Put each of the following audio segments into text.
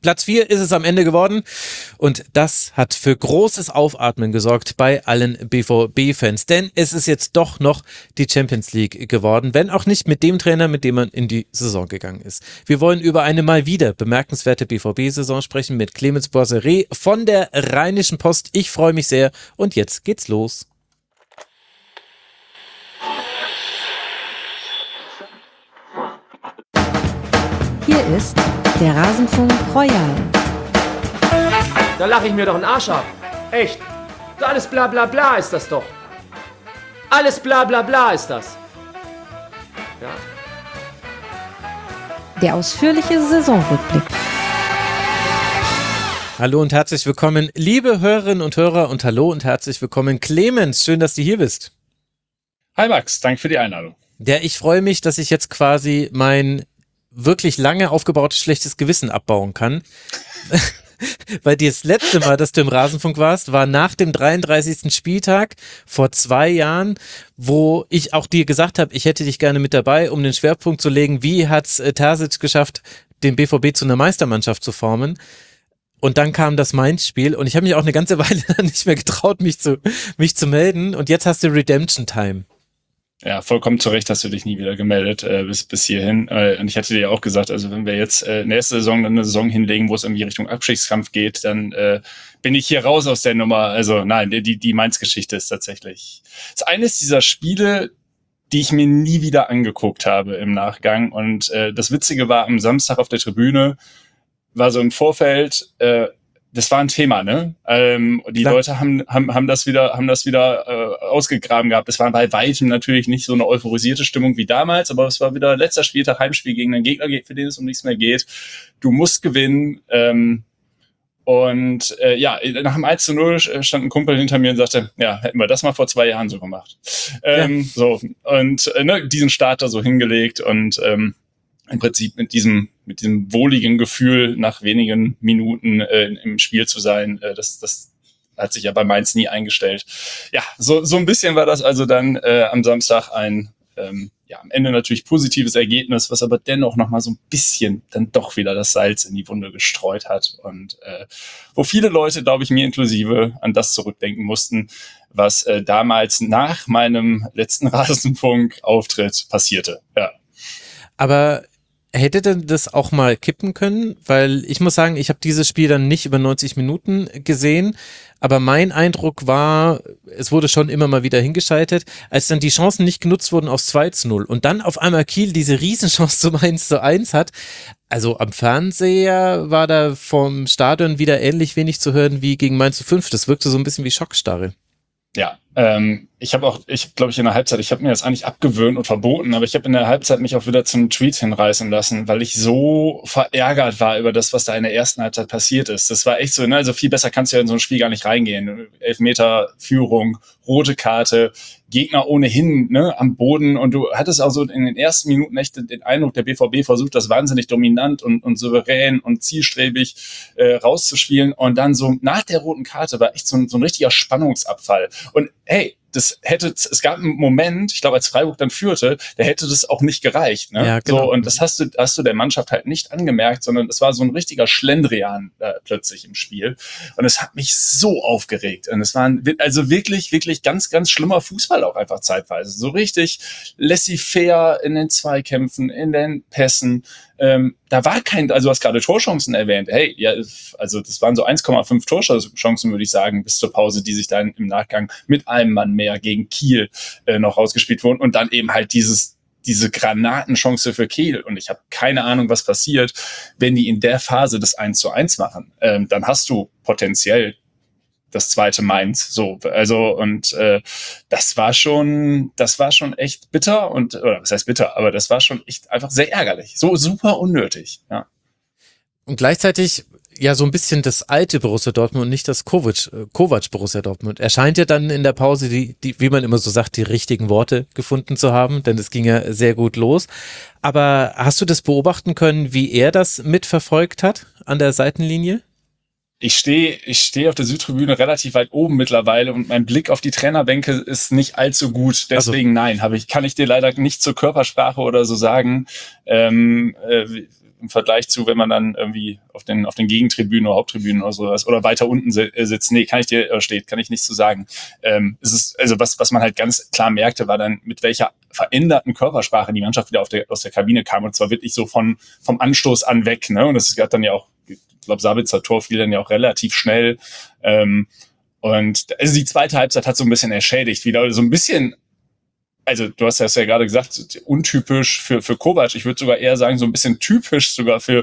Platz 4 ist es am Ende geworden und das hat für großes Aufatmen gesorgt bei allen BVB-Fans, denn es ist jetzt doch noch die Champions League geworden, wenn auch nicht mit dem Trainer, mit dem man in die Saison gegangen ist. Wir wollen über eine mal wieder bemerkenswerte BVB-Saison sprechen mit Clemens Boisseret von der Rheinischen Post. Ich freue mich sehr und jetzt geht's los. Hier ist der Rasenfunk Royal. Da lache ich mir doch einen Arsch ab. Echt. So alles bla bla bla ist das doch. Alles bla bla bla ist das. Ja. Der ausführliche Saisonrückblick. Hallo und herzlich willkommen, liebe Hörerinnen und Hörer, und hallo und herzlich willkommen, Clemens. Schön, dass du hier bist. Hi Max, danke für die Einladung. Ja, ich freue mich, dass ich jetzt quasi mein wirklich lange aufgebautes schlechtes Gewissen abbauen kann. Weil das letzte Mal, dass du im Rasenfunk warst, war nach dem 33. Spieltag vor 2 Jahren, wo ich auch dir gesagt habe, ich hätte dich gerne mit dabei, um den Schwerpunkt zu legen, wie hat's Terzic geschafft, den BVB zu einer Meistermannschaft zu formen. Und dann kam das Mainz-Spiel und ich habe mich auch eine ganze Weile nicht mehr getraut, mich zu melden. Und jetzt hast du Redemption Time. Ja, vollkommen zu Recht hast du dich nie wieder gemeldet bis hierhin. Und ich hatte dir ja auch gesagt, also wenn wir jetzt nächste Saison dann eine Saison hinlegen, wo es irgendwie Richtung Abstiegskampf geht, dann bin ich hier raus aus der Nummer. Also nein, die Mainz-Geschichte ist tatsächlich. Das ist eines dieser Spiele, die ich mir nie wieder angeguckt habe im Nachgang. Und das Witzige war, am Samstag auf der Tribüne war so im Vorfeld, das war ein Thema, ne? Die Klar. Leute haben das wieder ausgegraben gehabt. Es war bei weitem natürlich nicht so eine euphorisierte Stimmung wie damals, aber es war wieder letzter Spieltag, Heimspiel gegen einen Gegner, für den es um nichts mehr geht. Du musst gewinnen. Nach dem 1:0 stand ein Kumpel hinter mir und sagte, ja, hätten wir das mal vor 2 Jahren so gemacht. Diesen Start da so hingelegt und im Prinzip mit diesem wohligen Gefühl nach wenigen Minuten im Spiel zu sein, das hat sich ja bei Mainz nie eingestellt. Ja, so ein bisschen war das also dann am Samstag ein am Ende natürlich positives Ergebnis, was aber dennoch nochmal so ein bisschen dann doch wieder das Salz in die Wunde gestreut hat und wo viele Leute, glaube ich, mir inklusive, an das zurückdenken mussten, was damals nach meinem letzten Rasenfunk-Auftritt passierte. Ja. Aber hätte denn das auch mal kippen können? Weil ich muss sagen, ich habe dieses Spiel dann nicht über 90 Minuten gesehen, aber mein Eindruck war, es wurde schon immer mal wieder hingeschaltet, als dann die Chancen nicht genutzt wurden aufs 2:0 und dann auf einmal Kiel diese Riesenchance zum 1:1 hat. Also am Fernseher war da vom Stadion wieder ähnlich wenig zu hören wie gegen Mainz 05. Das wirkte so ein bisschen wie Schockstarre. Ja, ich glaube ich in der Halbzeit, ich habe mir das eigentlich abgewöhnt und verboten, aber ich habe in der Halbzeit mich auch wieder zum Tweet hinreißen lassen, weil ich so verärgert war über das, was da in der ersten Halbzeit passiert ist. Das war echt so, ne, also viel besser kannst du ja in so ein Spiel gar nicht reingehen. 11 Führung, rote Karte, Gegner ohnehin, ne, am Boden, und du hattest auch so in den ersten Minuten echt den Eindruck, der BVB versucht das wahnsinnig dominant und souverän und zielstrebig rauszuspielen, und dann so nach der roten Karte war echt so ein richtiger Spannungsabfall. Und hey, es gab einen Moment, ich glaube, als Freiburg dann führte, da hätte das auch nicht gereicht, ne? Ja, genau. So, und das hast du der Mannschaft halt nicht angemerkt, sondern es war so ein richtiger Schlendrian plötzlich im Spiel. Und es hat mich so aufgeregt. Und es war also wirklich, wirklich ganz, ganz schlimmer Fußball auch einfach zeitweise. So richtig laissez-faire in den Zweikämpfen, in den Pässen. Da war also du hast gerade Torchancen erwähnt. Hey, ja, also das waren so 1,5 Torchancen, würde ich sagen, bis zur Pause, die sich dann im Nachgang mit einem Mann mehr gegen Kiel noch rausgespielt wurden. Und dann eben halt diese Granatenchance für Kiel. Und ich habe keine Ahnung, was passiert, wenn die in der Phase das 1:1 machen. Dann hast du potenziell das zweite Mainz, so, also, und das war schon echt bitter, oder was heißt bitter, aber das war schon echt einfach sehr ärgerlich, so super unnötig, ja. Und gleichzeitig ja so ein bisschen das alte Borussia Dortmund und nicht das Kovac Borussia Dortmund. Er scheint ja dann in der Pause die, wie man immer so sagt, die richtigen Worte gefunden zu haben, denn es ging ja sehr gut los. Aber hast du das beobachten können, wie er das mitverfolgt hat an der Seitenlinie? Ich stehe auf der Südtribüne relativ weit oben mittlerweile und mein Blick auf die Trainerbänke ist nicht allzu gut. Deswegen nein, kann ich dir leider nicht zur Körpersprache oder so sagen. im Vergleich zu, wenn man dann irgendwie auf den Gegentribünen oder Haupttribünen oder sowas oder weiter unten sitzt. Nee, kann ich nichts zu sagen. Es ist, also was man halt ganz klar merkte, war dann, mit welcher veränderten Körpersprache die Mannschaft wieder aus der Kabine kam. Und zwar wirklich so vom Anstoß an weg, ne? Und das hat dann ja auch, ich glaube, Sabitzer Tor fiel dann ja auch relativ schnell. Und also die zweite Halbzeit hat so ein bisschen erschädigt, wieder so ein bisschen, also du hast das ja gerade gesagt, untypisch für Kovac. Ich würde sogar eher sagen, so ein bisschen typisch sogar für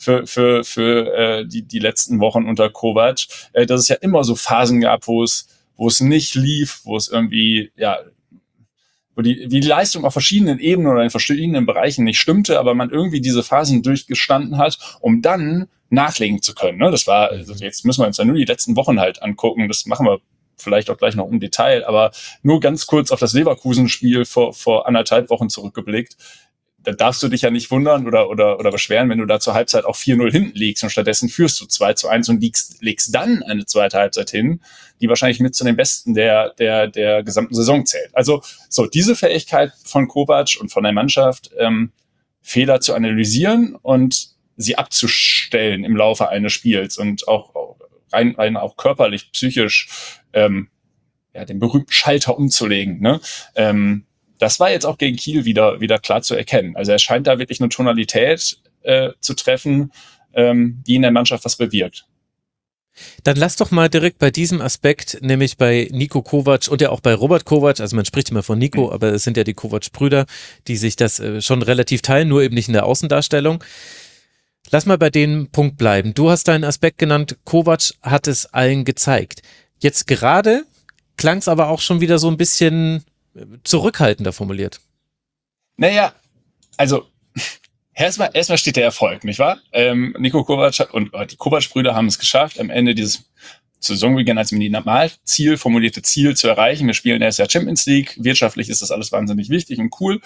die letzten Wochen unter Kovac, dass es ja immer so Phasen gab, wo es nicht lief, wo es irgendwie, ja, wo die Leistung auf verschiedenen Ebenen oder in verschiedenen Bereichen nicht stimmte, aber man irgendwie diese Phasen durchgestanden hat, um dann nachlegen zu können. Ne? Das war, also jetzt müssen wir uns ja nur die letzten Wochen halt angucken, das machen wir vielleicht auch gleich noch im Detail, aber nur ganz kurz auf das Leverkusen-Spiel vor 1,5 Wochen zurückgeblickt. Da darfst du dich ja nicht wundern oder beschweren, wenn du da zur Halbzeit auch 4-0 hinten liegst und stattdessen führst du 2-1 und legst dann eine zweite Halbzeit hin, die wahrscheinlich mit zu den besten der gesamten Saison zählt. Also so diese Fähigkeit von Kovac und von der Mannschaft, Fehler zu analysieren und sie abzustellen im Laufe eines Spiels und auch rein auch körperlich, psychisch den berühmten Schalter umzulegen. Ne? Das war jetzt auch gegen Kiel wieder klar zu erkennen. Also er scheint da wirklich eine Tonalität zu treffen, die in der Mannschaft was bewirkt. Dann lass doch mal direkt bei diesem Aspekt, nämlich bei Niko Kovac und ja auch bei Robert Kovac, also man spricht immer von Niko, aber es sind ja die Kovac-Brüder, die sich das schon relativ teilen, nur eben nicht in der Außendarstellung. Lass mal bei dem Punkt bleiben. Du hast deinen Aspekt genannt, Kovac hat es allen gezeigt. Jetzt gerade klang es aber auch schon wieder so ein bisschen zurückhaltender formuliert. Naja, also erstmal steht der Erfolg, nicht wahr? Niko Kovac und die Kovac-Brüder haben es geschafft, am Ende dieses Saisonbeginn als Minimalziel, formulierte Ziel zu erreichen. Wir spielen erst Jahr Champions League, wirtschaftlich ist das alles wahnsinnig wichtig und cool.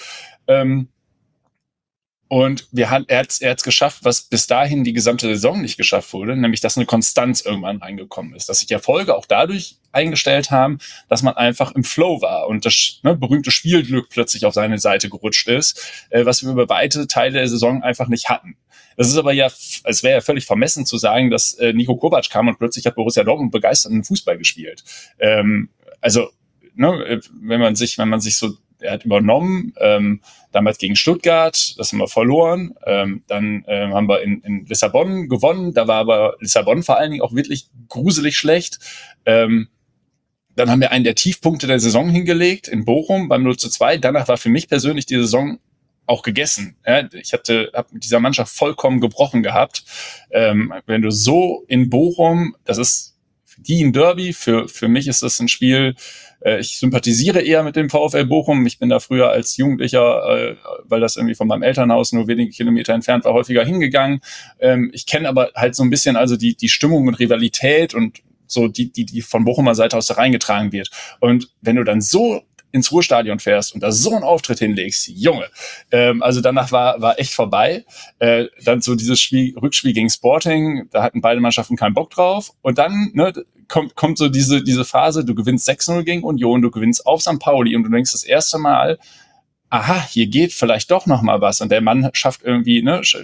Und er hat's geschafft, was bis dahin die gesamte Saison nicht geschafft wurde, nämlich dass eine Konstanz irgendwann reingekommen ist, dass sich die Erfolge auch dadurch eingestellt haben, dass man einfach im Flow war und das berühmte Spielglück plötzlich auf seine Seite gerutscht ist, was wir über weite Teile der Saison einfach nicht hatten. Das ist aber ja, es wäre ja völlig vermessen zu sagen, dass Niko Kovac kam und plötzlich hat Borussia Dortmund begeisternden Fußball gespielt. Wenn man sich so, er hat übernommen, damals gegen Stuttgart, das haben wir verloren, dann haben wir in Lissabon gewonnen, da war aber Lissabon vor allen Dingen auch wirklich gruselig schlecht. Dann haben wir einen der Tiefpunkte der Saison hingelegt in Bochum beim 0:2. Danach war für mich persönlich die Saison auch gegessen. Ja, ich habe mit dieser Mannschaft vollkommen gebrochen gehabt. Wenn du so in Bochum, das ist für die ein Derby, für mich ist das ein Spiel, ich sympathisiere eher mit dem VfL Bochum. Ich bin da früher als Jugendlicher, weil das irgendwie von meinem Elternhaus nur wenige Kilometer entfernt war, häufiger hingegangen. Ich kenne aber halt so ein bisschen also die Stimmung und Rivalität und so die von Bochumer Seite aus da reingetragen wird. Und wenn du dann so ins Ruhrstadion fährst und da so einen Auftritt hinlegst, Junge, also danach war echt vorbei. Dann so dieses Rückspiel gegen Sporting, da hatten beide Mannschaften keinen Bock drauf. Und dann kommt so diese Phase, du gewinnst 6-0 gegen Union, du gewinnst auf St. Pauli und du denkst das erste Mal, aha, hier geht vielleicht doch noch mal was und der Mann schafft irgendwie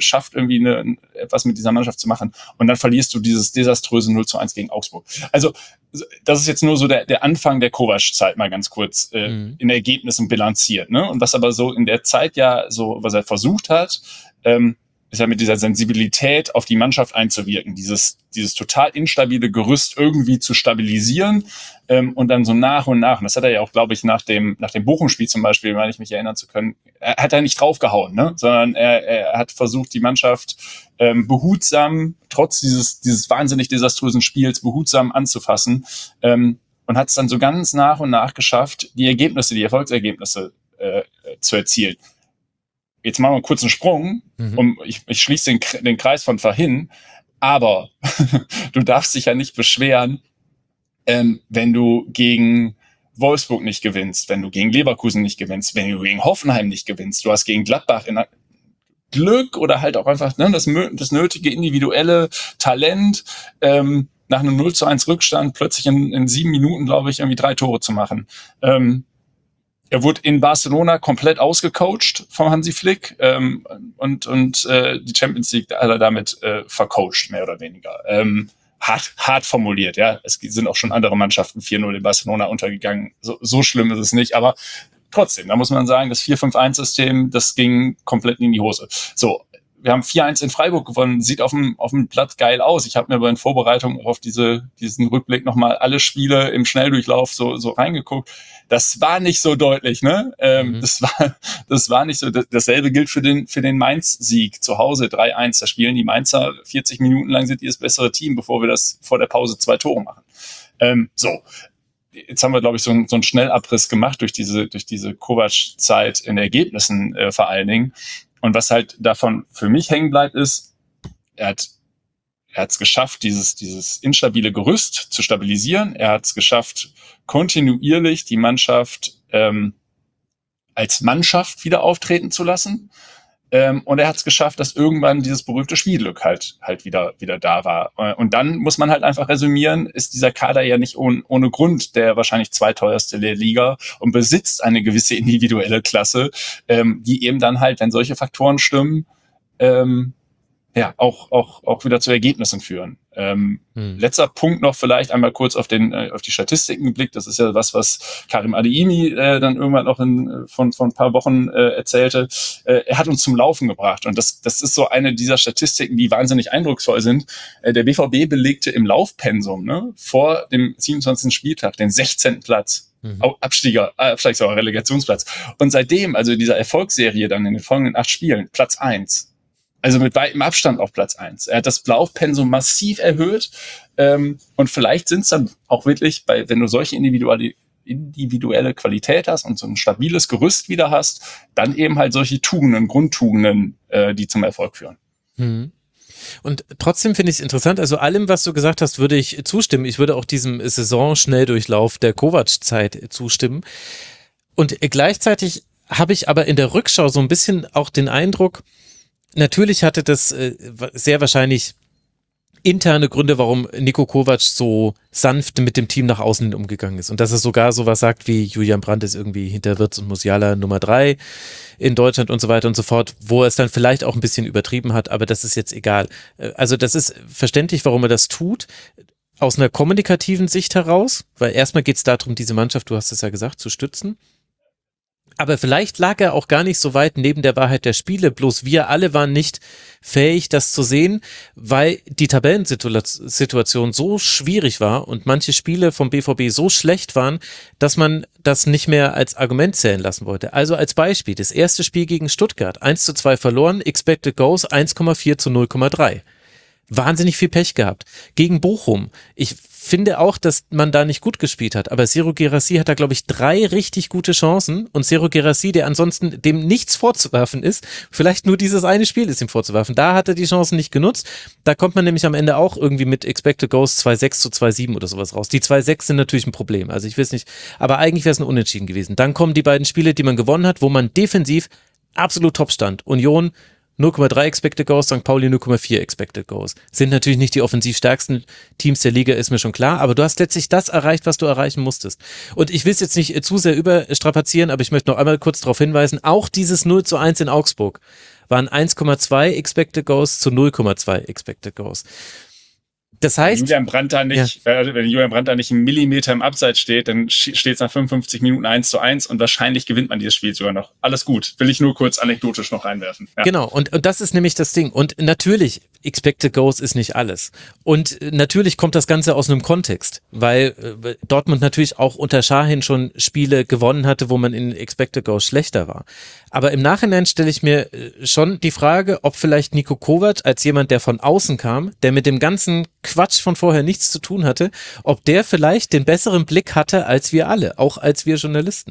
etwas mit dieser Mannschaft zu machen und dann verlierst du dieses desaströse 0:1 gegen Augsburg. Also das ist jetzt nur so der Anfang der Kovac-Zeit mal ganz kurz in Ergebnissen bilanziert, ne? Und was aber so in der Zeit ja so, was er versucht hat, ist ja mit dieser Sensibilität auf die Mannschaft einzuwirken, dieses total instabile Gerüst irgendwie zu stabilisieren und dann so nach und nach, und das hat er ja auch, glaube ich, nach dem Bochum-Spiel zum Beispiel, meine ich mich erinnern zu können, er hat da nicht draufgehauen, ne? Sondern er hat versucht, die Mannschaft behutsam, trotz dieses wahnsinnig desaströsen Spiels, behutsam anzufassen und hat es dann so ganz nach und nach geschafft, die Erfolgsergebnisse zu erzielen. Jetzt machen wir einen kurzen Sprung, ich schließe den Kreis von vorhin, aber du darfst dich ja nicht beschweren, wenn du gegen Wolfsburg nicht gewinnst, wenn du gegen Leverkusen nicht gewinnst, wenn du gegen Hoffenheim nicht gewinnst. Du hast gegen Gladbach in Glück oder halt auch einfach das nötige individuelle Talent, nach einem 0:1 Rückstand plötzlich in 7 Minuten, glaube ich, irgendwie 3 Tore zu machen. Er wurde in Barcelona komplett ausgecoacht vom Hansi Flick und die Champions League hat er damit vercoacht, mehr oder weniger. Hart formuliert, ja. Es sind auch schon andere Mannschaften 4-0 in Barcelona untergegangen. So schlimm ist es nicht, aber trotzdem, da muss man sagen, das 4-5-1-System, das ging komplett in die Hose. So, wir haben 4-1 in Freiburg gewonnen, sieht auf dem Blatt geil aus. Ich habe mir aber in Vorbereitung auf diesen Rückblick nochmal alle Spiele im Schnelldurchlauf so reingeguckt. Das war nicht so deutlich, ne? Das war nicht so. Dasselbe gilt für den Mainz-Sieg zu Hause 3-1. Da spielen die Mainzer 40 Minuten lang, sind die das bessere Team, bevor wir das vor der Pause 2 Tore machen. Jetzt haben wir, glaube ich, so einen Schnellabriss gemacht durch diese Kovac-Zeit in Ergebnissen vor allen Dingen. Und was halt davon für mich hängen bleibt, ist, er hat es geschafft, dieses instabile Gerüst zu stabilisieren. Er hat es geschafft, kontinuierlich die Mannschaft als Mannschaft wieder auftreten zu lassen. Und er hat es geschafft, dass irgendwann dieses berühmte Spielglück halt wieder da war. Und dann muss man halt einfach resümieren, ist dieser Kader ja nicht ohne Grund der wahrscheinlich zweiteuerste der Liga und besitzt eine gewisse individuelle Klasse, die eben dann halt, wenn solche Faktoren stimmen, auch wieder zu Ergebnissen führen. Letzter Punkt noch vielleicht einmal kurz auf die Statistiken geblickt. Das ist ja was Karim Adeyemi dann irgendwann noch von ein paar Wochen erzählte. Er hat uns zum Laufen gebracht und das ist so eine dieser Statistiken, die wahnsinnig eindrucksvoll sind. Der BVB belegte im Laufpensum vor dem 27. Spieltag den 16. Platz. Absteiger, Relegationsplatz. Und seitdem, also dieser Erfolgsserie dann in den folgenden 8 Spielen, Platz 1. Also mit weitem Abstand auf Platz 1. Er hat das Laufpensum massiv erhöht. Und vielleicht sind es dann auch wirklich, wenn du solche individuelle Qualität hast und so ein stabiles Gerüst wieder hast, dann eben halt solche Grundtugenden, die zum Erfolg führen. Und trotzdem finde ich es interessant, also allem, was du gesagt hast, würde ich zustimmen. Ich würde auch diesem Saison-Schnelldurchlauf der Kovac-Zeit zustimmen. Und gleichzeitig habe ich aber in der Rückschau so ein bisschen auch den Eindruck, natürlich hatte das sehr wahrscheinlich interne Gründe, warum Niko Kovac so sanft mit dem Team nach außen umgegangen ist. Und dass er sogar sowas sagt wie Julian Brandt ist irgendwie hinter Wirtz und Musiala Nummer 3 in Deutschland und so weiter und so fort, wo er es dann vielleicht auch ein bisschen übertrieben hat, aber das ist jetzt egal. Also das ist verständlich, warum er das tut. Aus einer kommunikativen Sicht heraus, weil erstmal geht es darum, diese Mannschaft, du hast es ja gesagt, zu stützen. Aber vielleicht lag er auch gar nicht so weit neben der Wahrheit der Spiele, bloß wir alle waren nicht fähig, das zu sehen, weil die Tabellensituation so schwierig war und manche Spiele vom BVB so schlecht waren, dass man das nicht mehr als Argument zählen lassen wollte. Also als Beispiel, das erste Spiel gegen Stuttgart, 1:2 verloren, Expected Goals 1,4 zu 0,3. Wahnsinnig viel Pech gehabt. Gegen Bochum, ich finde auch, dass man da nicht gut gespielt hat, aber Serhou Guirassy hat da, glaube ich, 3 richtig gute Chancen und Serhou Guirassy, der ansonsten dem nichts vorzuwerfen ist, vielleicht nur dieses eine Spiel ist ihm vorzuwerfen, da hat er die Chancen nicht genutzt, da kommt man nämlich am Ende auch irgendwie mit Expected Goals 2,6 zu 2,7 oder sowas raus. Die 2,6 sind natürlich ein Problem, also ich weiß nicht, aber eigentlich wäre es ein Unentschieden gewesen. Dann kommen die beiden Spiele, die man gewonnen hat, wo man defensiv absolut top stand. Union 0,3 Expected Goals, St. Pauli 0,4 Expected Goals. Sind natürlich nicht die offensiv stärksten Teams der Liga, ist mir schon klar, aber du hast letztlich das erreicht, was du erreichen musstest. Und ich will es jetzt nicht zu sehr überstrapazieren, aber ich möchte noch einmal kurz darauf hinweisen, auch dieses 0:1 in Augsburg waren 1,2 Expected Goals zu 0,2 Expected Goals. Das heißt, wenn Julian Brandt da nicht einen Millimeter im Abseits steht, dann steht es nach 55 Minuten 1:1 und wahrscheinlich gewinnt man dieses Spiel sogar noch. Alles gut. Will ich nur kurz anekdotisch noch reinwerfen. Ja. Genau, und das ist nämlich das Ding. Und natürlich, Expected Goals ist nicht alles. Und natürlich kommt das Ganze aus einem Kontext, weil Dortmund natürlich auch unter Şahin schon Spiele gewonnen hatte, wo man in Expected Goals schlechter war. Aber im Nachhinein stelle ich mir schon die Frage, ob vielleicht Niko Kovac als jemand, der von außen kam, der mit dem ganzen Quatsch von vorher nichts zu tun hatte, ob der vielleicht den besseren Blick hatte als wir alle, auch als wir Journalisten.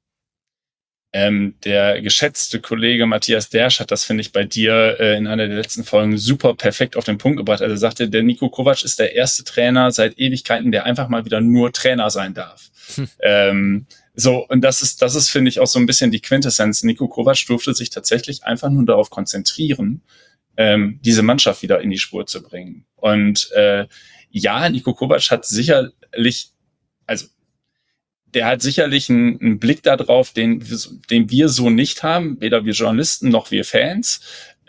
Der geschätzte Kollege Matthias Dersch hat das, finde ich, bei dir in einer der letzten Folgen super perfekt auf den Punkt gebracht. Also er sagte, der Niko Kovac ist der erste Trainer seit Ewigkeiten, der einfach mal wieder nur Trainer sein darf. Und das ist, finde ich, auch so ein bisschen die Quintessenz. Niko Kovac durfte sich tatsächlich einfach nur darauf konzentrieren, diese Mannschaft wieder in die Spur zu bringen. Und Niko Kovac hat sicherlich, also der hat sicherlich einen Blick darauf, den wir so nicht haben, weder wir Journalisten noch wir Fans.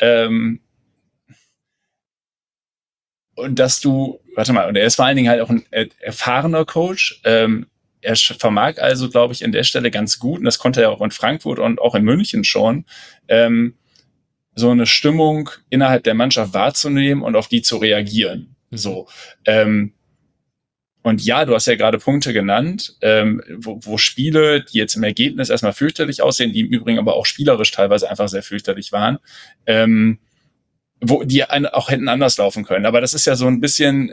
Und dass und er ist vor allen Dingen halt auch ein erfahrener Coach. Er vermag also, glaube ich, an der Stelle ganz gut, und das konnte er auch in Frankfurt und auch in München schon, so eine Stimmung innerhalb der Mannschaft wahrzunehmen und auf die zu reagieren. So. Und ja, du hast ja gerade Punkte genannt, wo Spiele, die jetzt im Ergebnis erstmal fürchterlich aussehen, die im Übrigen aber auch spielerisch teilweise einfach sehr fürchterlich waren, wo die auch hätten anders laufen können. Aber das ist ja so ein bisschen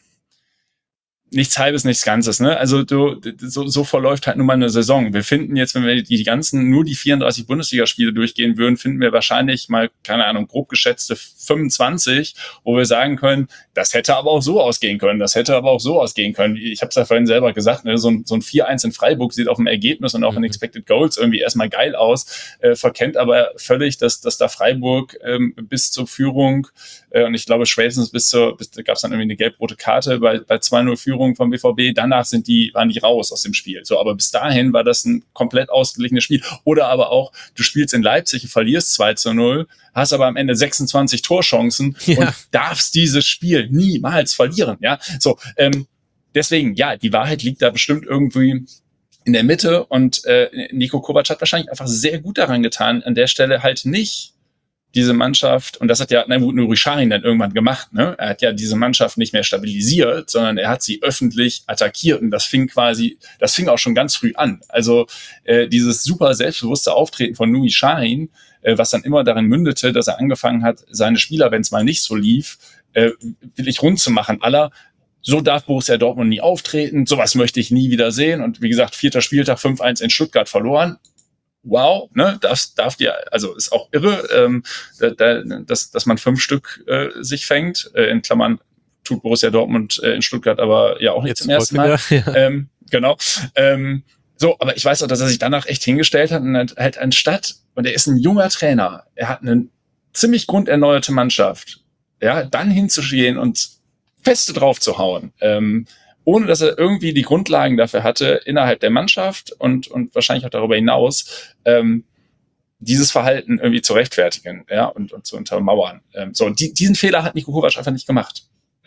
nichts Halbes, nichts Ganzes, ne? Also so verläuft halt nun mal eine Saison. Wir finden jetzt, wenn wir nur die 34 Bundesligaspiele durchgehen würden, finden wir wahrscheinlich mal, keine Ahnung, grob geschätzte 25, wo wir sagen können, das hätte aber auch so ausgehen können, das hätte aber auch so ausgehen können. Ich habe es ja vorhin selber gesagt, ne? So ein 4-1 in Freiburg sieht auf dem Ergebnis und auch in Expected Goals irgendwie erstmal geil aus, verkennt aber völlig, dass da Freiburg bis zur Führung, und ich glaube spätestens da gab es dann irgendwie eine gelb-rote Karte bei 2-0 Führung vom BVB, danach waren die raus aus dem Spiel. So, aber bis dahin war das ein komplett ausgeglichenes Spiel. Oder aber auch, du spielst in Leipzig und verlierst 2-0, hast aber am Ende 26 Torchancen und darfst dieses Spiel niemals verlieren. Ja, so, deswegen, ja, die Wahrheit liegt da bestimmt irgendwie in der Mitte, und Niko Kovac hat wahrscheinlich einfach sehr gut daran getan, an der Stelle halt nicht diese Mannschaft, und das hat ja Nuri Sahin dann irgendwann gemacht, ne? Er hat ja diese Mannschaft nicht mehr stabilisiert, sondern er hat sie öffentlich attackiert, und das fing auch schon ganz früh an. Also dieses super selbstbewusste Auftreten von Nuri Sahin, was dann immer darin mündete, dass er angefangen hat, seine Spieler, wenn es mal nicht so lief, willig rund zu machen. So darf Borussia Dortmund nie auftreten, sowas möchte ich nie wieder sehen. Und wie gesagt, 4. Spieltag 5-1 in Stuttgart verloren. Wow, ne, das also ist auch irre, dass man 5 Stück sich fängt. In Klammern tut Borussia Dortmund in Stuttgart aber ja auch nicht zum ersten Mal. Ja. Genau. So, aber ich weiß auch, dass er sich danach echt hingestellt hat und halt und er ist ein junger Trainer, er hat eine ziemlich grunderneuerte Mannschaft, ja, dann hinzugehen und feste drauf zu hauen, ohne dass er irgendwie die Grundlagen dafür hatte, innerhalb der Mannschaft und wahrscheinlich auch darüber hinaus, dieses Verhalten irgendwie zu rechtfertigen, ja, und zu untermauern. Diesen Fehler hat Niko Kovac einfach nicht gemacht.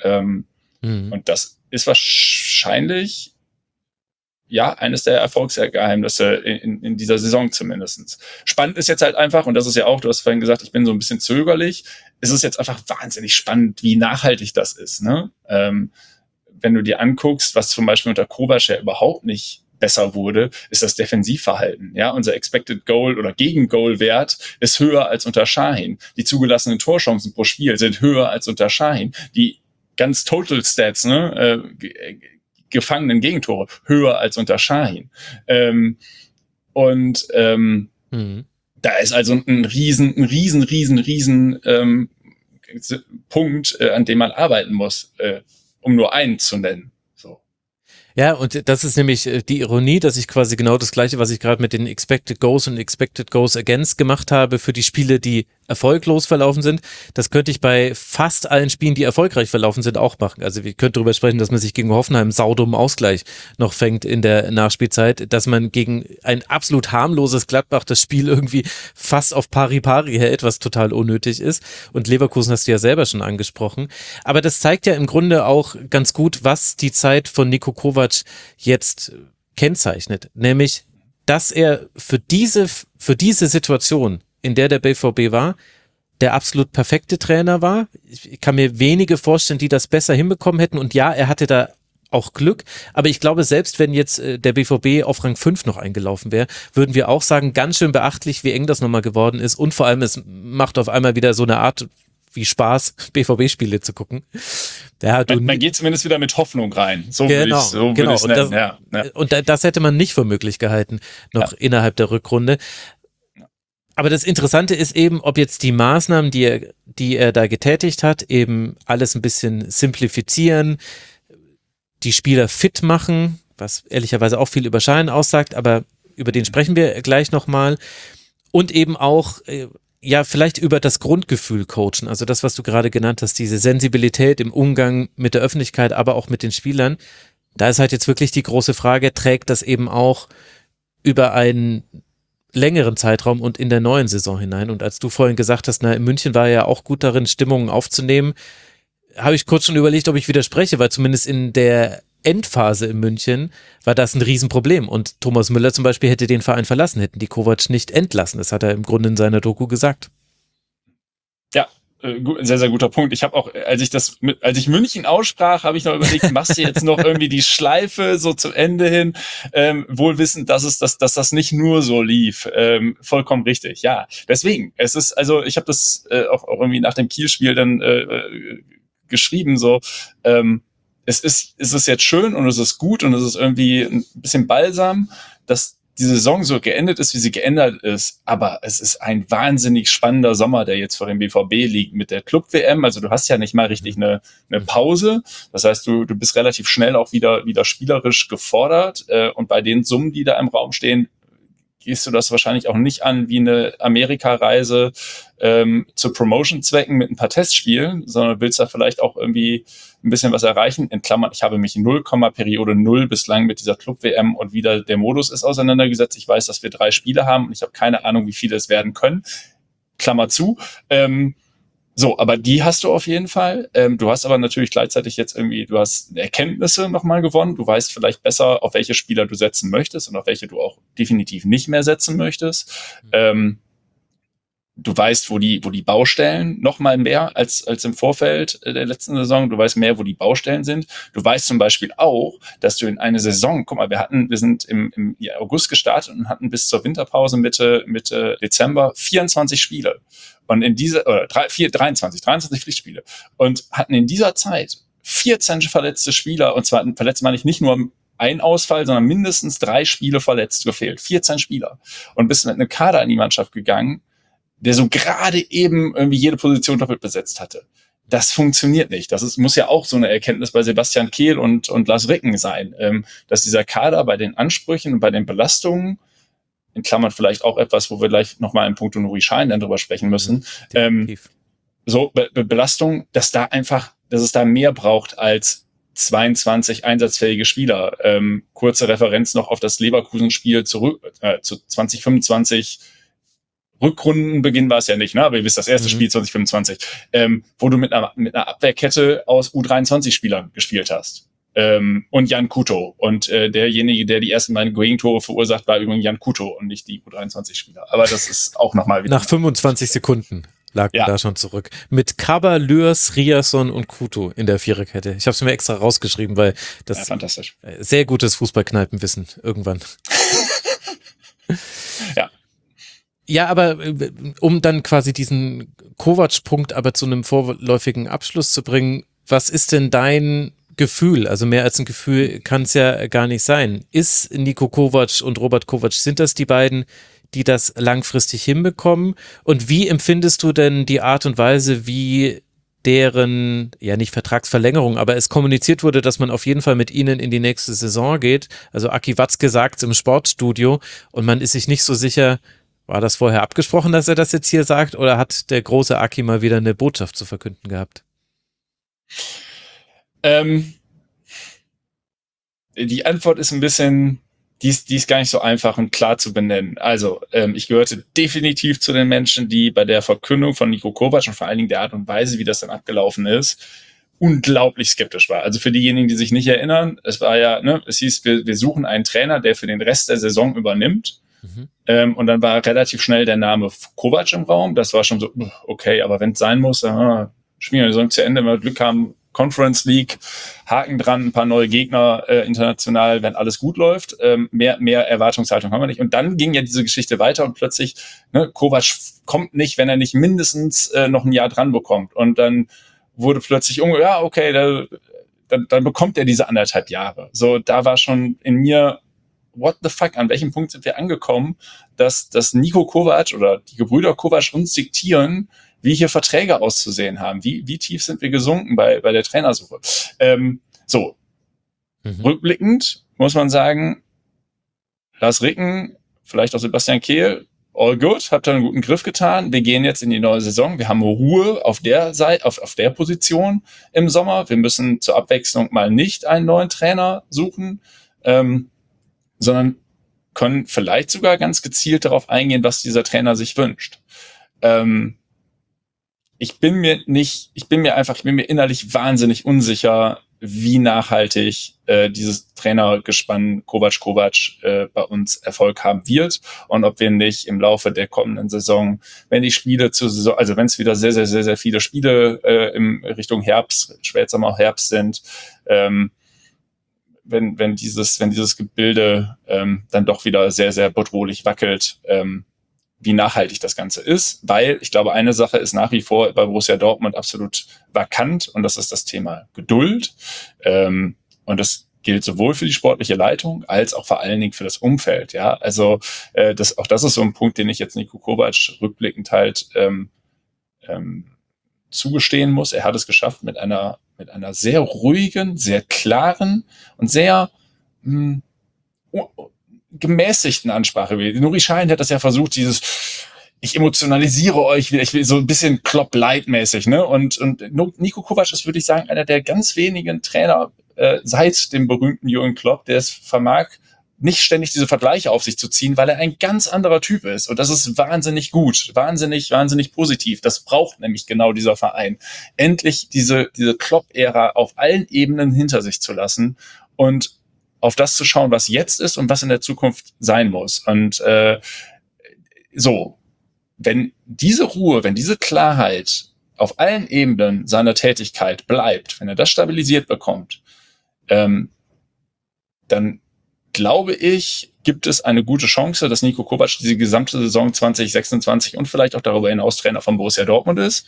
Und das ist wahrscheinlich, ja, eines der Erfolgsgeheimnisse in dieser Saison zumindest. Spannend ist jetzt halt einfach, und das ist ja auch, du hast vorhin gesagt, ich bin so ein bisschen zögerlich, es ist jetzt einfach wahnsinnig spannend, wie nachhaltig das ist, ne? Wenn du dir anguckst, was zum Beispiel unter Kovac ja überhaupt nicht besser wurde, ist das Defensivverhalten. Ja, unser Expected Goal oder Gegen-Goal-Wert ist höher als unter Sahin. Die zugelassenen Torchancen pro Spiel sind höher als unter Sahin. Die ganz Total Stats, ne, gefangenen Gegentore höher als unter Sahin. Da ist also ein riesen Punkt, an dem man arbeiten muss, um nur einen zu nennen. So. Ja, und das ist nämlich die Ironie, dass ich quasi genau das Gleiche, was ich gerade mit den Expected Goals und Expected Goals Against gemacht habe für die Spiele, die erfolglos verlaufen sind, das könnte ich bei fast allen Spielen, die erfolgreich verlaufen sind, auch machen. Also wir könnten darüber sprechen, dass man sich gegen Hoffenheim saudummen Ausgleich noch fängt in der Nachspielzeit, dass man gegen ein absolut harmloses Gladbach das Spiel irgendwie fast auf Pari-Pari hält, was total unnötig ist. Und Leverkusen hast du ja selber schon angesprochen. Aber das zeigt ja im Grunde auch ganz gut, was die Zeit von Niko Kovac jetzt kennzeichnet. Nämlich, dass er für diese Situation, in der BVB war, der absolut perfekte Trainer war. Ich kann mir wenige vorstellen, die das besser hinbekommen hätten. Und ja, er hatte da auch Glück. Aber ich glaube, selbst wenn jetzt der BVB auf Rang 5 noch eingelaufen wäre, würden wir auch sagen, ganz schön beachtlich, wie eng das nochmal geworden ist. Und vor allem, es macht auf einmal wieder so eine Art wie Spaß, BVB-Spiele zu gucken. Ja, man geht zumindest wieder mit Hoffnung rein. So genau, würde ich es nennen. Ja. Und das hätte man nicht für möglich gehalten, noch innerhalb der Rückrunde. Aber das Interessante ist eben, ob jetzt die Maßnahmen, die er da getätigt hat, eben alles ein bisschen simplifizieren, die Spieler fit machen, was ehrlicherweise auch viel über Schein aussagt, aber über den sprechen wir gleich nochmal. Und eben auch, vielleicht über das Grundgefühl coachen, also das, was du gerade genannt hast, diese Sensibilität im Umgang mit der Öffentlichkeit, aber auch mit den Spielern. Da ist halt jetzt wirklich die große Frage, trägt das eben auch über einen längeren Zeitraum und in der neuen Saison hinein? Und als du vorhin gesagt hast, in München war er ja auch gut darin, Stimmungen aufzunehmen, habe ich kurz schon überlegt, ob ich widerspreche, weil zumindest in der Endphase in München war das ein Riesenproblem. Und Thomas Müller zum Beispiel hätte den Verein verlassen, hätten die Kovac nicht entlassen. Das hat er im Grunde in seiner Doku gesagt. Ja, sehr, sehr guter Punkt. Ich habe auch, als ich München aussprach, habe ich noch überlegt, machst du jetzt noch irgendwie die Schleife so zum Ende hin, wohl wissend, dass das nicht nur so lief. Vollkommen richtig, ja. Deswegen, ich habe das auch irgendwie nach dem Kiel-Spiel dann geschrieben, so, es ist jetzt schön und es ist gut und es ist irgendwie ein bisschen balsam, dass die Saison so geendet ist, wie sie geändert ist, aber es ist ein wahnsinnig spannender Sommer, der jetzt vor dem BVB liegt mit der Club-WM, also du hast ja nicht mal richtig eine Pause, das heißt, du bist relativ schnell auch wieder spielerisch gefordert und bei den Summen, die da im Raum stehen, gehst du das wahrscheinlich auch nicht an wie eine Amerika-Reise zu Promotion-Zwecken mit ein paar Testspielen, sondern willst da vielleicht auch irgendwie ein bisschen was erreichen. In Klammern, ich habe mich 0, Periode 0 bislang mit dieser Club-WM und wie da der Modus ist auseinandergesetzt. Ich weiß, dass wir 3 Spiele haben und ich habe keine Ahnung, wie viele es werden können. Klammer zu. So, aber die hast du auf jeden Fall. Du hast aber natürlich gleichzeitig jetzt irgendwie, du hast Erkenntnisse nochmal gewonnen. Du weißt vielleicht besser, auf welche Spieler du setzen möchtest und auf welche du auch definitiv nicht mehr setzen möchtest. Du weißt, wo die Baustellen nochmal mehr als im Vorfeld der letzten Saison. Du weißt mehr, wo die Baustellen sind. Du weißt zum Beispiel auch, dass du in eine Saison, guck mal, wir sind im August gestartet und hatten bis zur Winterpause Mitte Dezember 24 Spiele. Und in dieser, 23 Pflichtspiele. Und hatten in dieser Zeit 14 verletzte Spieler, und zwar verletzt meine ich nicht nur ein Ausfall, sondern mindestens 3 Spiele verletzt gefehlt. 14 Spieler. Und bist mit einem Kader in die Mannschaft gegangen, der so gerade eben irgendwie jede Position doppelt besetzt hatte. Das funktioniert nicht. Muss ja auch so eine Erkenntnis bei Sebastian Kehl und Lars Ricken sein, dass dieser Kader bei den Ansprüchen und bei den Belastungen, in Klammern vielleicht auch etwas, wo wir gleich nochmal im Punkt Nuri Schein dann drüber sprechen müssen, Belastung, dass es da mehr braucht als 22 einsatzfähige Spieler. Kurze Referenz noch auf das Leverkusen-Spiel zurück, zu 2025. Rückrundenbeginn war es ja nicht, ne? Aber ihr wisst, das erste Spiel 2025, wo du mit einer Abwehrkette aus U23-Spielern gespielt hast. Und Jan Kuto. Und derjenige, der die ersten beiden Gegentore verursacht, war übrigens Jan Kuto und nicht die U23-Spieler. Aber das ist auch nochmal wieder. Nach 25 Sekunden lag man da schon zurück. Mit Kaba, Lürs, Riasson und Kuto in der Viererkette. Ich habe es mir extra rausgeschrieben, weil das fantastisch. Sehr gutes Fußballkneipenwissen irgendwann. Ja. Ja, aber um dann quasi diesen Kovac-Punkt aber zu einem vorläufigen Abschluss zu bringen, was ist denn dein Gefühl? Also mehr als ein Gefühl kann es ja gar nicht sein. Ist Niko Kovac und Robert Kovac, sind das die beiden, die das langfristig hinbekommen? Und wie empfindest du denn die Art und Weise, wie deren, ja nicht Vertragsverlängerung, aber es kommuniziert wurde, dass man auf jeden Fall mit ihnen in die nächste Saison geht? Also Aki Watzke sagt es im Sportstudio und man ist sich nicht so sicher, war das vorher abgesprochen, dass er das jetzt hier sagt, oder hat der große Aki mal wieder eine Botschaft zu verkünden gehabt? Die Antwort ist ein bisschen, die ist gar nicht so einfach und klar zu benennen. Also, ich gehörte definitiv zu den Menschen, die bei der Verkündung von Niko Kovac und vor allen Dingen der Art und Weise, wie das dann abgelaufen ist, unglaublich skeptisch war. Also für diejenigen, die sich nicht erinnern, es war ja, es hieß, wir suchen einen Trainer, der für den Rest der Saison übernimmt. Und dann war relativ schnell der Name Kovac im Raum. Das war schon so, okay, aber wenn es sein muss, spielen wir die Saison zu Ende, wenn wir Glück haben, Conference League, Haken dran, ein paar neue Gegner international, wenn alles gut läuft. Mehr Erwartungshaltung haben wir nicht. Und dann ging ja diese Geschichte weiter und plötzlich, Kovac kommt nicht, wenn er nicht mindestens noch ein Jahr dran bekommt. Und dann wurde plötzlich, okay, dann bekommt er diese 1,5 Jahre. So, da war schon in mir, what the fuck, an welchem Punkt sind wir angekommen, dass Niko Kovac oder die Gebrüder Kovac uns diktieren, wie hier Verträge auszusehen haben. Wie tief sind wir gesunken bei der Trainersuche? Rückblickend muss man sagen, Lars Ricken, vielleicht auch Sebastian Kehl, all good, habt ihr einen guten Griff getan. Wir gehen jetzt in die neue Saison. Wir haben Ruhe auf der Seite, auf der Position im Sommer. Wir müssen zur Abwechslung mal nicht einen neuen Trainer suchen, sondern können vielleicht sogar ganz gezielt darauf eingehen, was dieser Trainer sich wünscht. Ich bin mir innerlich wahnsinnig unsicher, wie nachhaltig dieses Trainergespann Kovac bei uns Erfolg haben wird und ob wir nicht im Laufe der kommenden Saison, wenn die Spiele also wenn es wieder sehr, sehr, sehr, sehr viele Spiele in Richtung Herbst, Spätsommer, Herbst sind, wenn dieses Gebilde dann doch wieder sehr, sehr bedrohlich wackelt, wie nachhaltig das Ganze ist, weil ich glaube, eine Sache ist nach wie vor bei Borussia Dortmund absolut vakant und das ist das Thema Geduld. Und das gilt sowohl für die sportliche Leitung als auch vor allen Dingen für das Umfeld. Ja, also das ist so ein Punkt, den ich jetzt Niko Kovac rückblickend halt zugestehen muss. Er hat es geschafft, mit einer sehr ruhigen, sehr klaren und sehr gemäßigten Ansprache. Nuri Sahin hat das ja versucht, ich emotionalisiere euch wieder, ich will so ein bisschen Klopp-Light-mäßig, ne? Und Niko Kovac ist, würde ich sagen, einer der ganz wenigen Trainer seit dem berühmten Jürgen Klopp, der es vermag, nicht ständig diese Vergleiche auf sich zu ziehen, weil er ein ganz anderer Typ ist. Und das ist wahnsinnig gut, wahnsinnig, wahnsinnig positiv. Das braucht nämlich genau dieser Verein. Endlich diese Klopp-Ära auf allen Ebenen hinter sich zu lassen und auf das zu schauen, was jetzt ist und was in der Zukunft sein muss. Und wenn diese Ruhe, wenn diese Klarheit auf allen Ebenen seiner Tätigkeit bleibt, wenn er das stabilisiert bekommt, dann glaube ich, gibt es eine gute Chance, dass Niko Kovac diese gesamte Saison 2026 und vielleicht auch darüber hinaus Trainer von Borussia Dortmund ist.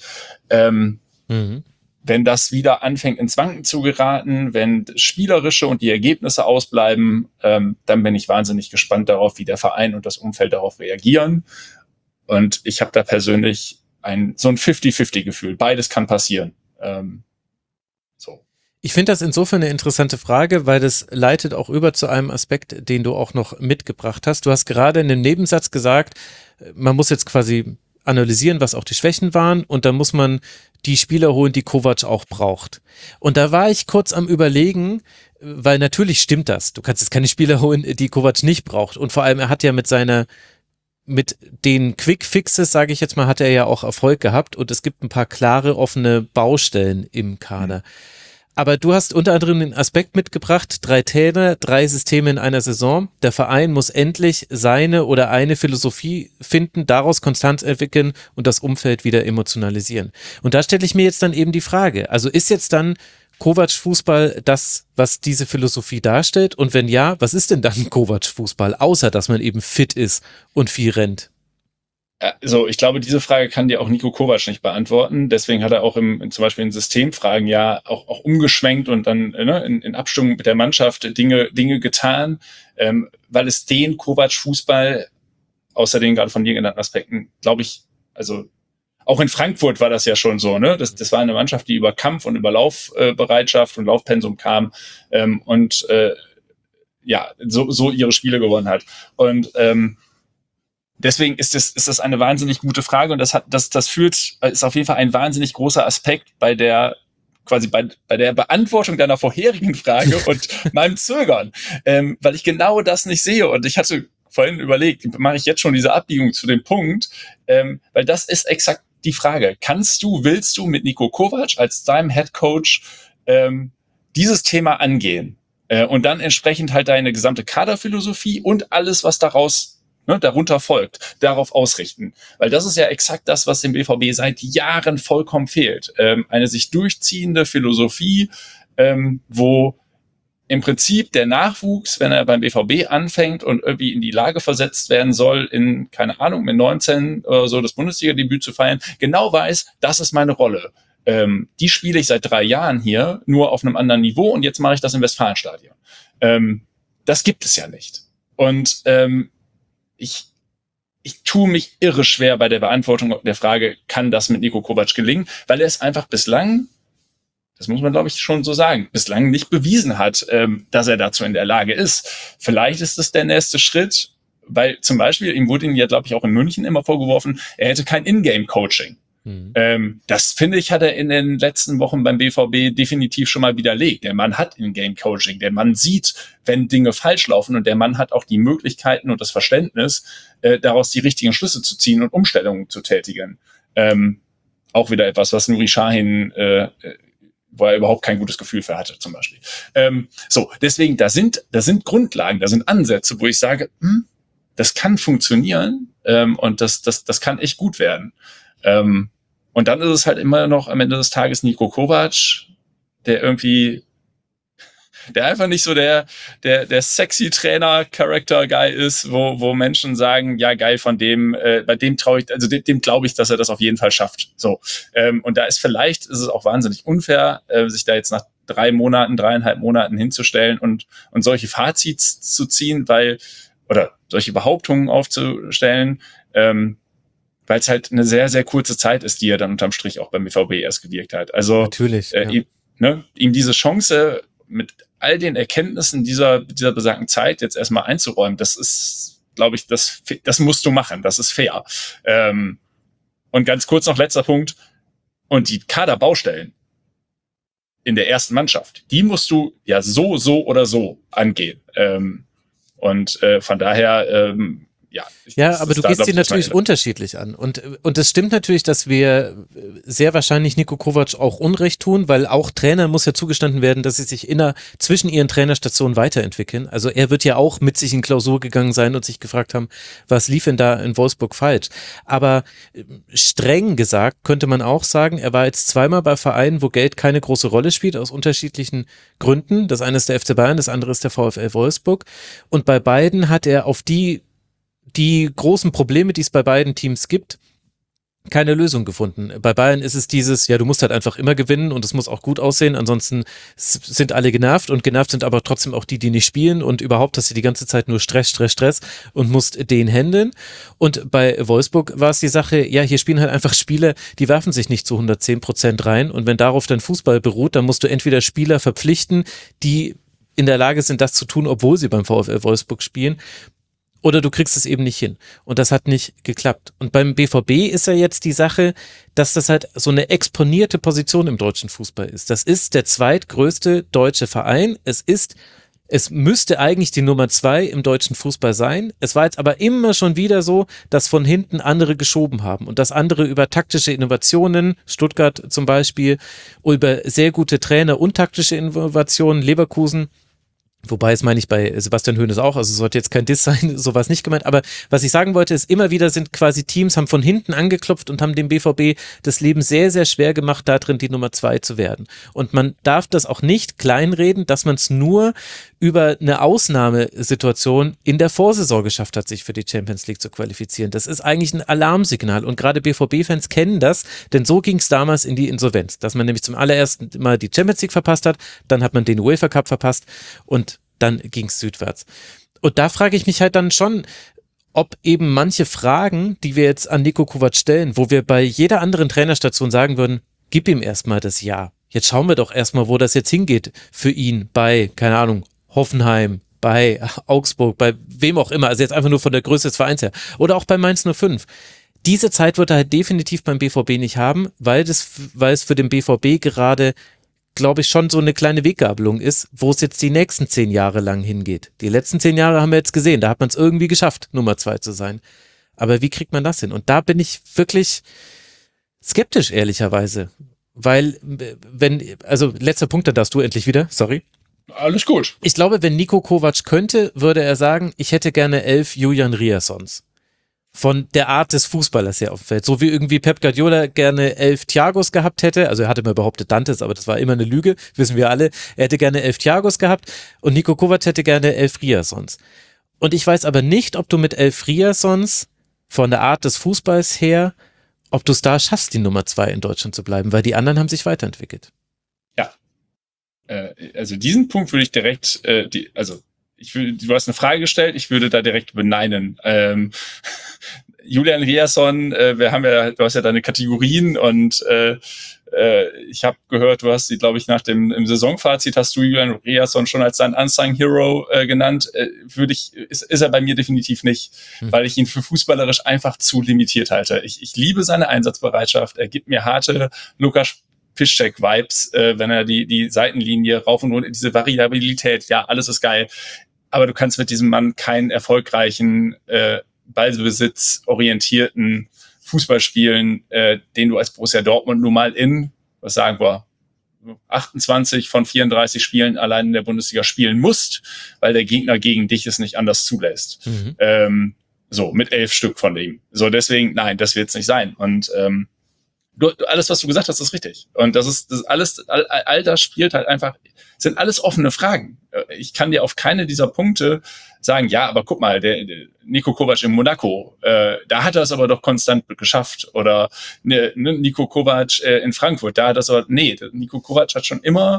Wenn das wieder anfängt ins Wanken zu geraten, wenn das Spielerische und die Ergebnisse ausbleiben, dann bin ich wahnsinnig gespannt darauf, wie der Verein und das Umfeld darauf reagieren. Und ich habe da persönlich so ein 50-50-Gefühl. Beides kann passieren. Ich finde das insofern eine interessante Frage, weil das leitet auch über zu einem Aspekt, den du auch noch mitgebracht hast. Du hast gerade in dem Nebensatz gesagt, man muss jetzt quasi analysieren, was auch die Schwächen waren und dann muss man die Spieler holen, die Kovac auch braucht. Und da war ich kurz am Überlegen, weil natürlich stimmt das. Du kannst jetzt keine Spieler holen, die Kovac nicht braucht. Und vor allem, er hat ja mit den Quick Fixes, sage ich jetzt mal, hat er ja auch Erfolg gehabt und es gibt ein paar klare, offene Baustellen im Kader. Aber du hast unter anderem den Aspekt mitgebracht, 3 Trainer, 3 Systeme in einer Saison. Der Verein muss endlich seine oder eine Philosophie finden, daraus Konstanz entwickeln und das Umfeld wieder emotionalisieren. Und da stelle ich mir jetzt dann eben die Frage, also ist jetzt dann Kovac-Fußball das, was diese Philosophie darstellt? Und wenn ja, was ist denn dann Kovac-Fußball, außer dass man eben fit ist und viel rennt? Also ich glaube, diese Frage kann dir auch Niko Kovac nicht beantworten. Deswegen hat er auch zum Beispiel in Systemfragen ja auch umgeschwenkt und dann in Abstimmung mit der Mannschaft Dinge getan, weil es den Kovac-Fußball, außer den gerade von dir genannten Aspekten, glaube ich, also auch in Frankfurt war das ja schon so, ne? Das war eine Mannschaft, die über Kampf und über Laufbereitschaft und Laufpensum kam und so ihre Spiele gewonnen hat. Und deswegen ist das eine wahnsinnig gute Frage und ist auf jeden Fall ein wahnsinnig großer Aspekt bei der Beantwortung deiner vorherigen Frage und meinem Zögern, weil ich genau das nicht sehe und ich hatte vorhin überlegt, mache ich jetzt schon diese Abbiegung zu dem Punkt, weil das ist exakt die Frage. Willst du mit Niko Kovac als deinem Head Coach dieses Thema angehen und dann entsprechend halt deine gesamte Kaderphilosophie und alles, was darunter folgt, darauf ausrichten. Weil das ist ja exakt das, was dem BVB seit Jahren vollkommen fehlt. Eine sich durchziehende Philosophie, wo im Prinzip der Nachwuchs, wenn er beim BVB anfängt und irgendwie in die Lage versetzt werden soll, keine Ahnung, mit 19 oder so das Bundesliga-Debüt zu feiern, genau weiß, das ist meine Rolle. Die spiele ich seit 3 Jahren hier, nur auf einem anderen Niveau und jetzt mache ich das im Westfalenstadion. Das gibt es ja nicht. Und ich tue mich irre schwer bei der Beantwortung der Frage, kann das mit Niko Kovac gelingen, weil er es einfach bislang, das muss man glaube ich schon so sagen, bislang nicht bewiesen hat, dass er dazu in der Lage ist. Vielleicht ist es der nächste Schritt, weil zum Beispiel, ihm wurde ja, glaube ich, auch in München immer vorgeworfen, er hätte kein Ingame-Coaching. Das, finde ich, hat er in den letzten Wochen beim BVB definitiv schon mal widerlegt. Der Mann hat Ingame-Coaching, der Mann sieht, wenn Dinge falsch laufen, und der Mann hat auch die Möglichkeiten und das Verständnis, daraus die richtigen Schlüsse zu ziehen und Umstellungen zu tätigen. Auch wieder etwas, was Nuri Sahin, wo er überhaupt kein gutes Gefühl für hatte, zum Beispiel. Deswegen, da sind Grundlagen, da sind Ansätze, wo ich sage, das kann funktionieren, und das kann echt gut werden. Und dann ist es halt immer noch am Ende des Tages Niko Kovac, der einfach nicht so der sexy Trainer-Character-Guy ist, wo Menschen sagen, ja geil, von dem, bei dem traue ich, also dem glaube ich, dass er das auf jeden Fall schafft. Und da ist es auch wahnsinnig unfair, sich da jetzt nach 3,5 Monaten hinzustellen und solche Fazits zu ziehen, oder solche Behauptungen aufzustellen, weil es halt eine sehr, sehr kurze Zeit ist, die er dann unterm Strich auch beim BVB erst gewirkt hat. Also natürlich, ihm diese Chance mit all den Erkenntnissen dieser besagten Zeit jetzt erstmal einzuräumen, das ist, glaube ich, das musst du machen, das ist fair. Und ganz kurz noch letzter Punkt, und die Kaderbaustellen in der ersten Mannschaft, die musst du ja so oder so angehen. Von daher, aber du gehst sie natürlich unterschiedlich an. Und es stimmt natürlich, dass wir sehr wahrscheinlich Niko Kovac auch Unrecht tun, weil auch Trainer muss ja zugestanden werden, dass sie sich zwischen ihren Trainerstationen weiterentwickeln. Also er wird ja auch mit sich in Klausur gegangen sein und sich gefragt haben, was lief denn da in Wolfsburg falsch? Aber streng gesagt könnte man auch sagen, er war jetzt zweimal bei Vereinen, wo Geld keine große Rolle spielt, aus unterschiedlichen Gründen. Das eine ist der FC Bayern, das andere ist der VfL Wolfsburg. Und bei beiden hat er auf die großen Probleme, die es bei beiden Teams gibt, keine Lösung gefunden. Bei Bayern ist es dieses, ja, du musst halt einfach immer gewinnen und es muss auch gut aussehen, ansonsten sind alle genervt, und genervt sind aber trotzdem auch die nicht spielen, und überhaupt hast du die ganze Zeit nur Stress und musst den handeln. Und bei Wolfsburg war es die Sache, ja, hier spielen halt einfach Spieler, die werfen sich nicht zu 110% rein, und wenn darauf dein Fußball beruht, dann musst du entweder Spieler verpflichten, die in der Lage sind, das zu tun, obwohl sie beim VfL Wolfsburg spielen, oder du kriegst es eben nicht hin. Und das hat nicht geklappt. Und beim BVB ist ja jetzt die Sache, dass das halt so eine exponierte Position im deutschen Fußball ist. Das ist der zweitgrößte deutsche Verein. Es müsste eigentlich die Nummer 2 im deutschen Fußball sein. Es war jetzt aber immer schon wieder so, dass von hinten andere geschoben haben und dass andere über taktische Innovationen, Stuttgart zum Beispiel, über sehr gute Trainer und taktische Innovationen, Leverkusen, wobei, das meine ich bei Sebastian Hoeneß auch, also sollte jetzt kein Diss sein, sowas nicht gemeint, aber was ich sagen wollte, ist, immer wieder sind quasi Teams, haben von hinten angeklopft und haben dem BVB das Leben sehr, sehr schwer gemacht, da drin die Nummer 2 zu werden. Und man darf das auch nicht kleinreden, dass man es nur über eine Ausnahmesituation in der Vorsaison geschafft hat, sich für die Champions League zu qualifizieren. Das ist eigentlich ein Alarmsignal, und gerade BVB-Fans kennen das, denn so ging es damals in die Insolvenz, dass man nämlich zum allerersten Mal die Champions League verpasst hat, dann hat man den UEFA Cup verpasst und dann ging es südwärts. Und da frage ich mich halt dann schon, ob eben manche Fragen, die wir jetzt an Niko Kovac stellen, wo wir bei jeder anderen Trainerstation sagen würden, gib ihm erstmal das Ja. Jetzt schauen wir doch erstmal, wo das jetzt hingeht für ihn bei, keine Ahnung, Hoffenheim, bei Augsburg, bei wem auch immer, also jetzt einfach nur von der Größe des Vereins her, oder auch bei Mainz 05. Diese Zeit wird er halt definitiv beim BVB nicht haben, weil es für den BVB gerade, glaube ich, schon so eine kleine Weggabelung ist, wo es jetzt die nächsten 10 Jahre lang hingeht. Die letzten 10 Jahre haben wir jetzt gesehen, da hat man es irgendwie geschafft, Nummer 2 zu sein. Aber wie kriegt man das hin? Und da bin ich wirklich skeptisch, ehrlicherweise. Weil, letzter Punkt, dann darfst du endlich wieder, sorry. Alles gut. Ich glaube, wenn Niko Kovac könnte, würde er sagen, ich hätte gerne 11 Julian Riasons. Von der Art des Fußballers her auf dem Feld. So wie irgendwie Pep Guardiola gerne 11 Thiagos gehabt hätte. Also er hatte mal behauptet Dantes, aber das war immer eine Lüge, wissen wir alle. Er hätte gerne 11 Thiagos gehabt und Niko Kovac hätte gerne 11 Riasons. Und ich weiß aber nicht, ob du mit 11 Riasons von der Art des Fußballs her, ob du es da schaffst, die Nummer 2 in Deutschland zu bleiben, weil die anderen haben sich weiterentwickelt. Ja. Also diesen Punkt würde ich direkt, du hast eine Frage gestellt, ich würde da direkt beneinen. Julian Riasson, du hast ja deine Kategorien und ich habe gehört, du hast sie, glaube ich, im Saisonfazit hast du Julian Riasson schon als dein Unsung Hero genannt. Ist er bei mir definitiv nicht, weil ich ihn für fußballerisch einfach zu limitiert halte. Ich liebe seine Einsatzbereitschaft. Er gibt mir harte Lukas Piszczek-Vibes, wenn er die Seitenlinie rauf und runter, diese Variabilität, ja, alles ist geil. Aber du kannst mit diesem Mann keinen erfolgreichen, ballbesitzorientierten Fußball spielen, den du als Borussia Dortmund nun mal in, was sagen wir, 28 von 34 Spielen allein in der Bundesliga spielen musst, weil der Gegner gegen dich es nicht anders zulässt. So, mit 11 Stück von dem. So, deswegen, nein, das wird es nicht sein. Und alles, was du gesagt hast, ist richtig. Und das alles, all das spielt halt einfach, sind alles offene Fragen. Ich kann dir auf keine dieser Punkte sagen, ja, aber guck mal, der Niko Kovac in Monaco, da hat er es aber doch konstant geschafft. Oder Niko Kovac in Frankfurt, da hat er es aber, nee, Niko Kovac hat schon immer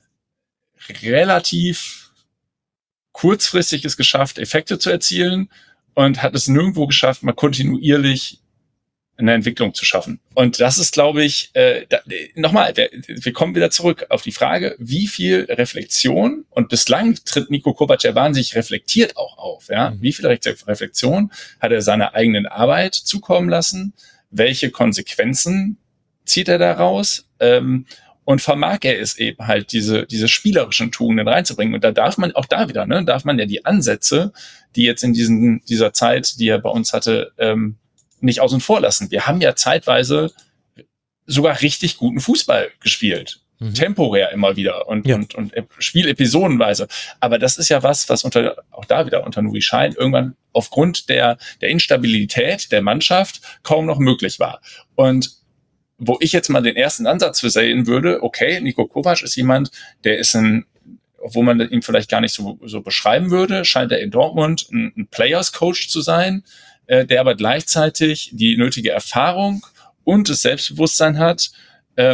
relativ kurzfristig es geschafft, Effekte zu erzielen und hat es nirgendwo geschafft, mal kontinuierlich eine Entwicklung zu schaffen. Und das ist, glaube ich, nochmal, wir kommen wieder zurück auf die Frage, wie viel Reflexion, und bislang tritt Niko Kovac ja wahnsinnig reflektiert auch auf, ja, wie viel Reflexion hat er seiner eigenen Arbeit zukommen lassen, welche Konsequenzen zieht er daraus, und vermag er es eben halt, diese spielerischen Tugenden reinzubringen. Und da darf man auch da wieder, darf man ja die Ansätze, die jetzt in dieser Zeit, die er bei uns hatte, nicht außen vor lassen. Wir haben ja zeitweise sogar richtig guten Fußball gespielt. Temporär immer wieder und Spielepisodenweise. Aber das ist ja was auch da wieder unter Nuri Sahin irgendwann aufgrund der Instabilität der Mannschaft kaum noch möglich war. Und wo ich jetzt mal den ersten Ansatz für sehen würde, okay, Niko Kovac ist jemand, der ist obwohl man ihn vielleicht gar nicht so beschreiben würde, scheint er in Dortmund ein Players-Coach zu sein, der aber gleichzeitig die nötige Erfahrung und das Selbstbewusstsein hat, da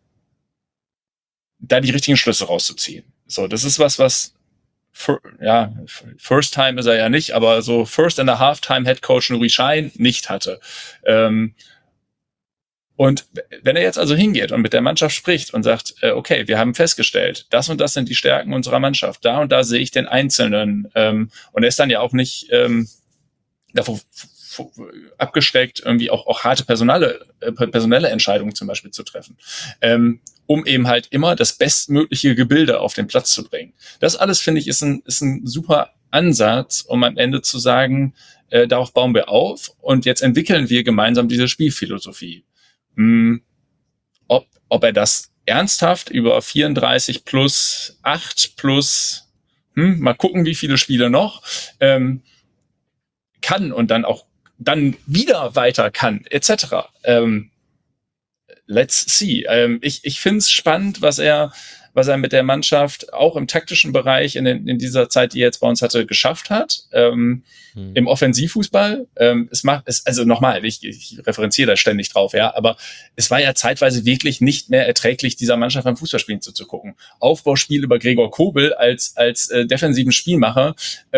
die richtigen Schlüsse rauszuziehen. So, das ist was First Time ist er ja nicht, aber so First and a Half Time Head Coach Nuri Sahin nicht hatte. Und wenn er jetzt also hingeht und mit der Mannschaft spricht und sagt, okay, wir haben festgestellt, das und das sind die Stärken unserer Mannschaft, da und da sehe ich den Einzelnen, und er ist dann ja auch nicht davor abgesteckt, irgendwie auch harte personelle Entscheidungen zum Beispiel zu treffen, um eben halt immer das bestmögliche Gebilde auf den Platz zu bringen. Das alles, finde ich, ist ein super Ansatz, um am Ende zu sagen, darauf bauen wir auf und jetzt entwickeln wir gemeinsam diese Spielphilosophie. Ob er das ernsthaft über 34 plus 8 plus, mal gucken, wie viele Spiele noch, kann und dann wieder weiter kann, etc. Let's see. Ich finde es spannend, was er mit der Mannschaft auch im taktischen Bereich in dieser Zeit, die er jetzt bei uns hatte, geschafft hat. Im Offensivfußball. Also nochmal, ich referenziere da ständig drauf, ja, aber es war ja zeitweise wirklich nicht mehr erträglich, dieser Mannschaft beim Fußballspielen zuzugucken. Aufbauspiel über Gregor Kobel als defensiven Spielmacher,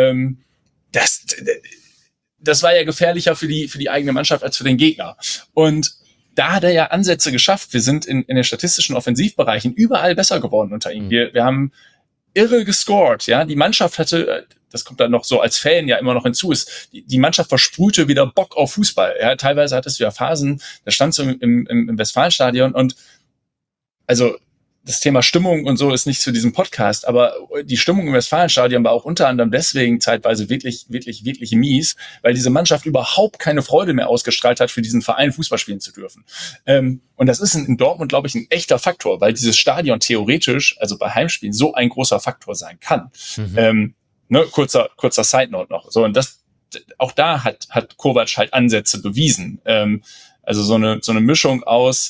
das war ja gefährlicher für die eigene Mannschaft als für den Gegner. Und da hat er ja Ansätze geschafft. Wir sind in den statistischen Offensivbereichen überall besser geworden unter ihm. Wir haben irre gescored, ja. Die Mannschaft hatte, das kommt dann noch so als Fan ja immer noch hinzu, die Mannschaft versprühte wieder Bock auf Fußball. Ja, teilweise hattest du ja Phasen, da standst du im Westfalenstadion und also das Thema Stimmung und so ist nicht zu diesem Podcast, aber die Stimmung im Westfalenstadion war auch unter anderem deswegen zeitweise wirklich, wirklich, wirklich mies, weil diese Mannschaft überhaupt keine Freude mehr ausgestrahlt hat, für diesen Verein Fußball spielen zu dürfen. Und das ist in Dortmund, glaube ich, ein echter Faktor, weil dieses Stadion theoretisch, also bei Heimspielen, so ein großer Faktor sein kann. Kurzer Side-Note noch. So, und auch da hat Kovac halt Ansätze bewiesen. Also so eine Mischung aus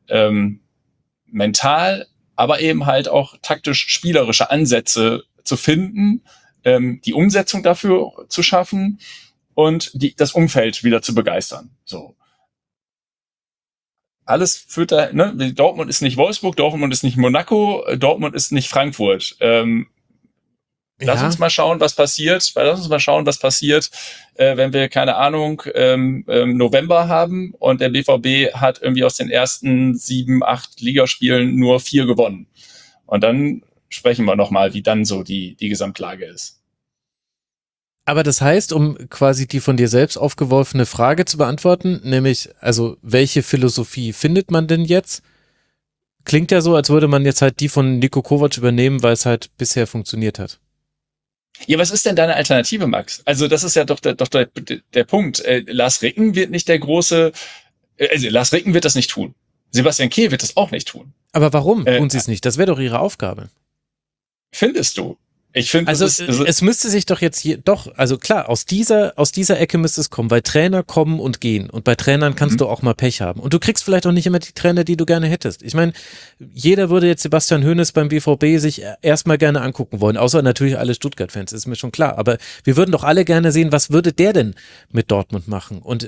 mental, aber eben halt auch taktisch-spielerische Ansätze zu finden, die Umsetzung dafür zu schaffen und das Umfeld wieder zu begeistern. So. Alles führt da, Dortmund ist nicht Wolfsburg, Dortmund ist nicht Monaco, Dortmund ist nicht Frankfurt. Lass uns mal schauen, was passiert. Wenn wir, keine Ahnung, November haben und der BVB hat irgendwie aus den ersten 7, 8 Ligaspielen nur 4 gewonnen. Und dann sprechen wir nochmal, wie dann so die Gesamtlage ist. Aber das heißt, um quasi die von dir selbst aufgeworfene Frage zu beantworten, nämlich, also welche Philosophie findet man denn jetzt? Klingt ja so, als würde man jetzt halt die von Niko Kovac übernehmen, weil es halt bisher funktioniert hat. Ja, was ist denn deine Alternative, Max? Also das ist ja doch der Punkt. Lars Ricken wird nicht der große, also Lars Ricken wird das nicht tun. Sebastian Kehl wird das auch nicht tun. Aber warum tun sie es nicht? Das wäre doch ihre Aufgabe. Findest du? Ich finde, also es müsste sich doch jetzt hier, also klar, aus dieser Ecke müsste es kommen, weil Trainer kommen und gehen und bei Trainern kannst du auch mal Pech haben und du kriegst vielleicht auch nicht immer die Trainer, die du gerne hättest. Ich meine, jeder würde jetzt Sebastian Hoeneß beim BVB sich erstmal gerne angucken wollen, außer natürlich alle Stuttgart-Fans, ist mir schon klar, aber wir würden doch alle gerne sehen, was würde der denn mit Dortmund machen und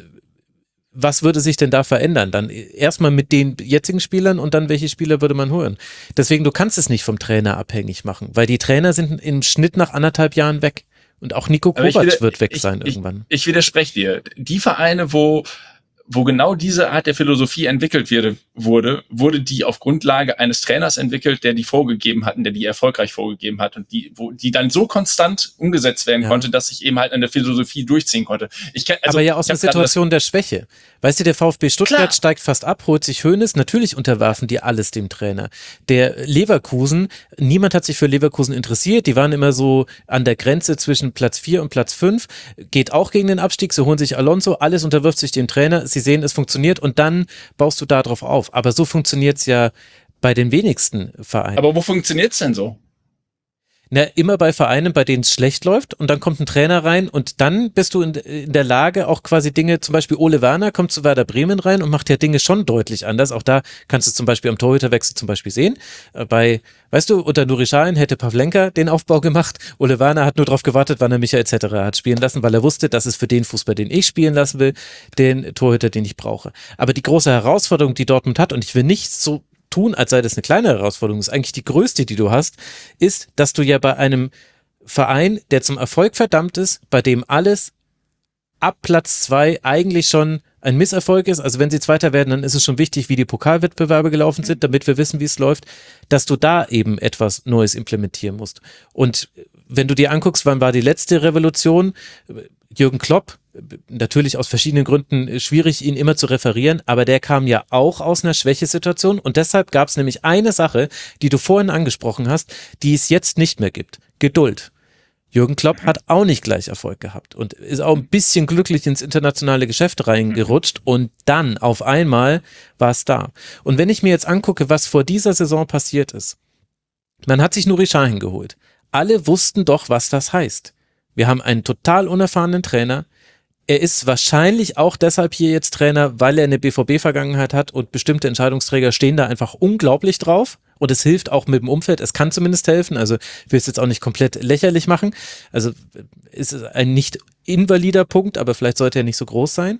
was würde sich denn da verändern? Dann erstmal mit den jetzigen Spielern und dann welche Spieler würde man holen? Deswegen, du kannst es nicht vom Trainer abhängig machen, weil die Trainer sind im Schnitt nach 1,5 Jahren weg. Und auch Niko Kovac wird weg sein irgendwann. Ich widerspreche dir. Die Vereine, wo genau diese Art der Philosophie entwickelt wurde die auf Grundlage eines Trainers entwickelt, der die vorgegeben hat und der die erfolgreich vorgegeben hat und die dann so konstant umgesetzt werden konnte, dass ich eben halt eine Philosophie durchziehen konnte. Aber ja aus einer Situation der Schwäche. Weißt du, der VfB Stuttgart steigt fast ab, holt sich Hoeneß, natürlich unterwerfen die alles dem Trainer. Der Leverkusen, niemand hat sich für Leverkusen interessiert, die waren immer so an der Grenze zwischen Platz 4 und Platz 5, geht auch gegen den Abstieg, sie holen sich Alonso, alles unterwirft sich dem Trainer, sie sehen, es funktioniert und dann baust du da drauf auf. Aber so funktioniert es ja bei den wenigsten Vereinen. Aber wo funktioniert es denn so? Na, immer bei Vereinen, bei denen es schlecht läuft und dann kommt ein Trainer rein und dann bist du in der Lage, auch quasi Dinge, zum Beispiel Ole Werner kommt zu Werder Bremen rein und macht ja Dinge schon deutlich anders. Auch da kannst du zum Beispiel am Torhüterwechsel zum Beispiel sehen. Weißt du, unter Nuri Sahin hätte Pavlenka den Aufbau gemacht. Ole Werner hat nur darauf gewartet, wann er Michael etc. hat spielen lassen, weil er wusste, das ist für den Fußball, den ich spielen lassen will, den Torhüter, den ich brauche. Aber die große Herausforderung, die Dortmund hat, und ich will nicht so tun, als sei das eine kleine Herausforderung, ist eigentlich die größte, die du hast, ist, dass du ja bei einem Verein, der zum Erfolg verdammt ist, bei dem alles ab Platz 2 eigentlich schon ein Misserfolg ist, also wenn sie Zweiter werden, dann ist es schon wichtig, wie die Pokalwettbewerbe gelaufen sind, damit wir wissen, wie es läuft, dass du da eben etwas Neues implementieren musst. Und wenn du dir anguckst, wann war die letzte Revolution, Jürgen Klopp, natürlich aus verschiedenen Gründen schwierig, ihn immer zu referieren, aber der kam ja auch aus einer Schwächesituation und deshalb gab es nämlich eine Sache, die du vorhin angesprochen hast, die es jetzt nicht mehr gibt. Geduld. Jürgen Klopp hat auch nicht gleich Erfolg gehabt und ist auch ein bisschen glücklich ins internationale Geschäft reingerutscht und dann auf einmal war es da. Und wenn ich mir jetzt angucke, was vor dieser Saison passiert ist, man hat sich Nuri Sahin geholt. Alle wussten doch, was das heißt. Wir haben einen total unerfahrenen Trainer. Er ist wahrscheinlich auch deshalb hier jetzt Trainer, weil er eine BVB-Vergangenheit hat und bestimmte Entscheidungsträger stehen da einfach unglaublich drauf und es hilft auch mit dem Umfeld, es kann zumindest helfen, also ich will es jetzt auch nicht komplett lächerlich machen, also ist es ein nicht invalider Punkt, aber vielleicht sollte er nicht so groß sein.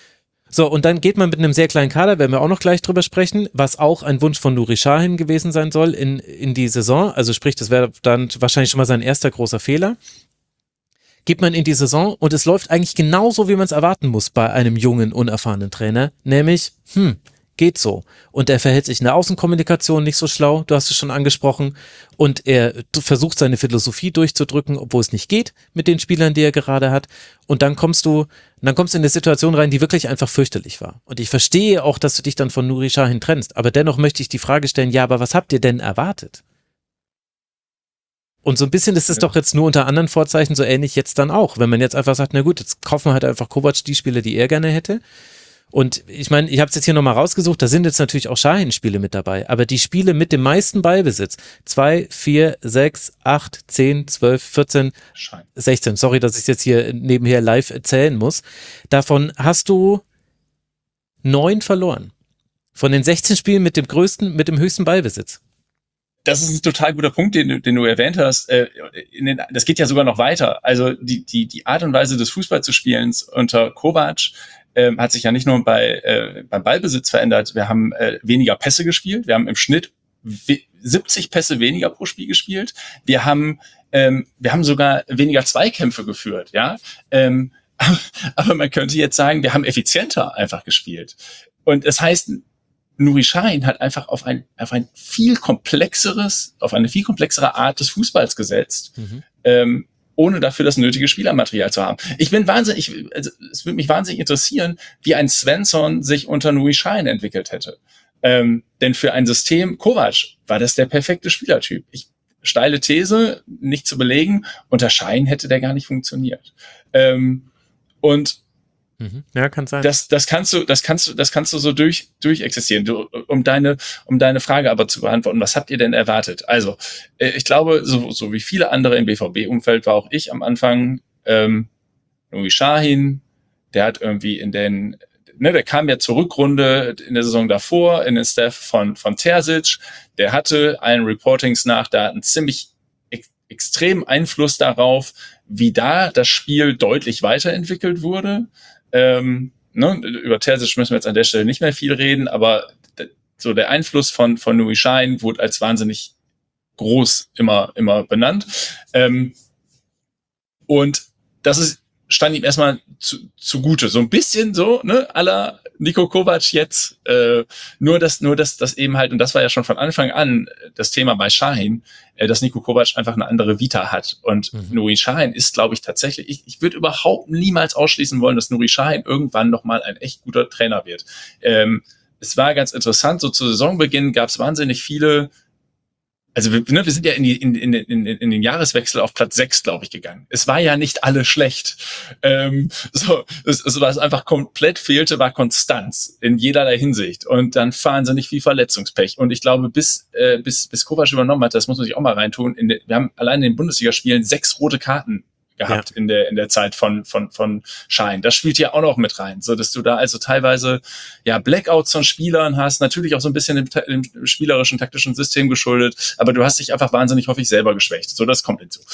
So, und dann geht man mit einem sehr kleinen Kader, werden wir auch noch gleich drüber sprechen, was auch ein Wunsch von Nuri Sahin gewesen sein soll in die Saison, also sprich, das wäre dann wahrscheinlich schon mal sein erster großer Fehler. Geht man in die Saison und es läuft eigentlich genauso, wie man es erwarten muss bei einem jungen, unerfahrenen Trainer, nämlich, geht so. Und er verhält sich in der Außenkommunikation nicht so schlau, du hast es schon angesprochen, und er versucht seine Philosophie durchzudrücken, obwohl es nicht geht mit den Spielern, die er gerade hat, und dann kommst du in eine Situation rein, die wirklich einfach fürchterlich war. Und ich verstehe auch, dass du dich dann von Nuri Sahin trennst, aber dennoch möchte ich die Frage stellen, ja, aber was habt ihr denn erwartet? Und so ein bisschen ist es doch jetzt nur unter anderen Vorzeichen so ähnlich jetzt dann auch. Wenn man jetzt einfach sagt, na gut, jetzt kaufen wir halt einfach Kovac die Spiele, die er gerne hätte. Und ich meine, ich habe es jetzt hier nochmal rausgesucht, da sind jetzt natürlich auch Sahin-Spiele mit dabei, aber die Spiele mit dem meisten Ballbesitz, 2, 4, 6, 8, 10, 12, 14, 16, sorry, dass ich es jetzt hier nebenher live erzählen muss, davon hast du 9 verloren. Von den 16 Spielen mit dem höchsten Ballbesitz. Das ist ein total guter Punkt, den du erwähnt hast. Das geht ja sogar noch weiter. Also die Art und Weise des Fußball zu spielen unter Kovac hat sich ja nicht nur beim Ballbesitz verändert. Wir haben weniger Pässe gespielt. Wir haben im Schnitt 70 Pässe weniger pro Spiel gespielt. Wir haben sogar weniger Zweikämpfe geführt, ja. Aber man könnte jetzt sagen, wir haben effizienter einfach gespielt. Und das heißt, Nuri Sahin hat einfach auf eine viel komplexere Art des Fußballs gesetzt, ohne dafür das nötige Spielermaterial zu haben. Es würde mich wahnsinnig interessieren, wie ein Svensson sich unter Nuri Sahin entwickelt hätte. Denn für ein System Kovac war das der perfekte Spielertyp. Steile These, nicht zu belegen, unter Sahin hätte der gar nicht funktioniert. Und ja, kann sein. Das kannst du so durch existieren. Um deine Frage aber zu beantworten, was habt ihr denn erwartet? Also, ich glaube, so wie viele andere im BVB-Umfeld war auch ich am Anfang, Nuri Sahin, der hat irgendwie der kam ja zur Rückrunde in der Saison davor in den Staff von Terzic, der hatte allen Reportings nach da einen ziemlich extremen Einfluss darauf, wie da das Spiel deutlich weiterentwickelt wurde. Über Terzic müssen wir jetzt an der Stelle nicht mehr viel reden, aber so der Einfluss von Nuri Sahin wurde als wahnsinnig groß immer benannt. Und das stand ihm erstmal zugute. So ein bisschen so, à la Niko Kovac jetzt, nur dass eben halt, und das war ja schon von Anfang an das Thema bei Sahin, dass Niko Kovac einfach eine andere Vita hat. Und Nuri Sahin ist, glaube ich, tatsächlich, ich würde überhaupt niemals ausschließen wollen, dass Nuri Sahin irgendwann nochmal ein echt guter Trainer wird. Es war ganz interessant, so zu Saisonbeginn gab es wahnsinnig viele. Also wir sind ja in den Jahreswechsel auf Platz 6, glaube ich, gegangen. Es war ja nicht alles schlecht. Was einfach komplett fehlte, war Konstanz in jederlei Hinsicht. Und dann wahnsinnig viel Verletzungspech. Und ich glaube, bis Kovac übernommen hat, das muss man sich auch mal reintun, wir haben allein in den Bundesligaspielen 6 rote Karten gehabt in der Zeit von Sahin. Das spielt ja auch noch mit rein, so dass du da also teilweise Blackouts von Spielern hast, natürlich auch so ein bisschen dem spielerischen, taktischen System geschuldet, aber du hast dich einfach wahnsinnig häufig selber geschwächt. So, das kommt hinzu.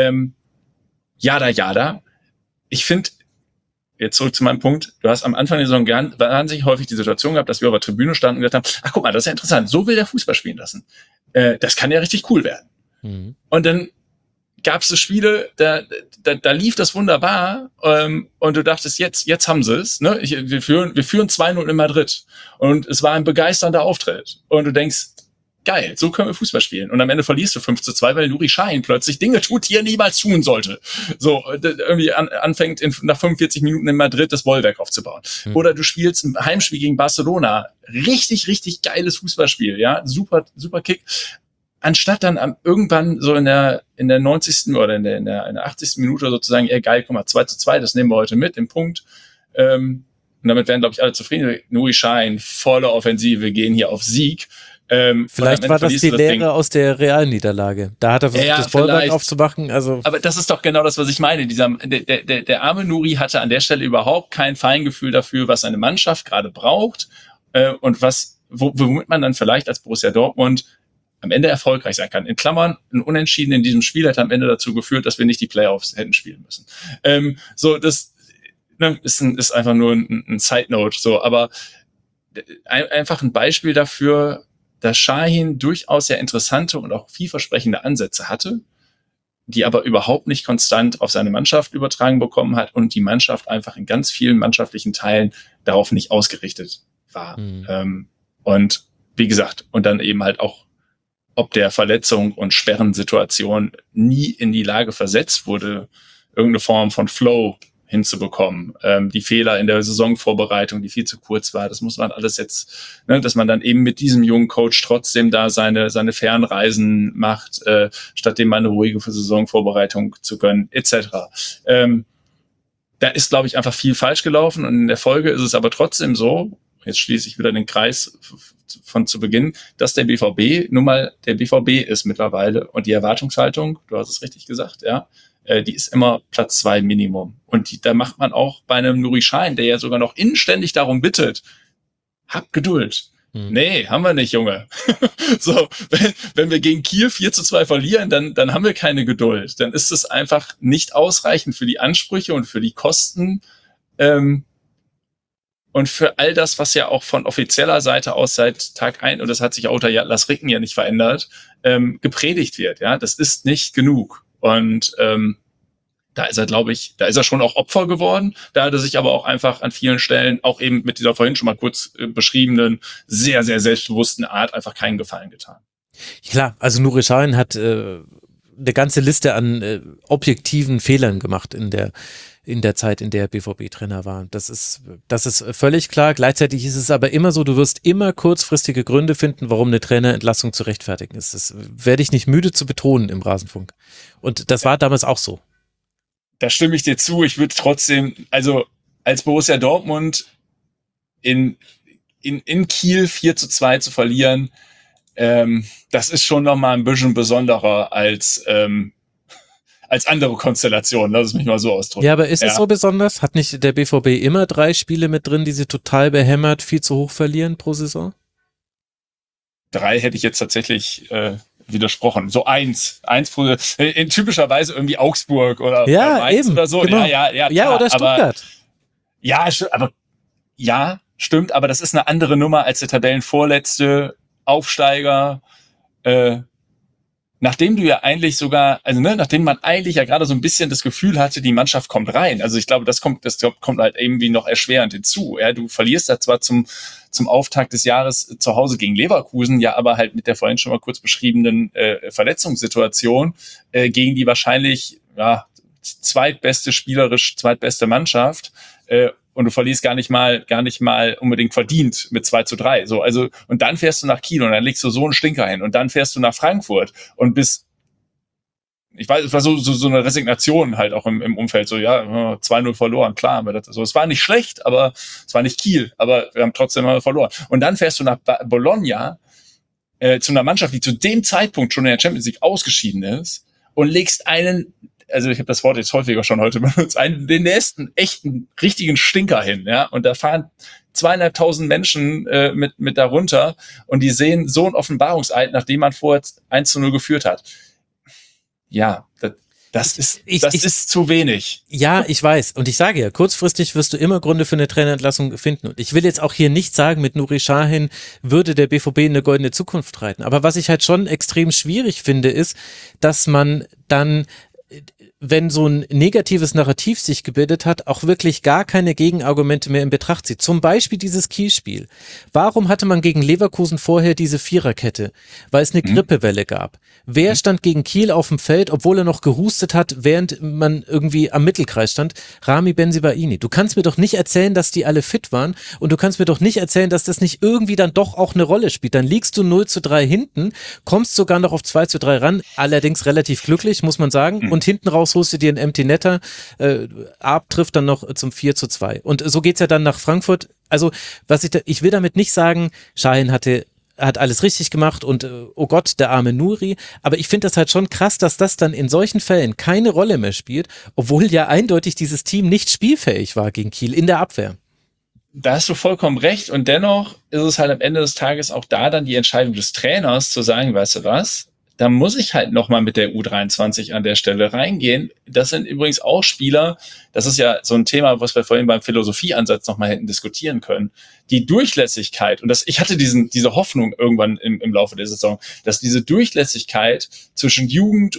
Jada. Ich finde, jetzt zurück zu meinem Punkt, du hast am Anfang der Saison wahnsinnig häufig die Situation gehabt, dass wir auf der Tribüne standen und gesagt haben, ach guck mal, das ist ja interessant, so will der Fußball spielen lassen. Das kann ja richtig cool werden. Und dann gab es so Spiele, da lief das wunderbar, und du dachtest, jetzt haben sie es. Ne? Wir führen 2-0 in Madrid und es war ein begeisternder Auftritt. Und du denkst, geil, so können wir Fußball spielen. Und am Ende verlierst du 5-2, weil Nuri Sahin plötzlich Dinge tut, die er niemals tun sollte. So, irgendwie anfängt nach 45 Minuten in Madrid das Bollwerk aufzubauen. Oder du spielst ein Heimspiel gegen Barcelona. Richtig, richtig geiles Fußballspiel, ja. Super, super Kick. Anstatt dann irgendwann so in der 90. oder in der 80. Minute sozusagen, geil, guck mal, 2-2, das nehmen wir heute mit, den Punkt. Und damit wären, glaube ich, alle zufrieden. Nuri Sahin, volle Offensive, gehen hier auf Sieg. Vielleicht war das die Lehre aus der Realniederlage. Da hat er versucht, das Bollwerk aufzumachen. Also. Aber das ist doch genau das, was ich meine. Der arme Nuri hatte an der Stelle überhaupt kein Feingefühl dafür, was eine Mannschaft gerade braucht, und womit man dann vielleicht als Borussia Dortmund am Ende erfolgreich sein kann. In Klammern, ein Unentschieden in diesem Spiel hat am Ende dazu geführt, dass wir nicht die Playoffs hätten spielen müssen. Das ist einfach nur ein Side-Note, so, aber einfach ein Beispiel dafür, dass Sahin durchaus sehr interessante und auch vielversprechende Ansätze hatte, die aber überhaupt nicht konstant auf seine Mannschaft übertragen bekommen hat und die Mannschaft einfach in ganz vielen mannschaftlichen Teilen darauf nicht ausgerichtet war. Und wie gesagt, und dann eben halt auch ob der Verletzung und Sperrensituation nie in die Lage versetzt wurde, irgendeine Form von Flow hinzubekommen. Die Fehler in der Saisonvorbereitung, die viel zu kurz war, das muss man alles jetzt, dass man dann eben mit diesem jungen Coach trotzdem da seine Fernreisen macht, statt dem mal eine ruhige Saisonvorbereitung zu gönnen, etc. Da ist, glaube ich, einfach viel falsch gelaufen und in der Folge ist es aber trotzdem so, jetzt schließe ich wieder den Kreis von zu Beginn, dass der BVB nun mal der BVB ist mittlerweile und die Erwartungshaltung, du hast es richtig gesagt, ja, die ist immer Platz 2 Minimum. Und da macht man auch bei einem Nuri Sahin, der ja sogar noch inständig darum bittet, hab Geduld. Nee, haben wir nicht, Junge. So, wenn wir gegen Kiel 4-2 verlieren, dann haben wir keine Geduld. Dann ist es einfach nicht ausreichend für die Ansprüche und für die Kosten, und für all das, was ja auch von offizieller Seite aus seit Tag 1, und das hat sich auch unter Lars Ricken ja nicht verändert, gepredigt wird. Ja, das ist nicht genug. Und da ist er, glaube ich, da ist er schon auch Opfer geworden. Da hat er sich aber auch einfach an vielen Stellen, auch eben mit dieser vorhin schon mal kurz beschriebenen, sehr, sehr selbstbewussten Art einfach keinen Gefallen getan. Klar, also Nuri Sahin hat eine ganze Liste an objektiven Fehlern gemacht in der Zeit, in der BVB-Trainer war. Das ist völlig klar. Gleichzeitig ist es aber immer so, du wirst immer kurzfristige Gründe finden, warum eine Trainerentlassung zu rechtfertigen ist. Das werde ich nicht müde zu betonen im Rasenfunk. Und das war damals auch so. Da stimme ich dir zu. Ich würde trotzdem, also als Borussia Dortmund in Kiel 4-2 zu verlieren, das ist schon nochmal ein bisschen besonderer als andere Konstellationen. Lass es mich mal so ausdrücken. Ja, aber ist es so besonders? Hat nicht der BVB immer 3 Spiele mit drin, die sie total behämmert, viel zu hoch verlieren pro Saison? 3 hätte ich jetzt tatsächlich widersprochen. So eins pro, in typischerweise irgendwie Augsburg oder Mainz eben, oder so. Genau. Ja, klar, oder Stuttgart. Stimmt, aber das ist eine andere Nummer als der Tabellenvorletzte Aufsteiger, nachdem du ja eigentlich sogar, nachdem man eigentlich ja gerade so ein bisschen das Gefühl hatte, die Mannschaft kommt rein. Also ich glaube, das kommt halt irgendwie noch erschwerend hinzu. Ja, du verlierst da zwar zum Auftakt des Jahres zu Hause gegen Leverkusen, ja, aber halt mit der vorhin schon mal kurz beschriebenen Verletzungssituation gegen die wahrscheinlich zweitbeste Mannschaft. Und du verlierst gar nicht mal unbedingt verdient mit 2-3. So, also, und dann fährst du nach Kiel und dann legst du so einen Stinker hin und dann fährst du nach Frankfurt und ich weiß, es war so eine Resignation halt auch im Umfeld, so, 2-0 verloren, klar, aber es war nicht schlecht, aber es war nicht Kiel, aber wir haben trotzdem mal verloren. Und dann fährst du nach Bologna, zu einer Mannschaft, die zu dem Zeitpunkt schon in der Champions League ausgeschieden ist und legst also ich habe das Wort jetzt häufiger schon heute benutzt, den nächsten echten, richtigen Stinker hin, ja, und da fahren 2.500 Menschen mit darunter und die sehen so einen Offenbarungseid, nachdem man vorher 1-0 geführt hat. Ja, das ist zu wenig. Ja, ich weiß. Und ich sage ja, kurzfristig wirst du immer Gründe für eine Trainerentlassung finden. Und ich will jetzt auch hier nicht sagen, mit Nuri Sahin würde der BVB in eine goldene Zukunft reiten. Aber was ich halt schon extrem schwierig finde, ist, dass man dann, wenn so ein negatives Narrativ sich gebildet hat, auch wirklich gar keine Gegenargumente mehr in Betracht zieht. Zum Beispiel dieses Kiel-Spiel. Warum hatte man gegen Leverkusen vorher diese Viererkette? Weil es eine Grippewelle gab. Wer stand gegen Kiel auf dem Feld, obwohl er noch gehustet hat, während man irgendwie am Mittelkreis stand? Rami Bensebaini. Du kannst mir doch nicht erzählen, dass die alle fit waren und du kannst mir doch nicht erzählen, dass das nicht irgendwie dann doch auch eine Rolle spielt. Dann liegst du 0-3 hinten, kommst sogar noch auf 2-3 ran, allerdings relativ glücklich, muss man sagen, und hinten raus holst du dir einen Empty Netter, Arp trifft dann noch zum 4-2. Und so geht's ja dann nach Frankfurt. Also, ich will damit nicht sagen, Sahin hat alles richtig gemacht und oh Gott, der arme Nuri, aber ich finde das halt schon krass, dass das dann in solchen Fällen keine Rolle mehr spielt, obwohl ja eindeutig dieses Team nicht spielfähig war gegen Kiel in der Abwehr. Da hast du vollkommen recht und dennoch ist es halt am Ende des Tages auch da dann die Entscheidung des Trainers zu sagen, weißt du was, da muss ich halt nochmal mit der U23 an der Stelle reingehen. Das sind übrigens auch Spieler, das ist ja so ein Thema, was wir vorhin beim Philosophieansatz nochmal hätten diskutieren können. Die Durchlässigkeit, und ich hatte diese Hoffnung irgendwann im Laufe der Saison, dass diese Durchlässigkeit zwischen Jugend,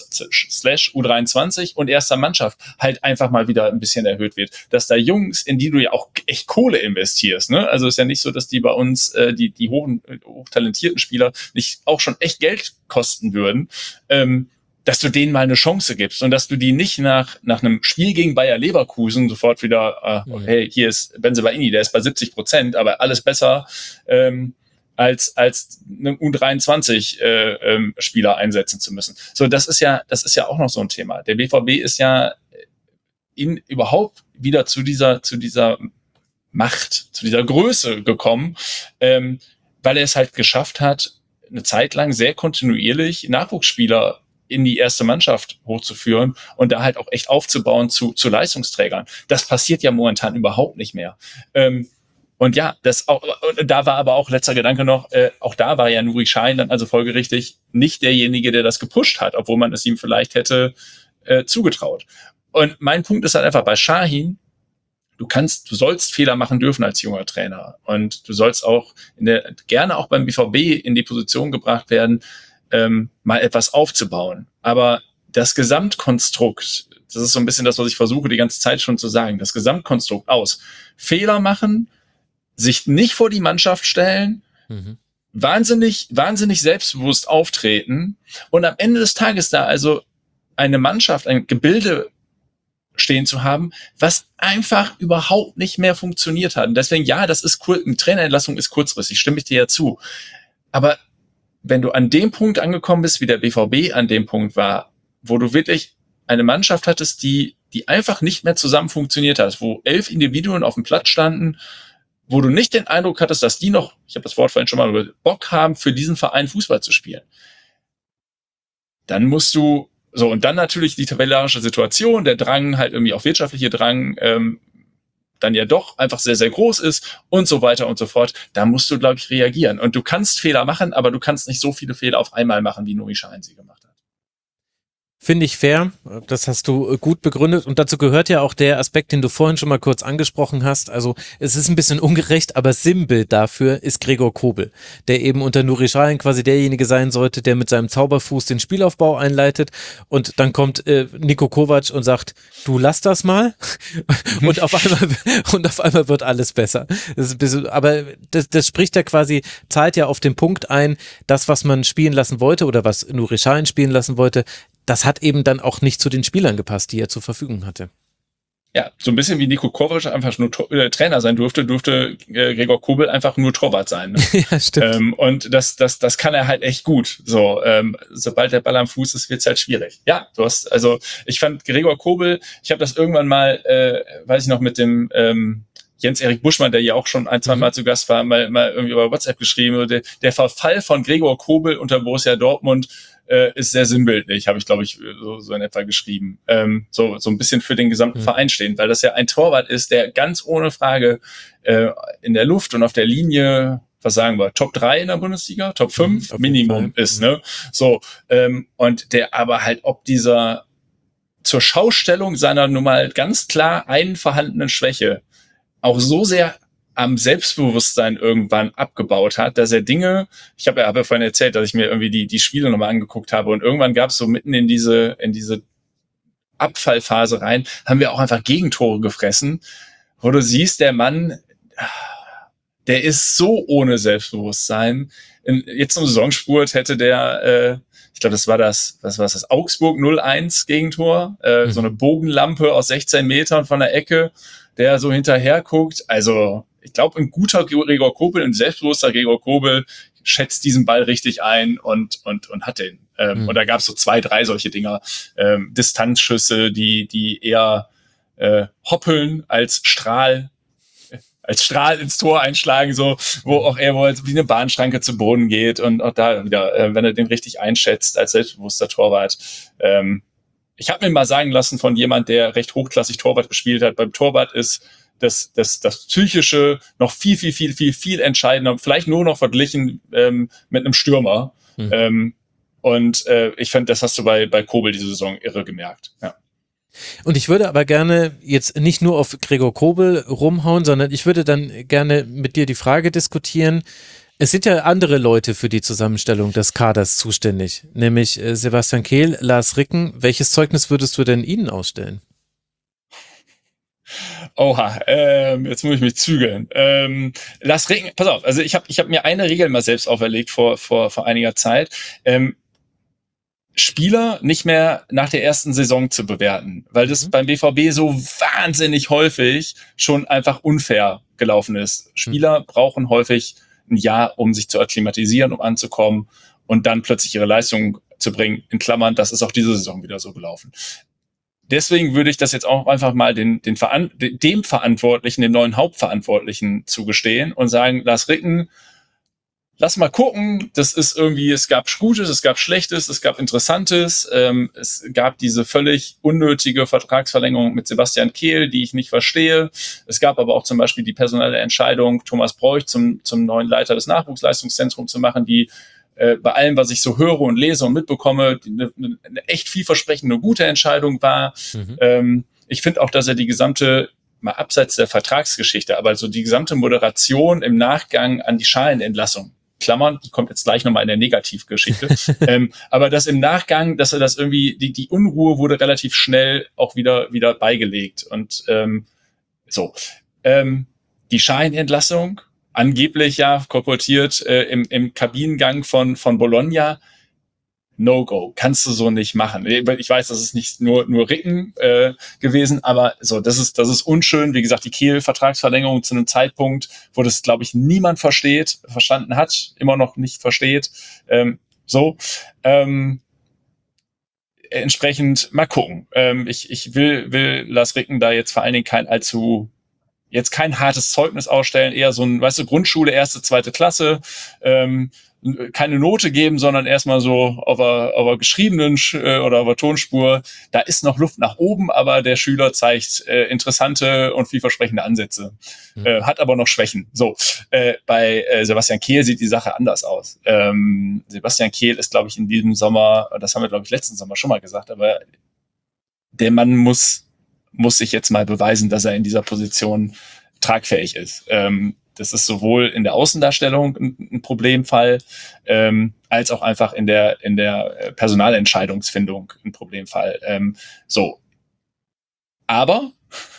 U23 und erster Mannschaft halt einfach mal wieder ein bisschen erhöht wird. Dass da Jungs, in die du ja auch echt Kohle investierst, ne? Also ist ja nicht so, dass die bei uns, die hochtalentierten Spieler nicht auch schon echt Geld kosten würden, dass du denen mal eine Chance gibst und dass du die nicht nach einem Spiel gegen Bayer Leverkusen sofort wieder, hey, hier ist Bensebaini, der ist bei 70%, aber alles besser als einen U23 Spieler einsetzen zu müssen. So, das ist ja auch noch so ein Thema. Der BVB ist ja überhaupt wieder zu dieser Macht, zu dieser Größe gekommen, weil er es halt geschafft hat, eine Zeit lang sehr kontinuierlich Nachwuchsspieler in die erste Mannschaft hochzuführen und da halt auch echt aufzubauen zu Leistungsträgern. Das passiert ja momentan überhaupt nicht mehr. Und ja, da war aber auch letzter Gedanke noch, auch da war ja Nuri Sahin dann also folgerichtig nicht derjenige, der das gepusht hat, obwohl man es ihm vielleicht hätte zugetraut. Und mein Punkt ist halt einfach bei Sahin, du sollst Fehler machen dürfen als junger Trainer. Und du sollst auch gerne auch beim BVB in die Position gebracht werden, mal etwas aufzubauen. Aber das Gesamtkonstrukt, das ist so ein bisschen das, was ich versuche, die ganze Zeit schon zu sagen, das Gesamtkonstrukt aus Fehler machen, sich nicht vor die Mannschaft stellen, wahnsinnig selbstbewusst auftreten und am Ende des Tages da also eine Mannschaft, ein Gebilde stehen zu haben, was einfach überhaupt nicht mehr funktioniert hat. Und deswegen, ja, das ist eine Trainerentlassung ist kurzfristig, stimme ich dir ja zu. Aber wenn du an dem Punkt angekommen bist, wie der BVB an dem Punkt war, wo du wirklich eine Mannschaft hattest, die einfach nicht mehr zusammen funktioniert hat, wo 11 Individuen auf dem Platz standen, wo du nicht den Eindruck hattest, dass die noch, ich habe das Wort vorhin schon mal über Bock haben, für diesen Verein Fußball zu spielen. Dann musst du, und dann natürlich die tabellarische Situation, der Drang, halt irgendwie auch wirtschaftliche Drang, dann ja doch einfach sehr, sehr groß ist und so weiter und so fort. Da musst du, glaube ich, reagieren. Und du kannst Fehler machen, aber du kannst nicht so viele Fehler auf einmal machen, wie Nuri Sahin sie gemacht hat. Finde ich fair, das hast du gut begründet und dazu gehört ja auch der Aspekt, den du vorhin schon mal kurz angesprochen hast, also es ist ein bisschen ungerecht, aber Sinnbild dafür ist Gregor Kobel, der eben unter Nuri Sahin quasi derjenige sein sollte, der mit seinem Zauberfuß den Spielaufbau einleitet und dann kommt Niko Kovac und sagt, du lass das mal und auf einmal wird alles besser. Das ist ein bisschen, aber das spricht ja quasi, zahlt ja auf den Punkt ein, das, was man spielen lassen wollte oder was Nuri Sahin spielen lassen wollte, das hat eben dann auch nicht zu den Spielern gepasst, die er zur Verfügung hatte. Ja, so ein bisschen wie Niko Kovac einfach nur Trainer sein durfte Gregor Kobel einfach nur Torwart sein. Ne? Ja, stimmt. Und das kann er halt echt gut. Sobald der Ball am Fuß ist, wird's halt schwierig. Ja, ich fand Gregor Kobel, ich habe das irgendwann mal, weiß ich noch, mit dem Jens-Erik Buschmann, der ja auch schon ein, zwei Mal zu Gast war, mal irgendwie über WhatsApp geschrieben. Der Verfall von Gregor Kobel unter Borussia Dortmund ist sehr sinnbildlich, habe ich, glaube ich, so in etwa geschrieben. So ein bisschen für den gesamten Verein stehen, weil das ja ein Torwart ist, der ganz ohne Frage in der Luft und auf der Linie, was sagen wir, Top 3 in der Bundesliga, Top 5 Minimum ist, ne? Und der aber halt ob dieser zur Schaustellung seiner nun mal ganz klar einen vorhandenen Schwäche auch so sehr am Selbstbewusstsein irgendwann abgebaut hat, dass er Dinge, ich habe ja vorhin erzählt, dass ich mir irgendwie die Spiele nochmal angeguckt habe und irgendwann gab es so mitten in diese Abfallphase rein, haben wir auch einfach Gegentore gefressen, wo du siehst, der Mann, der ist so ohne Selbstbewusstsein. Jetzt im Saisonspurt hätte der, ich glaube, das war das Augsburg 0-1 Gegentor, so eine Bogenlampe aus 16 Metern von der Ecke, der so hinterher guckt. Also ich glaube, ein guter Gregor Kobel, ein selbstbewusster Gregor Kobel schätzt diesen Ball richtig ein und hat den. Und da gab es so 2, 3 solche Dinger. Distanzschüsse, die eher hoppeln als Strahl ins Tor einschlagen, so, wo auch er wohl wie eine Bahnschranke zu Boden geht und auch da wieder, wenn er den richtig einschätzt als selbstbewusster Torwart. Ich habe mir mal sagen lassen von jemand, der recht hochklassig Torwart gespielt hat, beim Torwart ist das Psychische noch viel entscheidender, vielleicht nur noch verglichen mit einem Stürmer. Und ich fand, das hast du bei Kobel diese Saison irre gemerkt. Ja. Und ich würde aber gerne jetzt nicht nur auf Gregor Kobel rumhauen, sondern ich würde dann gerne mit dir die Frage diskutieren. Es sind ja andere Leute für die Zusammenstellung des Kaders zuständig, nämlich Sebastian Kehl, Lars Ricken. Welches Zeugnis würdest du denn ihnen ausstellen? Oha, jetzt muss ich mich zügeln. Lars Ricken, pass auf, also ich hab mir eine Regel mal selbst auferlegt vor einiger Zeit. Spieler nicht mehr nach der ersten Saison zu bewerten, weil das beim BVB so wahnsinnig häufig schon einfach unfair gelaufen ist. Spieler brauchen häufig ein Jahr, um sich zu akklimatisieren, um anzukommen und dann plötzlich ihre Leistung zu bringen. In Klammern, das ist auch diese Saison wieder so gelaufen. Deswegen würde ich das jetzt auch einfach mal dem Verantwortlichen, dem neuen Hauptverantwortlichen zugestehen und sagen, Lars Ricken, lass mal gucken, das ist irgendwie, es gab Gutes, es gab Schlechtes, es gab Interessantes, es gab diese völlig unnötige Vertragsverlängerung mit Sebastian Kehl, die ich nicht verstehe. Es gab aber auch zum Beispiel die personelle Entscheidung, Thomas Broich zum neuen Leiter des Nachwuchsleistungszentrums zu machen, die bei allem, was ich so höre und lese und mitbekomme, eine echt vielversprechende, gute Entscheidung war. Ich finde auch, dass er die gesamte mal abseits der Vertragsgeschichte, aber so die gesamte Moderation im Nachgang an die Schalenentlassung, Klammern, die kommt jetzt gleich nochmal in der Negativgeschichte, aber das im Nachgang, dass er das irgendwie, die Unruhe wurde relativ schnell auch wieder beigelegt und die Schalenentlassung, angeblich ja kolportiert im Kabinengang von Bologna, No-Go, kannst du so nicht machen. Ich weiß, das ist nicht nur Ricken gewesen, aber so, das ist unschön. Wie gesagt, die Kehl-Vertragsverlängerung zu einem Zeitpunkt, wo das, glaube ich, niemand verstanden hat, immer noch nicht versteht. Entsprechend mal gucken. Ich will Lars Ricken da jetzt vor allen Dingen kein hartes Zeugnis ausstellen, eher so ein, weißt du, Grundschule, 1., 2. Klasse, keine Note geben, sondern erstmal so auf einer geschriebenen oder auf einer Tonspur, da ist noch Luft nach oben, aber der Schüler zeigt interessante und vielversprechende Ansätze, hat aber noch Schwächen. So, bei Sebastian Kehl sieht die Sache anders aus. Sebastian Kehl ist, glaube ich, in diesem Sommer, das haben wir, glaube ich, letzten Sommer schon mal gesagt, aber der Mann muss sich jetzt mal beweisen, dass er in dieser Position tragfähig ist. Das ist sowohl in der Außendarstellung ein Problemfall, als auch einfach in der Personalentscheidungsfindung ein Problemfall. Aber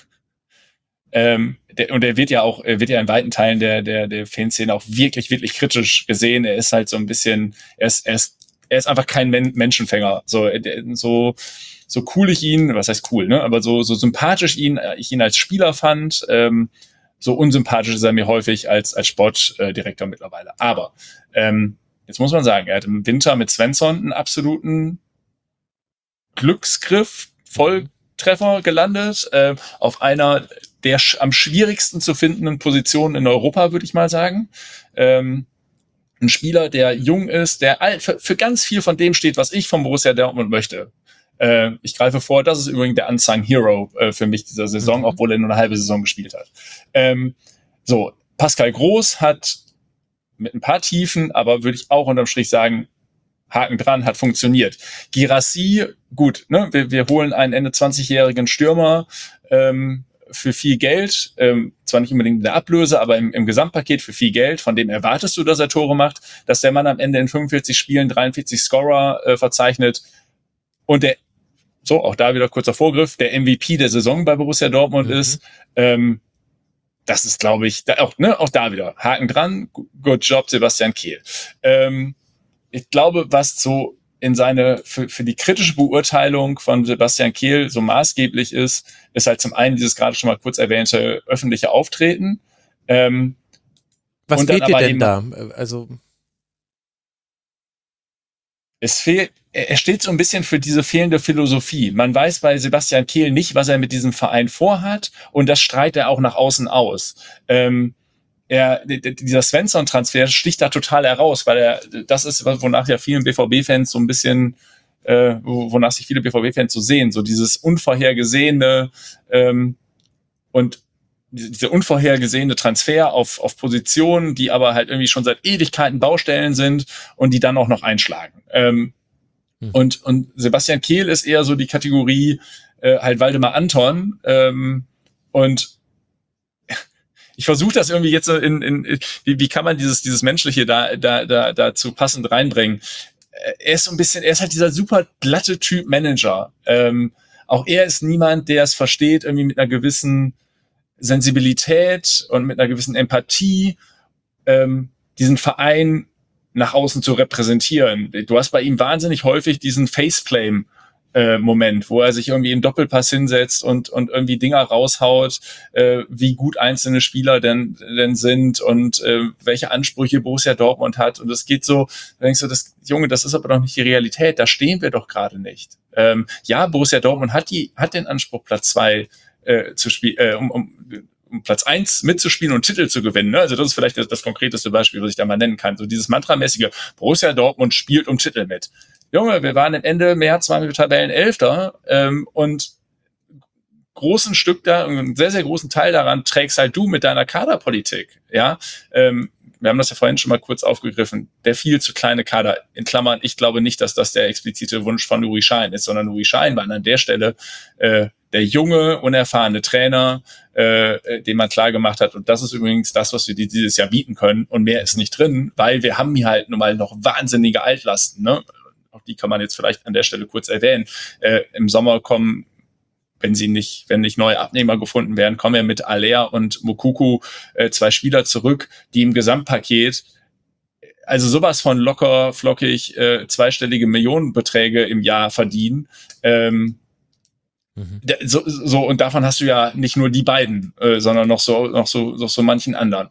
er wird ja in weiten Teilen der Fanszene auch wirklich, wirklich kritisch gesehen. Er ist halt so ein bisschen, er ist einfach kein Menschenfänger. So cool ich ihn, was heißt cool, ne? Aber so sympathisch ich ihn als Spieler fand, so unsympathisch ist er mir häufig als Sportdirektor mittlerweile. Aber jetzt muss man sagen, er hat im Winter mit Svensson einen absoluten Glücksgriff, Volltreffer gelandet, auf einer der am schwierigsten zu findenden Positionen in Europa, würde ich mal sagen. Ein Spieler, der jung ist, der für ganz viel von dem steht, was ich vom Borussia Dortmund möchte. Ich greife vor, das ist übrigens der Unsung Hero für mich dieser Saison, obwohl er nur eine halbe Saison gespielt hat. Pascal Groß hat mit ein paar Tiefen, aber würde ich auch unterm Strich sagen, Haken dran, hat funktioniert. Guirassy, gut, ne, wir holen einen Ende 20-jährigen Stürmer für viel Geld, zwar nicht unbedingt in der Ablöse, aber im Gesamtpaket für viel Geld, von dem erwartest du, dass er Tore macht, dass der Mann am Ende in 45 Spielen 43 Scorer verzeichnet und auch da wieder kurzer Vorgriff, der MVP der Saison bei Borussia Dortmund ist. Das ist, glaube ich, auch da wieder Haken dran, good job, Sebastian Kehl. Ich glaube, was so für die kritische Beurteilung von Sebastian Kehl so maßgeblich ist halt zum einen dieses gerade schon mal kurz erwähnte öffentliche Auftreten. Was fehlt dir denn da? Also er steht so ein bisschen für diese fehlende Philosophie. Man weiß bei Sebastian Kehl nicht, was er mit diesem Verein vorhat, und das strahlt er auch nach außen aus. Dieser Svensson-Transfer sticht da total heraus, weil das ist, wonach ja vielen BVB-Fans so ein bisschen, wonach sich viele BVB-Fans so sehen, so dieses unvorhergesehene und diese unvorhergesehene Transfer auf Positionen, die aber halt irgendwie schon seit Ewigkeiten Baustellen sind und die dann auch noch einschlagen. Und Sebastian Kehl ist eher so die Kategorie halt Waldemar Anton, und ich versuche das irgendwie jetzt wie kann man dieses Menschliche dazu passend reinbringen. Er ist halt dieser super glatte Typ Manager. Auch er ist niemand, der es versteht, irgendwie mit einer gewissen Sensibilität und mit einer gewissen Empathie diesen Verein nach außen zu repräsentieren. Du hast bei ihm wahnsinnig häufig diesen Facepalm Moment, wo er sich irgendwie im Doppelpass hinsetzt und irgendwie Dinger raushaut, wie gut einzelne Spieler denn sind und welche Ansprüche Borussia Dortmund hat. Und es geht so, da denkst du, das ist aber doch nicht die Realität, da stehen wir doch gerade nicht. Ja, Borussia Dortmund hat den Anspruch, Platz 2 zu spielen, um Platz 1 mitzuspielen und Titel zu gewinnen. Ne? Also das ist vielleicht das konkreteste Beispiel, was ich da mal nennen kann. So dieses mantramäßige, Borussia Dortmund spielt um Titel mit. Junge, wir waren am Ende März, waren wir Tabellenelfter, und großen Stück einen sehr, sehr großen Teil daran trägst halt du mit deiner Kaderpolitik. Ja, wir haben das ja vorhin schon mal kurz aufgegriffen. Der viel zu kleine Kader, in Klammern, ich glaube nicht, dass das der explizite Wunsch von Nuri Sahin ist, sondern Nuri Sahin war an der Stelle der junge, unerfahrene Trainer, den man klar gemacht hat. Und das ist übrigens das, was wir dieses Jahr bieten können. Und mehr ist nicht drin, weil wir haben hier halt nun mal noch wahnsinnige Altlasten. Ne? Auch die kann man jetzt vielleicht an der Stelle kurz erwähnen. Im Sommer kommen, wenn nicht neue Abnehmer gefunden werden, kommen ja mit Alea und Moukoko 2 Spieler zurück, die im Gesamtpaket also sowas von locker, flockig zweistellige Millionenbeträge im Jahr verdienen. Und davon hast du ja nicht nur die beiden, sondern noch so manchen anderen.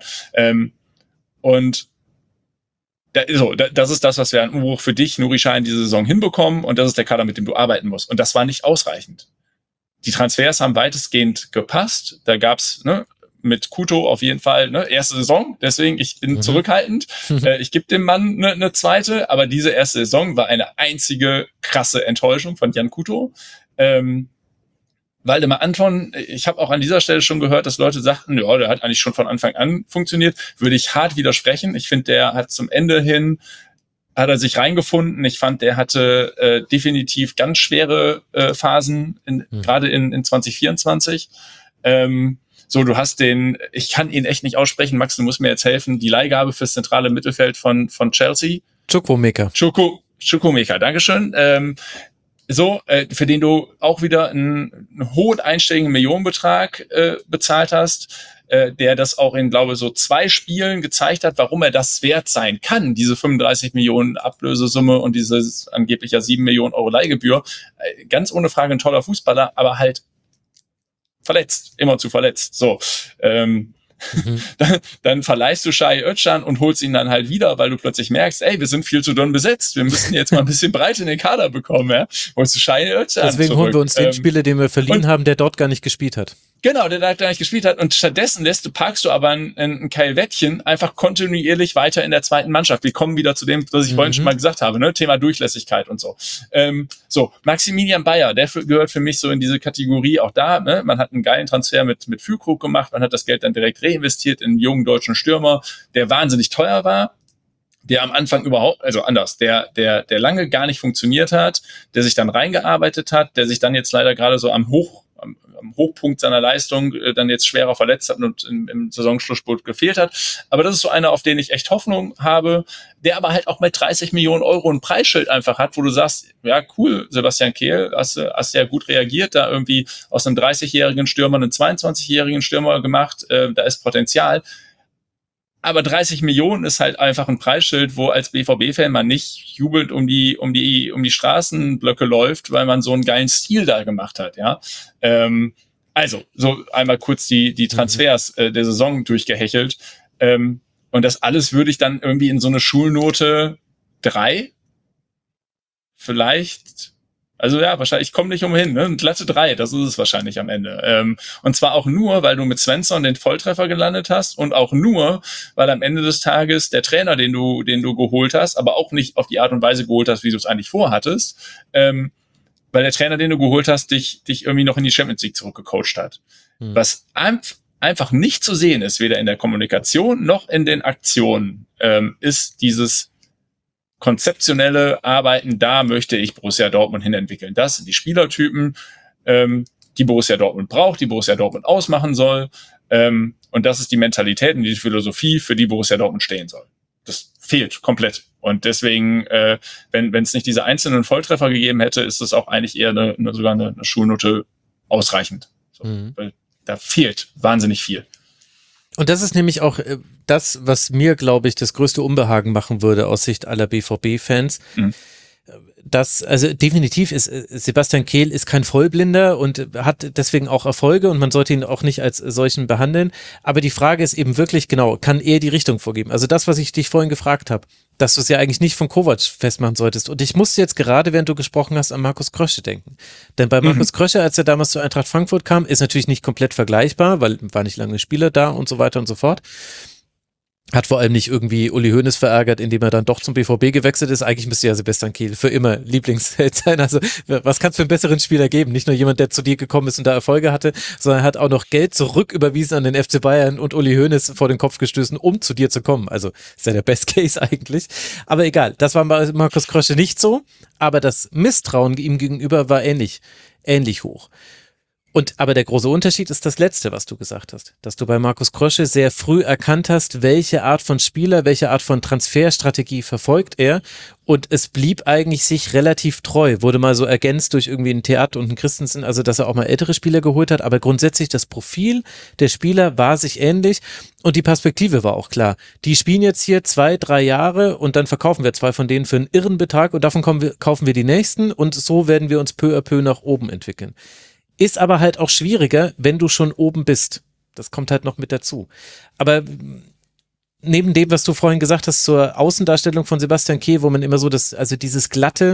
Das ist das, was wir an Umbruch für dich, Nuri Sahin, diese Saison hinbekommen, und das ist der Kader, mit dem du arbeiten musst. Und das war nicht ausreichend. Die Transfers haben weitestgehend gepasst. Da gab's, mit Kuto auf jeden Fall, erste Saison, deswegen, ich bin zurückhaltend. Ich gebe dem Mann eine zweite, aber diese erste Saison war eine einzige krasse Enttäuschung von Jan Kuto. Waldemar Anton, ich habe auch an dieser Stelle schon gehört, dass Leute sagten, ja, der hat eigentlich schon von Anfang an funktioniert. Würde ich hart widersprechen. Ich finde, der hat zum Ende hin, hat er sich reingefunden. Ich fand, der hatte definitiv ganz schwere Phasen, gerade in 2024. Du hast ich kann ihn echt nicht aussprechen, Max, du musst mir jetzt helfen, die Leihgabe fürs zentrale Mittelfeld von Chelsea. Chukwuemeka, Dankeschön. Für den du auch wieder einen hohen einstelligen Millionenbetrag bezahlt hast, der das auch in, glaube ich, so 2 Spielen gezeigt hat, warum er das wert sein kann, diese 35 Millionen Ablösesumme und diese angeblich ja 7 Millionen Euro Leihgebühr. Ganz ohne Frage ein toller Fußballer, aber halt verletzt, immer zu verletzt. Dann verleihst du Shai Özcan und holst ihn dann halt wieder, weil du plötzlich merkst, wir sind viel zu dünn besetzt. Wir müssen jetzt mal ein bisschen Breite in den Kader bekommen. Ja? Holst du Shai Özcan Deswegen zurück. holen wir uns den Spieler, den wir verliehen haben, der dort gar nicht gespielt hat. Genau, der da gar nicht gespielt hat. Und stattdessen parkst du aber einen Kyle Wettchen einfach kontinuierlich weiter in der zweiten Mannschaft. Wir kommen wieder zu dem, was ich vorhin schon mal gesagt habe, Thema Durchlässigkeit und so. Maximilian Bayer, der gehört für mich so in diese Kategorie auch da. Man hat einen geilen Transfer mit Füllkrug gemacht, man hat das Geld dann direkt reinvestiert in einen jungen deutschen Stürmer, der wahnsinnig teuer war, der am Anfang der lange gar nicht funktioniert hat, der sich dann reingearbeitet hat, der sich dann jetzt leider gerade so am Hochpunkt seiner Leistung dann jetzt schwerer verletzt hat und im Saisonschlussspurt gefehlt hat. Aber das ist so einer, auf den ich echt Hoffnung habe, der aber halt auch mit 30 Millionen Euro ein Preisschild einfach hat, wo du sagst, ja cool, Sebastian Kehl, hast ja gut reagiert, da irgendwie aus einem 30-jährigen Stürmer einen 22-jährigen Stürmer gemacht, da ist Potenzial. Aber 30 Millionen ist halt einfach ein Preisschild, wo als BVB-Fan man nicht jubelnd um die Straßenblöcke läuft, weil man so einen geilen Stil da gemacht hat, ja. So einmal kurz die Transfers der Saison durchgehechelt. Und das alles würde ich dann irgendwie in so eine Schulnote 3 vielleicht. Also ja, wahrscheinlich, ich komme nicht umhin, eine glatte 3, das ist es wahrscheinlich am Ende. Und zwar auch nur, weil du mit Svensson den Volltreffer gelandet hast und auch nur, weil am Ende des Tages der Trainer, den du geholt hast, aber auch nicht auf die Art und Weise geholt hast, wie du es eigentlich vorhattest, weil der Trainer, den du geholt hast, dich irgendwie noch in die Champions League zurückgecoacht hat. Was einfach nicht zu sehen ist, weder in der Kommunikation noch in den Aktionen, ist dieses konzeptionelle Arbeiten, da möchte ich Borussia Dortmund hinentwickeln. Das sind die Spielertypen, die Borussia Dortmund braucht, die Borussia Dortmund ausmachen soll. Und das ist die Mentalität und die Philosophie, für die Borussia Dortmund stehen soll. Das fehlt komplett. Und deswegen, wenn es nicht diese einzelnen Volltreffer gegeben hätte, ist es auch eigentlich eher sogar eine Schulnote ausreichend. Weil da fehlt wahnsinnig viel. Und das ist nämlich auch das, was mir, glaube ich, das größte Unbehagen machen würde aus Sicht aller BVB-Fans. Also definitiv ist Sebastian Kehl ist kein Vollblinder und hat deswegen auch Erfolge und man sollte ihn auch nicht als solchen behandeln. Aber die Frage ist eben wirklich genau, kann er die Richtung vorgeben? Also das, was ich dich vorhin gefragt habe, dass du es ja eigentlich nicht von Kovac festmachen solltest. Und ich musste jetzt gerade, während du gesprochen hast, an Markus Krösche denken. Denn bei Markus Krösche, als er damals zur Eintracht Frankfurt kam, ist natürlich nicht komplett vergleichbar, weil war nicht lange Spieler da und so weiter und so fort. Hat vor allem nicht irgendwie Uli Hoeneß verärgert, indem er dann doch zum BVB gewechselt ist. Eigentlich müsste ja Sebastian Kehl für immer Lieblingsheld sein. Also was kann es für einen besseren Spieler geben? Nicht nur jemand, der zu dir gekommen ist und da Erfolge hatte, sondern er hat auch noch Geld zurück überwiesen an den FC Bayern und Uli Hoeneß vor den Kopf gestoßen, um zu dir zu kommen. Also ist ja der Best Case eigentlich. Aber egal, das war bei Markus Krösche nicht so. Aber das Misstrauen ihm gegenüber war ähnlich hoch. Aber der große Unterschied ist das Letzte, was du gesagt hast, dass du bei Markus Krösche sehr früh erkannt hast, welche Art von Spieler, welche Art von Transferstrategie verfolgt er, und es blieb eigentlich sich relativ treu, wurde mal so ergänzt durch irgendwie einen Theat und einen Christensen, also dass er auch mal ältere Spieler geholt hat, aber grundsätzlich das Profil der Spieler war sich ähnlich und die Perspektive war auch klar. Die spielen jetzt hier 2-3 Jahre und dann verkaufen wir 2 von denen für einen irren Betrag und davon kaufen wir die nächsten und so werden wir uns peu à peu nach oben entwickeln. Ist aber halt auch schwieriger, wenn du schon oben bist. Das kommt halt noch mit dazu. Aber neben dem, was du vorhin gesagt hast zur Außendarstellung von Sebastian Kehl, wo man immer so also dieses glatte,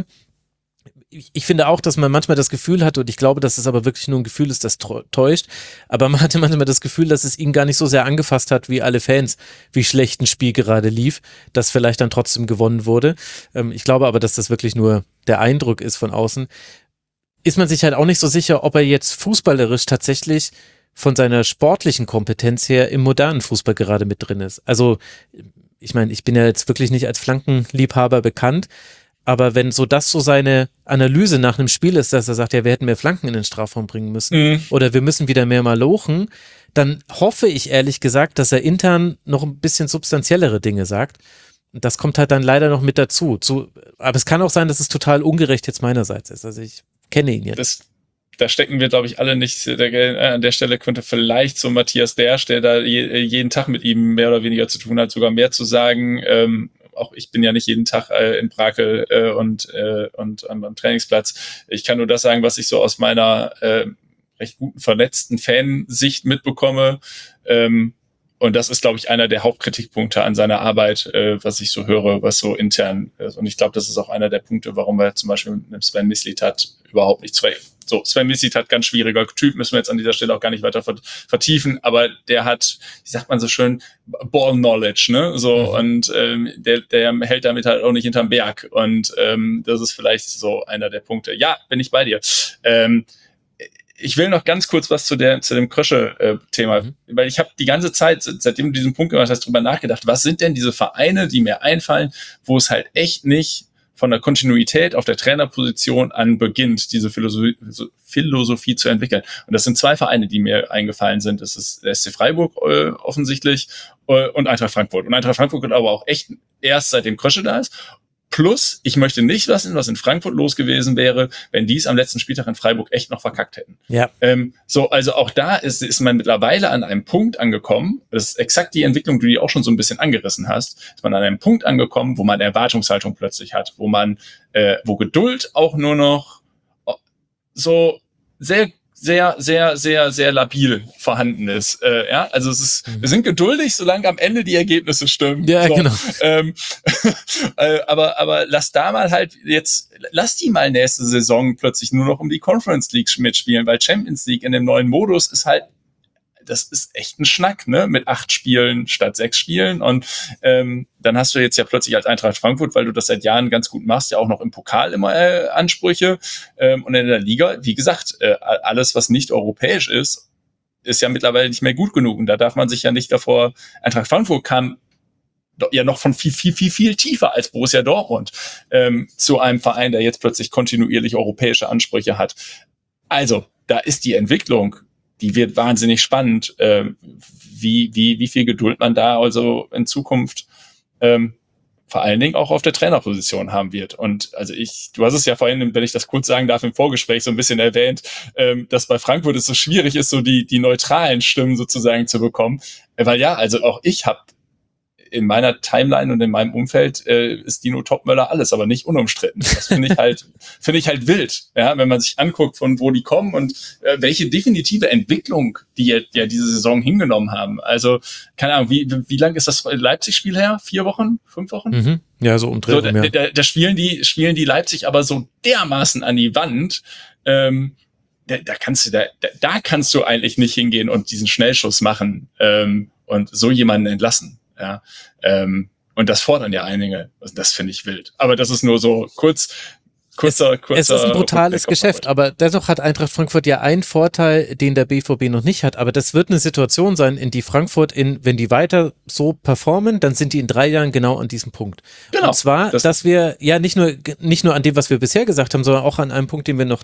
ich finde auch, dass man manchmal das Gefühl hat, und ich glaube, dass es aber wirklich nur ein Gefühl ist, das täuscht, aber man hatte manchmal das Gefühl, dass es ihn gar nicht so sehr angefasst hat, wie alle Fans, wie schlecht ein Spiel gerade lief, das vielleicht dann trotzdem gewonnen wurde. Ich glaube aber, dass das wirklich nur der Eindruck ist von außen. Ist man sich halt auch nicht so sicher, ob er jetzt fußballerisch tatsächlich von seiner sportlichen Kompetenz her im modernen Fußball gerade mit drin ist. Also, ich meine, ich bin ja jetzt wirklich nicht als Flankenliebhaber bekannt, aber wenn das so seine Analyse nach einem Spiel ist, dass er sagt, ja, wir hätten mehr Flanken in den Strafraum bringen müssen oder wir müssen wieder mehr malochen, dann hoffe ich ehrlich gesagt, dass er intern noch ein bisschen substanziellere Dinge sagt. Das kommt halt dann leider noch mit dazu. Aber es kann auch sein, dass es total ungerecht jetzt meinerseits ist. Also ich kenne ihn jetzt. Da stecken wir, glaube ich, alle nicht. An der Stelle könnte vielleicht so Matthias Dersch, der da jeden Tag mit ihm mehr oder weniger zu tun hat, sogar mehr zu sagen. Auch ich bin ja nicht jeden Tag in Brakel und am Trainingsplatz. Ich kann nur das sagen, was ich so aus meiner recht guten, vernetzten Fansicht mitbekomme. Und das ist, glaube ich, einer der Hauptkritikpunkte an seiner Arbeit, was ich so höre, was so intern ist. Und ich glaube, das ist auch einer der Punkte, warum wir zum Beispiel mit einem Sven Mislintat überhaupt nichts reden. So, Sven Mislintat, ganz schwieriger Typ, müssen wir jetzt an dieser Stelle auch gar nicht weiter vertiefen, aber der hat, wie sagt man so schön, Ball-Knowledge, ne? So, und der hält damit halt auch nicht hinterm Berg. Und das ist vielleicht so einer der Punkte. Ja, bin ich bei dir. Ich will noch ganz kurz was zu dem Krösche-Thema, weil ich habe die ganze Zeit, seitdem du diesen Punkt gemacht hast, drüber nachgedacht, was sind denn diese Vereine, die mir einfallen, wo es halt echt nicht von der Kontinuität auf der Trainerposition an beginnt, diese Philosophie zu entwickeln. Und das sind 2 Vereine, die mir eingefallen sind. Das ist der SC Freiburg offensichtlich und Eintracht Frankfurt. Und Eintracht Frankfurt wird aber auch echt erst seitdem Krösche da ist. Plus, ich möchte nicht wissen, was in Frankfurt los gewesen wäre, wenn die es am letzten Spieltag in Freiburg echt noch verkackt hätten. Ja. Also auch da ist man mittlerweile an einem Punkt angekommen, das ist exakt die Entwicklung, die du auch schon so ein bisschen angerissen hast, ist man an einem Punkt angekommen, wo man Erwartungshaltung plötzlich hat, wo Geduld auch nur noch so sehr labil vorhanden ist. Also wir sind geduldig, solange am Ende die Ergebnisse stimmen. Ja, so. Genau. Aber lass die mal nächste Saison plötzlich nur noch um die Conference League mitspielen, weil Champions League in dem neuen Modus ist halt, das ist echt ein Schnack, ne? Mit 8 Spielen statt 6 Spielen. Und dann hast du jetzt ja plötzlich als Eintracht Frankfurt, weil du das seit Jahren ganz gut machst, ja auch noch im Pokal immer Ansprüche. Und in der Liga, wie gesagt, alles, was nicht europäisch ist ja mittlerweile nicht mehr gut genug. Und da darf man sich ja nicht davor, Eintracht Frankfurt kam ja noch von viel tiefer als Borussia Dortmund zu einem Verein, der jetzt plötzlich kontinuierlich europäische Ansprüche hat. Also, da ist die Entwicklung, die wird wahnsinnig spannend, wie viel Geduld man da also in Zukunft vor allen Dingen auch auf der Trainerposition haben wird. Und also du hast es ja vorhin, wenn ich das kurz sagen darf, im Vorgespräch so ein bisschen erwähnt, dass bei Frankfurt es so schwierig ist, so die neutralen Stimmen sozusagen zu bekommen. Weil ja, also auch ich habe in meiner Timeline und in meinem Umfeld ist Dino Topmöller alles, aber nicht unumstritten. Das finde ich halt wild, ja, wenn man sich anguckt, von wo die kommen und welche definitive Entwicklung die ja diese Saison hingenommen haben. Also, keine Ahnung, wie lang ist das Leipzig-Spiel her? 4 Wochen? 5 Wochen? Mhm. Ja, so umdrehen. So, da spielen die Leipzig aber so dermaßen an die Wand, da kannst du eigentlich nicht hingehen und diesen Schnellschuss machen und so jemanden entlassen. Ja, und das fordern ja einige. Das finde ich wild. Aber das ist nur so kurzer. Es ist ein brutales Geschäft, aber dennoch hat Eintracht Frankfurt ja einen Vorteil, den der BVB noch nicht hat. Aber das wird eine Situation sein, in die Frankfurt, wenn die weiter so performen, dann sind die in 3 Jahren genau an diesem Punkt. Genau. Und zwar, dass wir ja nicht nur an dem, was wir bisher gesagt haben, sondern auch an einem Punkt, den wir noch nicht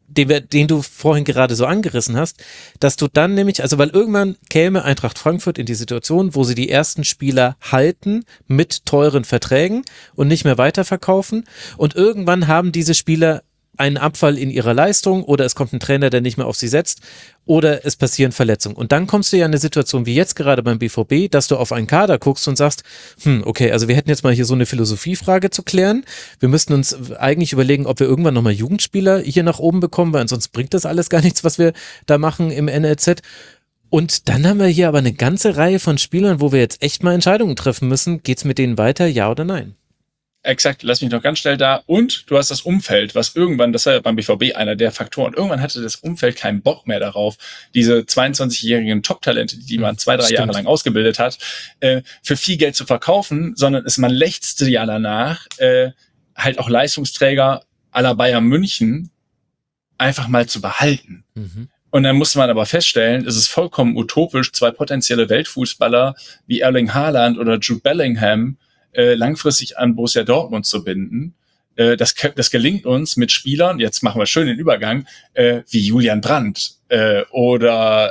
den du vorhin gerade so angerissen hast, dass du dann nämlich, also weil irgendwann käme Eintracht Frankfurt in die Situation, wo sie die ersten Spieler halten mit teuren Verträgen und nicht mehr weiterverkaufen und irgendwann haben diese Spieler einen Abfall in ihrer Leistung oder es kommt ein Trainer, der nicht mehr auf sie setzt oder es passieren Verletzungen. Und dann kommst du ja in eine Situation wie jetzt gerade beim BVB, dass du auf einen Kader guckst und sagst, okay, also wir hätten jetzt mal hier so eine Philosophiefrage zu klären. Wir müssten uns eigentlich überlegen, ob wir irgendwann nochmal Jugendspieler hier nach oben bekommen, weil ansonsten bringt das alles gar nichts, was wir da machen im NLZ. Und dann haben wir hier aber eine ganze Reihe von Spielern, wo wir jetzt echt mal Entscheidungen treffen müssen. Geht's mit denen weiter, ja oder nein? Exakt, lass mich noch ganz schnell da. Und du hast das Umfeld, was irgendwann, das war ja beim BVB einer der Faktoren, irgendwann hatte das Umfeld keinen Bock mehr darauf, diese 22-jährigen Top-Talente, die man 2-3 Jahre lang ausgebildet hat, für viel Geld zu verkaufen, sondern man lechzte ja danach, halt auch Leistungsträger à la Bayern München einfach mal zu behalten. Mhm. Und dann musste man aber feststellen, es ist vollkommen utopisch, 2 potenzielle Weltfußballer wie Erling Haaland oder Jude Bellingham langfristig an Borussia Dortmund zu binden. Das gelingt uns mit Spielern, jetzt machen wir schön den Übergang, wie Julian Brandt oder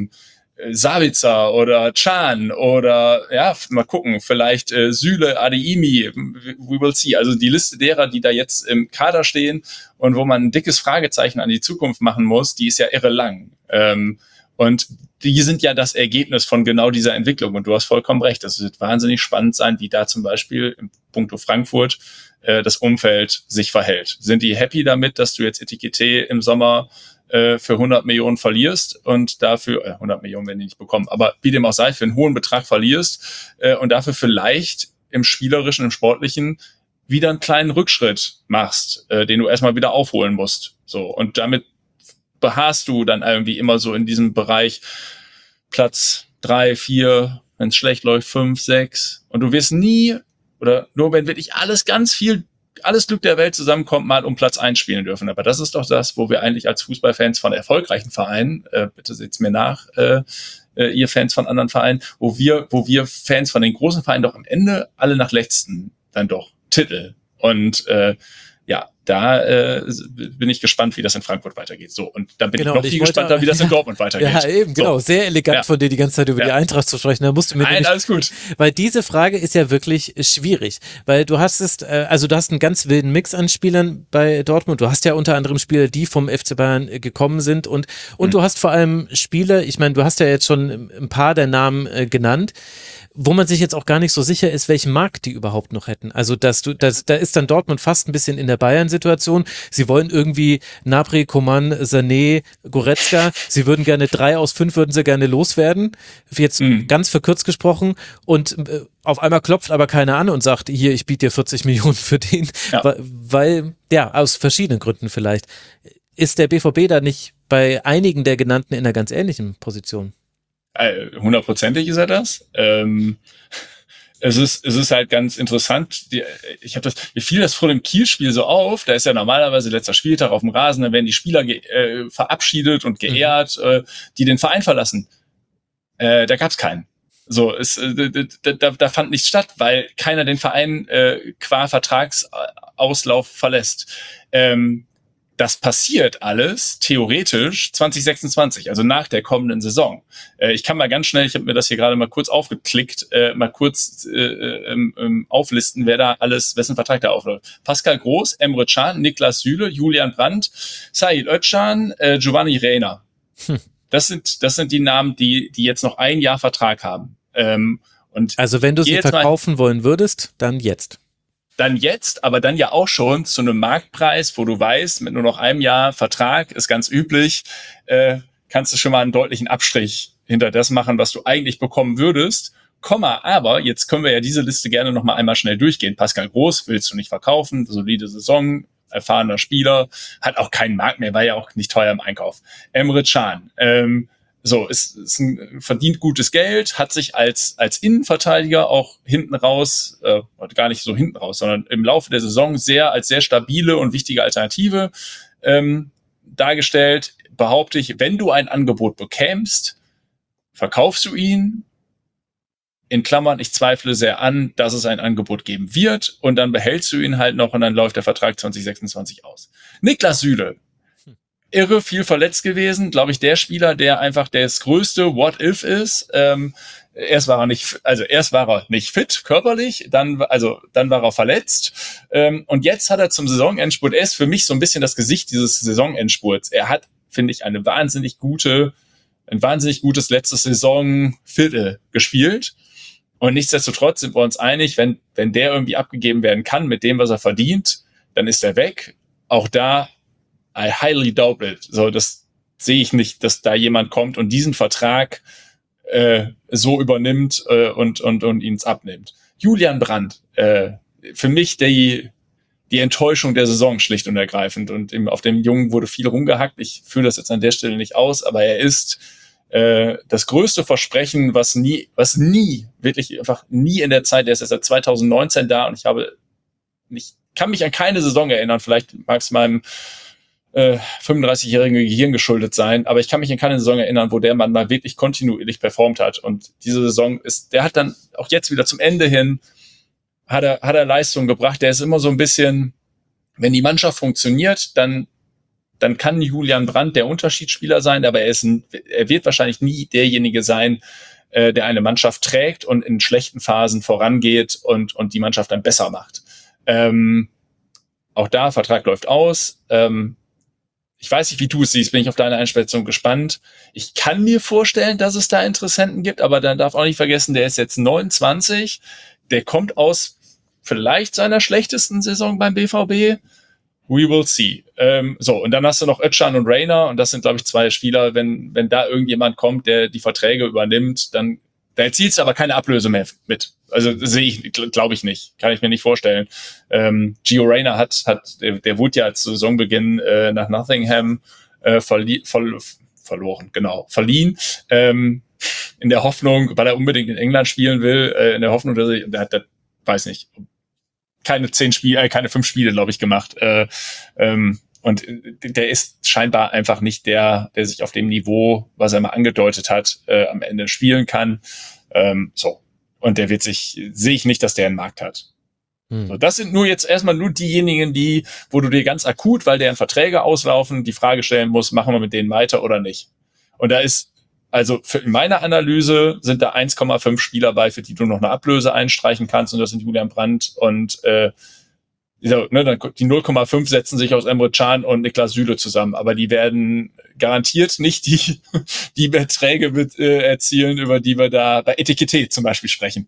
Sabitzer oder Can oder ja, mal gucken, vielleicht Süle, Adeyemi, we will see. Also die Liste derer, die da jetzt im Kader stehen und wo man ein dickes Fragezeichen an die Zukunft machen muss, die ist ja irre lang. Und die sind ja das Ergebnis von genau dieser Entwicklung. Und du hast vollkommen recht. Es wird wahnsinnig spannend sein, wie da zum Beispiel im Punkto Frankfurt das Umfeld sich verhält. Sind die happy damit, dass du jetzt Etikette im Sommer für 100 Millionen verlierst und dafür, 100 Millionen werden die nicht bekommen, aber wie dem auch sei, für einen hohen Betrag verlierst und dafür vielleicht im Spielerischen, im Sportlichen wieder einen kleinen Rückschritt machst, den du erstmal wieder aufholen musst. So, und damit beharrst du dann irgendwie immer so in diesem Bereich Platz 3, 4, wenn es schlecht läuft, 5, 6 und du wirst nie oder nur wenn wirklich alles Glück der Welt zusammenkommt, mal um Platz 1 spielen dürfen. Aber das ist doch das, wo wir eigentlich als Fußballfans von erfolgreichen Vereinen, bitte seht's mir nach, ihr Fans von anderen Vereinen, wo wir Fans von den großen Vereinen doch am Ende alle nach letzten dann doch Titel. Und da bin ich gespannt, wie das in Frankfurt weitergeht. So, und dann bin ich noch viel gespannter, wie das in Dortmund weitergeht. Ja, eben, genau. So. Sehr elegant von dir die ganze Zeit über die Eintracht zu sprechen. Da musst du mir Nein, alles gut. Weil diese Frage ist ja wirklich schwierig. Weil du hast du hast einen ganz wilden Mix an Spielern bei Dortmund. Du hast ja unter anderem Spieler, die vom FC Bayern gekommen sind und du hast vor allem Spieler, ich meine, du hast ja jetzt schon ein paar der Namen genannt, wo man sich jetzt auch gar nicht so sicher ist, welchen Markt die überhaupt noch hätten. Also da ist dann Dortmund fast ein bisschen in der Bayern-Situation. Sie wollen irgendwie Gnabry, Coman, Sané, Goretzka. Sie würden gerne 3 aus 5 würden sie gerne loswerden. Jetzt ganz verkürzt gesprochen. Und auf einmal klopft aber keiner an und sagt, hier, ich biete dir 40 Millionen für den. Ja. Weil, aus verschiedenen Gründen vielleicht. Ist der BVB da nicht bei einigen der genannten in einer ganz ähnlichen Position? 100%ig ist er das. Es ist halt ganz interessant. Mir fiel das vor dem Kiel-Spiel so auf. Da ist ja normalerweise letzter Spieltag auf dem Rasen, da werden die Spieler verabschiedet und geehrt, die den Verein verlassen. Da gab's keinen. So, da fand nichts statt, weil keiner den Verein qua Vertragsauslauf verlässt. Das passiert alles theoretisch 2026, also nach der kommenden Saison. Ich kann mal ganz schnell, ich habe mir das hier gerade mal kurz aufgeklickt, auflisten, wer da alles, wessen Vertrag da aufläuft. Pascal Groß, Emre Can, Niklas Süle, Julian Brandt, Said Özcan, Giovanni Reina. Das sind die Namen, die jetzt noch 1 Jahr Vertrag haben. Und also wenn du sie verkaufen wollen würdest, dann jetzt. Dann jetzt, aber dann ja auch schon zu einem Marktpreis, wo du weißt, mit nur noch 1 Jahr Vertrag, ist ganz üblich, kannst du schon mal einen deutlichen Abstrich hinter das machen, was du eigentlich bekommen würdest. Aber jetzt können wir ja diese Liste gerne noch mal einmal schnell durchgehen. Pascal Groß willst du nicht verkaufen, solide Saison, erfahrener Spieler, hat auch keinen Markt mehr, war ja auch nicht teuer im Einkauf. Emre Can, verdient gutes Geld, hat sich als Innenverteidiger auch hinten raus, gar nicht so hinten raus, sondern im Laufe der Saison als sehr stabile und wichtige Alternative dargestellt. Behaupte ich, wenn du ein Angebot bekämst, verkaufst du ihn. In Klammern, ich zweifle sehr an, dass es ein Angebot geben wird und dann behältst du ihn halt noch und dann läuft der Vertrag 2026 aus. Niklas Süle irre viel verletzt gewesen. Glaube ich, der Spieler, der einfach das größte What-If ist. Erst war er nicht fit, körperlich, dann war er verletzt. Und jetzt hat er zum Saisonendspurt, er ist für mich so ein bisschen das Gesicht dieses Saisonendspurts. Er hat, finde ich, ein wahnsinnig gutes letztes Saisonviertel gespielt. Und nichtsdestotrotz sind wir uns einig, wenn der irgendwie abgegeben werden kann mit dem, was er verdient, dann ist er weg. Auch da, I highly doubt it. So, das sehe ich nicht, dass da jemand kommt und diesen Vertrag so übernimmt und ihn abnimmt. Julian Brandt, für mich die Enttäuschung der Saison schlicht und ergreifend. Und auf dem Jungen wurde viel rumgehackt. Ich führe das jetzt an der Stelle nicht aus, aber er ist das größte Versprechen, was nie wirklich einfach nie in der Zeit, der ist erst seit 2019 da und ich kann mich an keine Saison erinnern, vielleicht mag es meinem 35-jährigen Gehirn geschuldet sein, aber ich kann mich an keine Saison erinnern, wo der Mann mal wirklich kontinuierlich performt hat. Und diese Saison der hat dann auch jetzt wieder zum Ende hin, hat er Leistung gebracht. Der ist immer so ein bisschen, wenn die Mannschaft funktioniert, dann kann Julian Brandt der Unterschiedsspieler sein, aber er wird wahrscheinlich nie derjenige sein, der eine Mannschaft trägt und in schlechten Phasen vorangeht und die Mannschaft dann besser macht. Auch da, Vertrag läuft aus. Ich weiß nicht, wie du es siehst, bin ich auf deine Einschätzung gespannt. Ich kann mir vorstellen, dass es da Interessenten gibt, aber dann darf auch nicht vergessen, der ist jetzt 29, der kommt aus vielleicht seiner schlechtesten Saison beim BVB. We will see. Und dann hast du noch Özcan und Reina und das sind, glaube ich, zwei Spieler, wenn da irgendjemand kommt, der die Verträge übernimmt, dann da erzielst du aber keine Ablöse mehr mit. Also glaube ich nicht. Kann ich mir nicht vorstellen. Gio Reyna der wurde ja zu Saisonbeginn nach Nottingham verloren, genau, verliehen. In der Hoffnung, weil er unbedingt in England spielen will, in der Hoffnung, dass der hat, weiß nicht, keine 5 Spiele, glaube ich, gemacht. Und der ist scheinbar einfach nicht der sich auf dem Niveau, was er mal angedeutet hat, am Ende spielen kann. Und sehe ich nicht, dass der einen Markt hat. So, das sind jetzt erstmal nur diejenigen, wo du dir ganz akut, weil deren Verträge auslaufen, die Frage stellen musst, machen wir mit denen weiter oder nicht. Und da ist, also in meiner Analyse sind da 1,5 Spieler bei, für die du noch eine Ablöse einstreichen kannst, und das sind Julian Brandt und die 0,5 setzen sich aus Emre Can und Niklas Süle zusammen, aber die werden garantiert nicht die Beträge erzielen, über die wir da bei Etikette zum Beispiel sprechen.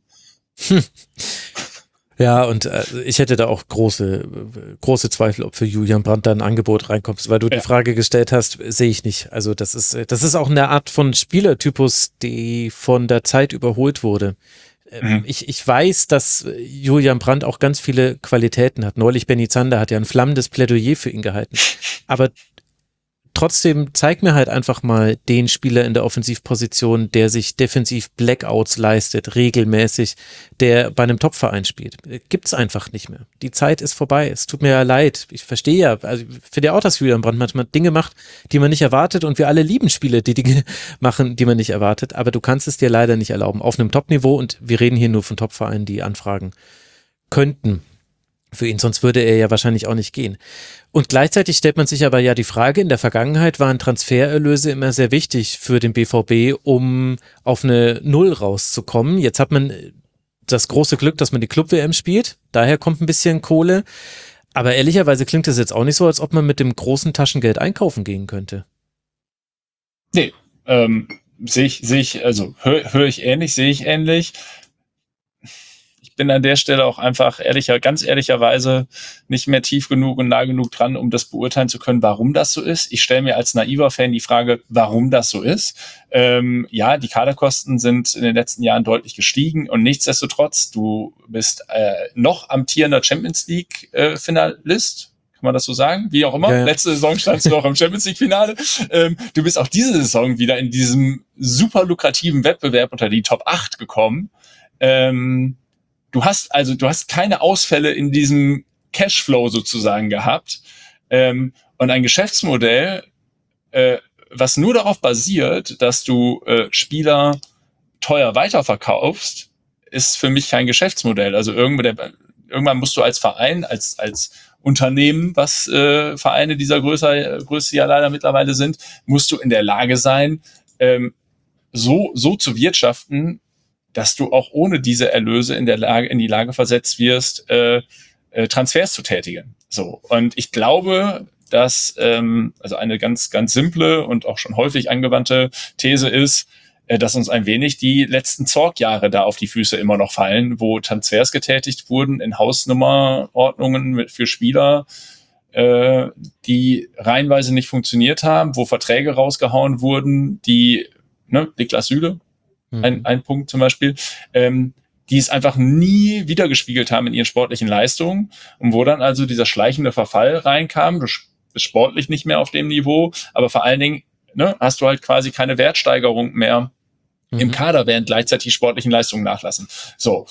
Ja, und ich hätte da auch große Zweifel, ob für Julian Brandt da ein Angebot reinkommt, weil du die Frage gestellt hast, sehe ich nicht. Also das ist auch eine Art von Spielertypus, die von der Zeit überholt wurde. Ich weiß, dass Julian Brandt auch ganz viele Qualitäten hat. Neulich Benny Zander hat ja ein flammendes Plädoyer für ihn gehalten. Aber trotzdem zeig mir halt einfach mal den Spieler in der Offensivposition, der sich defensiv Blackouts leistet, regelmäßig, der bei einem Topverein spielt. Gibt's einfach nicht mehr. Die Zeit ist vorbei. Es tut mir ja leid. Ich verstehe ja, also ich finde ja auch, dass Julian Brandt manchmal Dinge macht, die man nicht erwartet, und wir alle lieben Spiele, die Dinge machen, die man nicht erwartet, aber du kannst es dir leider nicht erlauben. Auf einem Top-Niveau, und wir reden hier nur von Topvereinen, die anfragen könnten für ihn, sonst würde er ja wahrscheinlich auch nicht gehen. Und gleichzeitig stellt man sich aber ja die Frage, in der Vergangenheit waren Transfererlöse immer sehr wichtig für den BVB, um auf eine Null rauszukommen. Jetzt hat man das große Glück, dass man die Club-WM spielt, daher kommt ein bisschen Kohle, aber ehrlicherweise klingt es jetzt auch nicht so, als ob man mit dem großen Taschengeld einkaufen gehen könnte. Nee, sehe ich, also höre ich ähnlich, sehe ich ähnlich. Ich bin an der Stelle auch einfach ganz ehrlicherweise nicht mehr tief genug und nah genug dran, um das beurteilen zu können, warum das so ist. Ich stelle mir als naiver Fan die Frage, warum das so ist. Ja, die Kaderkosten sind in den letzten Jahren deutlich gestiegen, und nichtsdestotrotz, du bist noch amtierender Champions League Finalist. Kann man das so sagen? Wie auch immer. Ja. Letzte Saison standst du noch im Champions League Finale. Du bist auch diese Saison wieder in diesem super lukrativen Wettbewerb unter die Top 8 gekommen. Du hast keine Ausfälle in diesem Cashflow sozusagen gehabt. Und ein Geschäftsmodell, was nur darauf basiert, dass du Spieler teuer weiterverkaufst, ist für mich kein Geschäftsmodell. Also irgendwann musst du als Verein, als Unternehmen, was Vereine dieser Größe ja leider mittlerweile sind, musst du in der Lage sein, so zu wirtschaften, dass du auch ohne diese Erlöse in die Lage versetzt wirst, Transfers zu tätigen. So. Und ich glaube, dass also eine ganz, ganz simple und auch schon häufig angewandte These ist, dass uns ein wenig die letzten Zorg-Jahre da auf die Füße immer noch fallen, wo Transfers getätigt wurden in Hausnummerordnungen für Spieler, die reihenweise nicht funktioniert haben, wo Verträge rausgehauen wurden, die, Niklas Süle, ein Punkt zum Beispiel, die es einfach nie wiedergespiegelt haben in ihren sportlichen Leistungen und wo dann also dieser schleichende Verfall reinkam. Du bist sportlich nicht mehr auf dem Niveau, aber vor allen Dingen hast du halt quasi keine Wertsteigerung mehr im Kader, während gleichzeitig die sportlichen Leistungen nachlassen. So,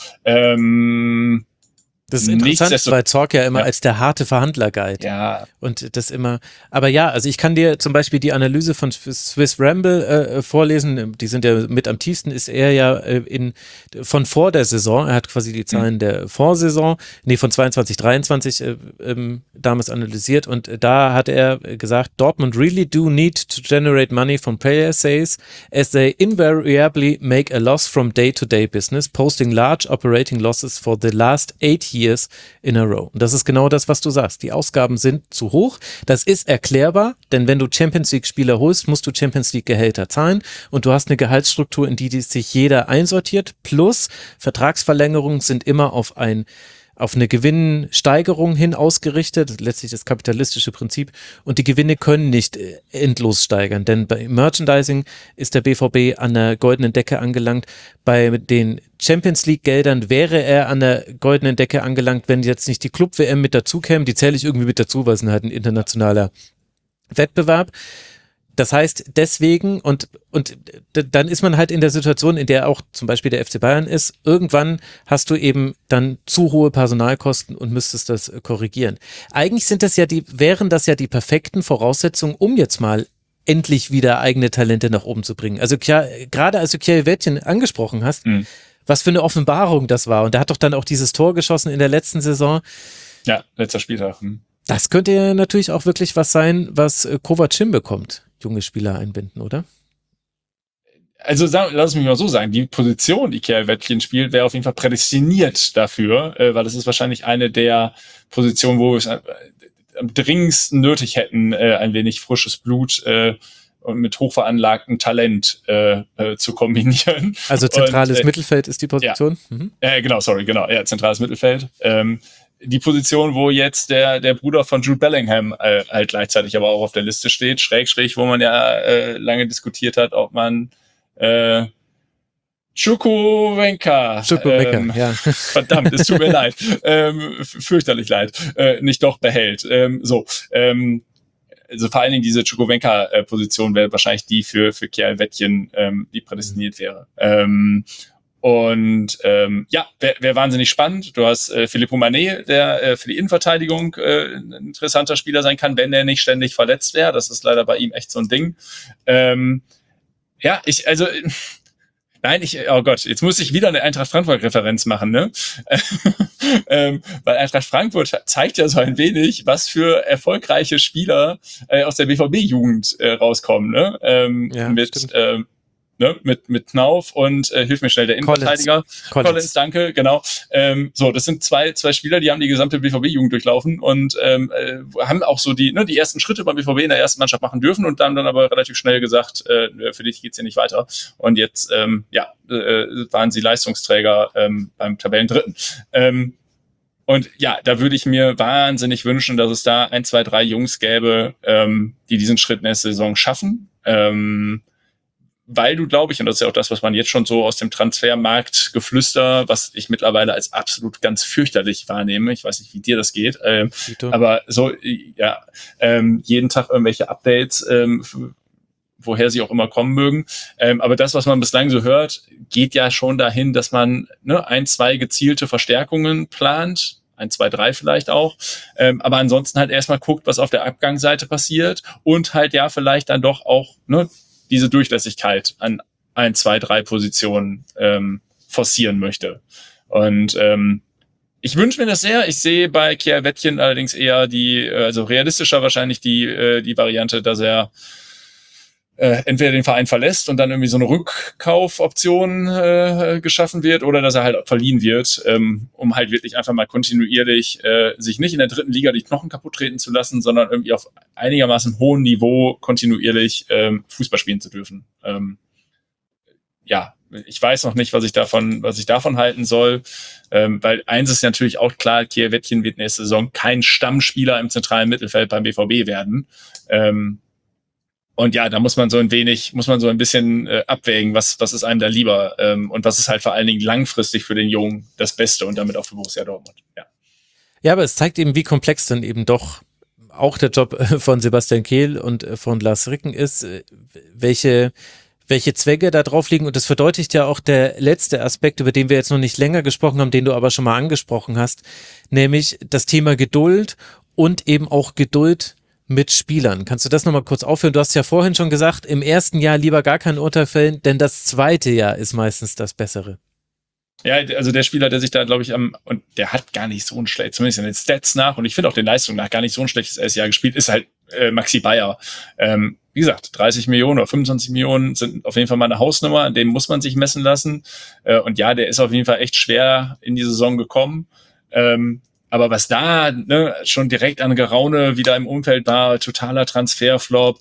das ist interessant, weil Zorc ja immer als der harte Verhandler galt. Ja. Und das immer, aber ja, also ich kann dir zum Beispiel die Analyse von Swiss Ramble vorlesen, die sind ja mit am tiefsten, ist er ja von vor der Saison, er hat quasi die Zahlen der Vorsaison, von 22, 23 damals analysiert und da hat er gesagt, Dortmund really do need to generate money from player sales as they invariably make a loss from day-to-day business, posting large operating losses for the last 8 years in a row. Und das ist genau das, was du sagst. Die Ausgaben sind zu hoch. Das ist erklärbar, denn wenn du Champions League Spieler holst, musst du Champions League Gehälter zahlen und du hast eine Gehaltsstruktur, in die sich jeder einsortiert. Plus Vertragsverlängerungen sind immer auf eine Gewinnsteigerung hin ausgerichtet, letztlich das kapitalistische Prinzip, und die Gewinne können nicht endlos steigern, denn bei Merchandising ist der BVB an der goldenen Decke angelangt. Bei den Champions League Geldern wäre er an der goldenen Decke angelangt, wenn jetzt nicht die Club-WM mit dazu käme, die zähle ich irgendwie mit dazu, weil es halt ein internationaler Wettbewerb. Das heißt, deswegen, und dann ist man halt in der Situation, in der auch zum Beispiel der FC Bayern ist, irgendwann hast du eben dann zu hohe Personalkosten und müsstest das korrigieren. Eigentlich wären das ja die perfekten Voraussetzungen, um jetzt mal endlich wieder eigene Talente nach oben zu bringen. Also gerade als du Kjell Wettjen angesprochen hast, was für eine Offenbarung das war. Und der hat doch dann auch dieses Tor geschossen in der letzten Saison. Ja, letzter Spieltag. Das könnte ja natürlich auch wirklich was sein, was Kovac hinbekommt, junge Spieler einbinden, oder? Also lass mich mal so sagen, die Position, die Kjell Wettjen spielt, wäre auf jeden Fall prädestiniert dafür, weil das ist wahrscheinlich eine der Positionen, wo wir es am dringendsten nötig hätten, ein wenig frisches Blut und mit hochveranlagtem Talent zu kombinieren. Also zentrales Mittelfeld ist die Position? Ja. Genau. Ja, zentrales Mittelfeld. Die Position, wo jetzt der Bruder von Jude Bellingham halt gleichzeitig aber auch auf der Liste steht, schräg, wo man ja lange diskutiert hat, ob man Chukwuemeka, ja. Verdammt, es tut mir leid, fürchterlich leid, nicht doch behält. Also vor allen Dingen diese Chukwuemeka-Position wäre wahrscheinlich die für Kjell Wettjen, die prädestiniert wäre. Wäre wahnsinnig spannend. Du hast Filippo Mané, der für die Innenverteidigung ein interessanter Spieler sein kann, wenn er nicht ständig verletzt wäre. Das ist leider bei ihm echt so ein Ding. Oh Gott, jetzt muss ich wieder eine Eintracht Frankfurt-Referenz machen, ne? Weil Eintracht Frankfurt zeigt ja so ein wenig, was für erfolgreiche Spieler aus der BVB-Jugend rauskommen, ne? Mit Knauf und hilf mir schnell, der Innenverteidiger. Collins, danke, genau. Das sind zwei Spieler, die haben die gesamte BVB-Jugend durchlaufen und haben auch so die ersten Schritte beim BVB in der ersten Mannschaft machen dürfen und dann aber relativ schnell gesagt, für dich geht's hier nicht weiter. Und jetzt waren sie Leistungsträger beim Tabellendritten. Und ja, da würde ich mir wahnsinnig wünschen, dass es da 1, 2, 3 Jungs gäbe, die diesen Schritt in der Saison schaffen. Weil du, glaube ich, und das ist ja auch das, was man jetzt schon so aus dem Transfermarktgeflüster, was ich mittlerweile als absolut ganz fürchterlich wahrnehme, ich weiß nicht, wie dir das geht, aber so, jeden Tag irgendwelche Updates, woher sie auch immer kommen mögen, aber das, was man bislang so hört, geht ja schon dahin, dass man 1, 2 gezielte Verstärkungen plant, 1, 2, 3 vielleicht auch, aber ansonsten halt erstmal guckt, was auf der Abgangsseite passiert und halt vielleicht dann doch auch, diese Durchlässigkeit an 1, 2, 3 Positionen forcieren möchte. Und Ich wünsche mir das sehr. Ich sehe bei Kjær-Wettjen allerdings eher also realistischer wahrscheinlich die Variante, dass er entweder den Verein verlässt und dann irgendwie so eine Rückkaufoption geschaffen wird oder dass er halt verliehen wird, um halt wirklich einfach mal kontinuierlich sich nicht in der 3. Liga die Knochen kaputt treten zu lassen, sondern irgendwie auf einigermaßen hohem Niveau kontinuierlich Fußball spielen zu dürfen. Ja, ich weiß noch nicht, was ich davon halten soll, weil eins ist natürlich auch klar, Kjær-Wettjen wird nächste Saison kein Stammspieler im zentralen Mittelfeld beim BVB werden. Und ja, da muss man so ein bisschen abwägen, was ist einem da lieber und was ist halt vor allen Dingen langfristig für den Jungen das Beste und damit auch für Borussia Dortmund. Ja, aber es zeigt eben, wie komplex dann eben doch auch der Job von Sebastian Kehl und von Lars Ricken ist, welche Zwecke da drauf liegen, und das verdeutlicht ja auch der letzte Aspekt, über den wir jetzt noch nicht länger gesprochen haben, den du aber schon mal angesprochen hast, nämlich das Thema Geduld und eben auch Geduld mit Spielern. Kannst du das nochmal kurz aufhören? Du hast ja vorhin schon gesagt, im ersten Jahr lieber gar kein Urteil fällen, denn das zweite Jahr ist meistens das Bessere. Ja, also der Spieler, der sich da, glaube ich, und der hat gar nicht so ein schlechtes, zumindest in den Stats nach, und ich finde auch den Leistungen nach gar nicht so ein schlechtes erstes Jahr gespielt, ist halt Maxi Bayer. Wie gesagt, 30 Millionen oder 25 Millionen sind auf jeden Fall mal eine Hausnummer, an dem muss man sich messen lassen. Und ja, der ist auf jeden Fall echt schwer in die Saison gekommen. Aber was da schon direkt an Geraune wieder im Umfeld war, totaler Transferflop,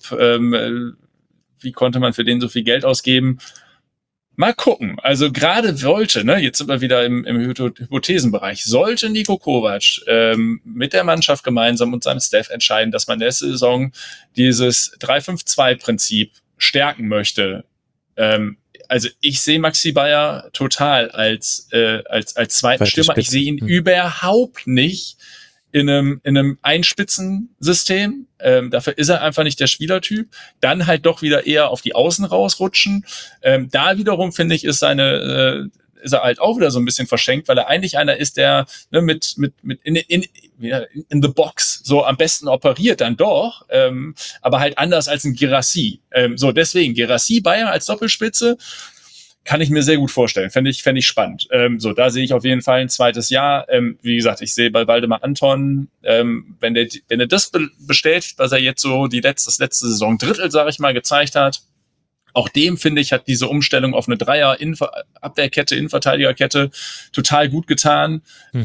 wie konnte man für den so viel Geld ausgeben? Mal gucken. Also gerade jetzt sind wir wieder im Hypothesenbereich, sollte Niko Kovac mit der Mannschaft gemeinsam und seinem Staff entscheiden, dass man nächste Saison dieses 3-5-2-Prinzip stärken möchte. Also ich sehe Maxi Bayer total als zweiten Stürmer. Ich sehe ihn überhaupt nicht in einem Einspitzensystem. Dafür ist er einfach nicht der Spielertyp. Dann halt doch wieder eher auf die Außen rausrutschen. Da wiederum, finde ich, ist er halt auch wieder so ein bisschen verschenkt, weil er eigentlich einer ist, der mit in the box so am besten operiert dann doch, aber halt anders als ein Guirassy. So, deswegen Guirassy, Bayer als Doppelspitze kann ich mir sehr gut vorstellen. Fände ich spannend. So, da sehe ich auf jeden Fall ein zweites Jahr. Wie gesagt, ich sehe bei Waldemar Anton, wenn er das bestätigt, was er jetzt so das letzte Saisondrittel, sage ich mal, gezeigt hat, auch dem, finde ich, hat diese Umstellung auf eine Dreier-Abwehrkette, Innenverteidigerkette total gut getan.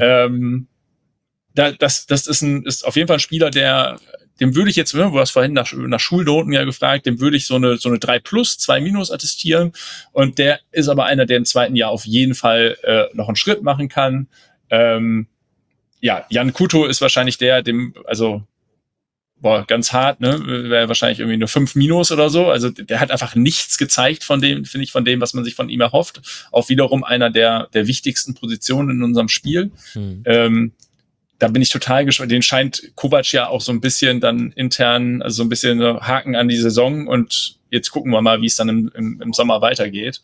Das ist auf jeden Fall ein Spieler, dem würde ich jetzt, du hast vorhin nach Schulnoten ja gefragt, dem würde ich so eine 3+, 2- attestieren. Und der ist aber einer, der im zweiten Jahr auf jeden Fall noch einen Schritt machen kann. Jan Kuto ist wahrscheinlich ganz hart, wäre wahrscheinlich irgendwie nur 5- oder so. Also der hat einfach nichts gezeigt von dem, finde ich, von dem, was man sich von ihm erhofft. Auch wiederum einer der wichtigsten Positionen in unserem Spiel. Da bin ich total gespannt. Den scheint Kovac ja auch so ein bisschen dann intern, also so ein bisschen Haken an die Saison, und jetzt gucken wir mal, wie es dann im Sommer weitergeht.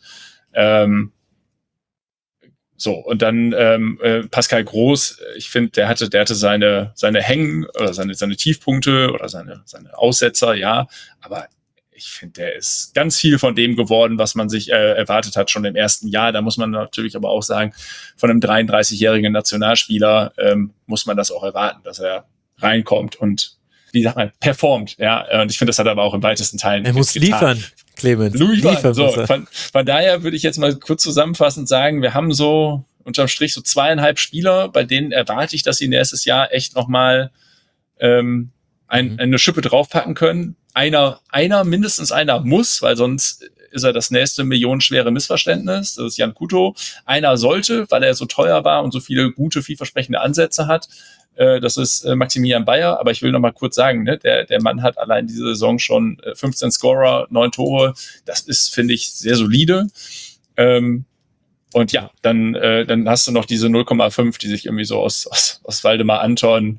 Und dann Pascal Groß, ich finde, der hatte seine Hängen oder seine Tiefpunkte oder seine Aussetzer, ja, aber ich finde, der ist ganz viel von dem geworden, was man sich erwartet hat schon im ersten Jahr. Da muss man natürlich aber auch sagen, von einem 33-jährigen Nationalspieler muss man das auch erwarten, dass er reinkommt und, wie sagt man, performt. Ja, und ich finde, das hat er aber auch im weitesten Teil. Er muss liefern, Clemens. Liefern. So, von daher würde ich jetzt mal kurz zusammenfassend sagen, wir haben so unterm Strich so 2,5 Spieler, bei denen erwarte ich, dass sie nächstes Jahr echt nochmal eine Schippe draufpacken können. Mindestens einer muss, weil sonst ist er das nächste millionenschwere Missverständnis. Das ist Jan Kuto. Einer sollte, weil er so teuer war und so viele gute, vielversprechende Ansätze hat. Das ist Maximilian Bayer. Aber ich will noch mal kurz sagen, der Mann hat allein diese Saison schon 15 Scorer, 9 Tore. Das ist, finde ich, sehr solide. Und ja, dann hast du noch diese 0,5, die sich irgendwie so aus Waldemar Anton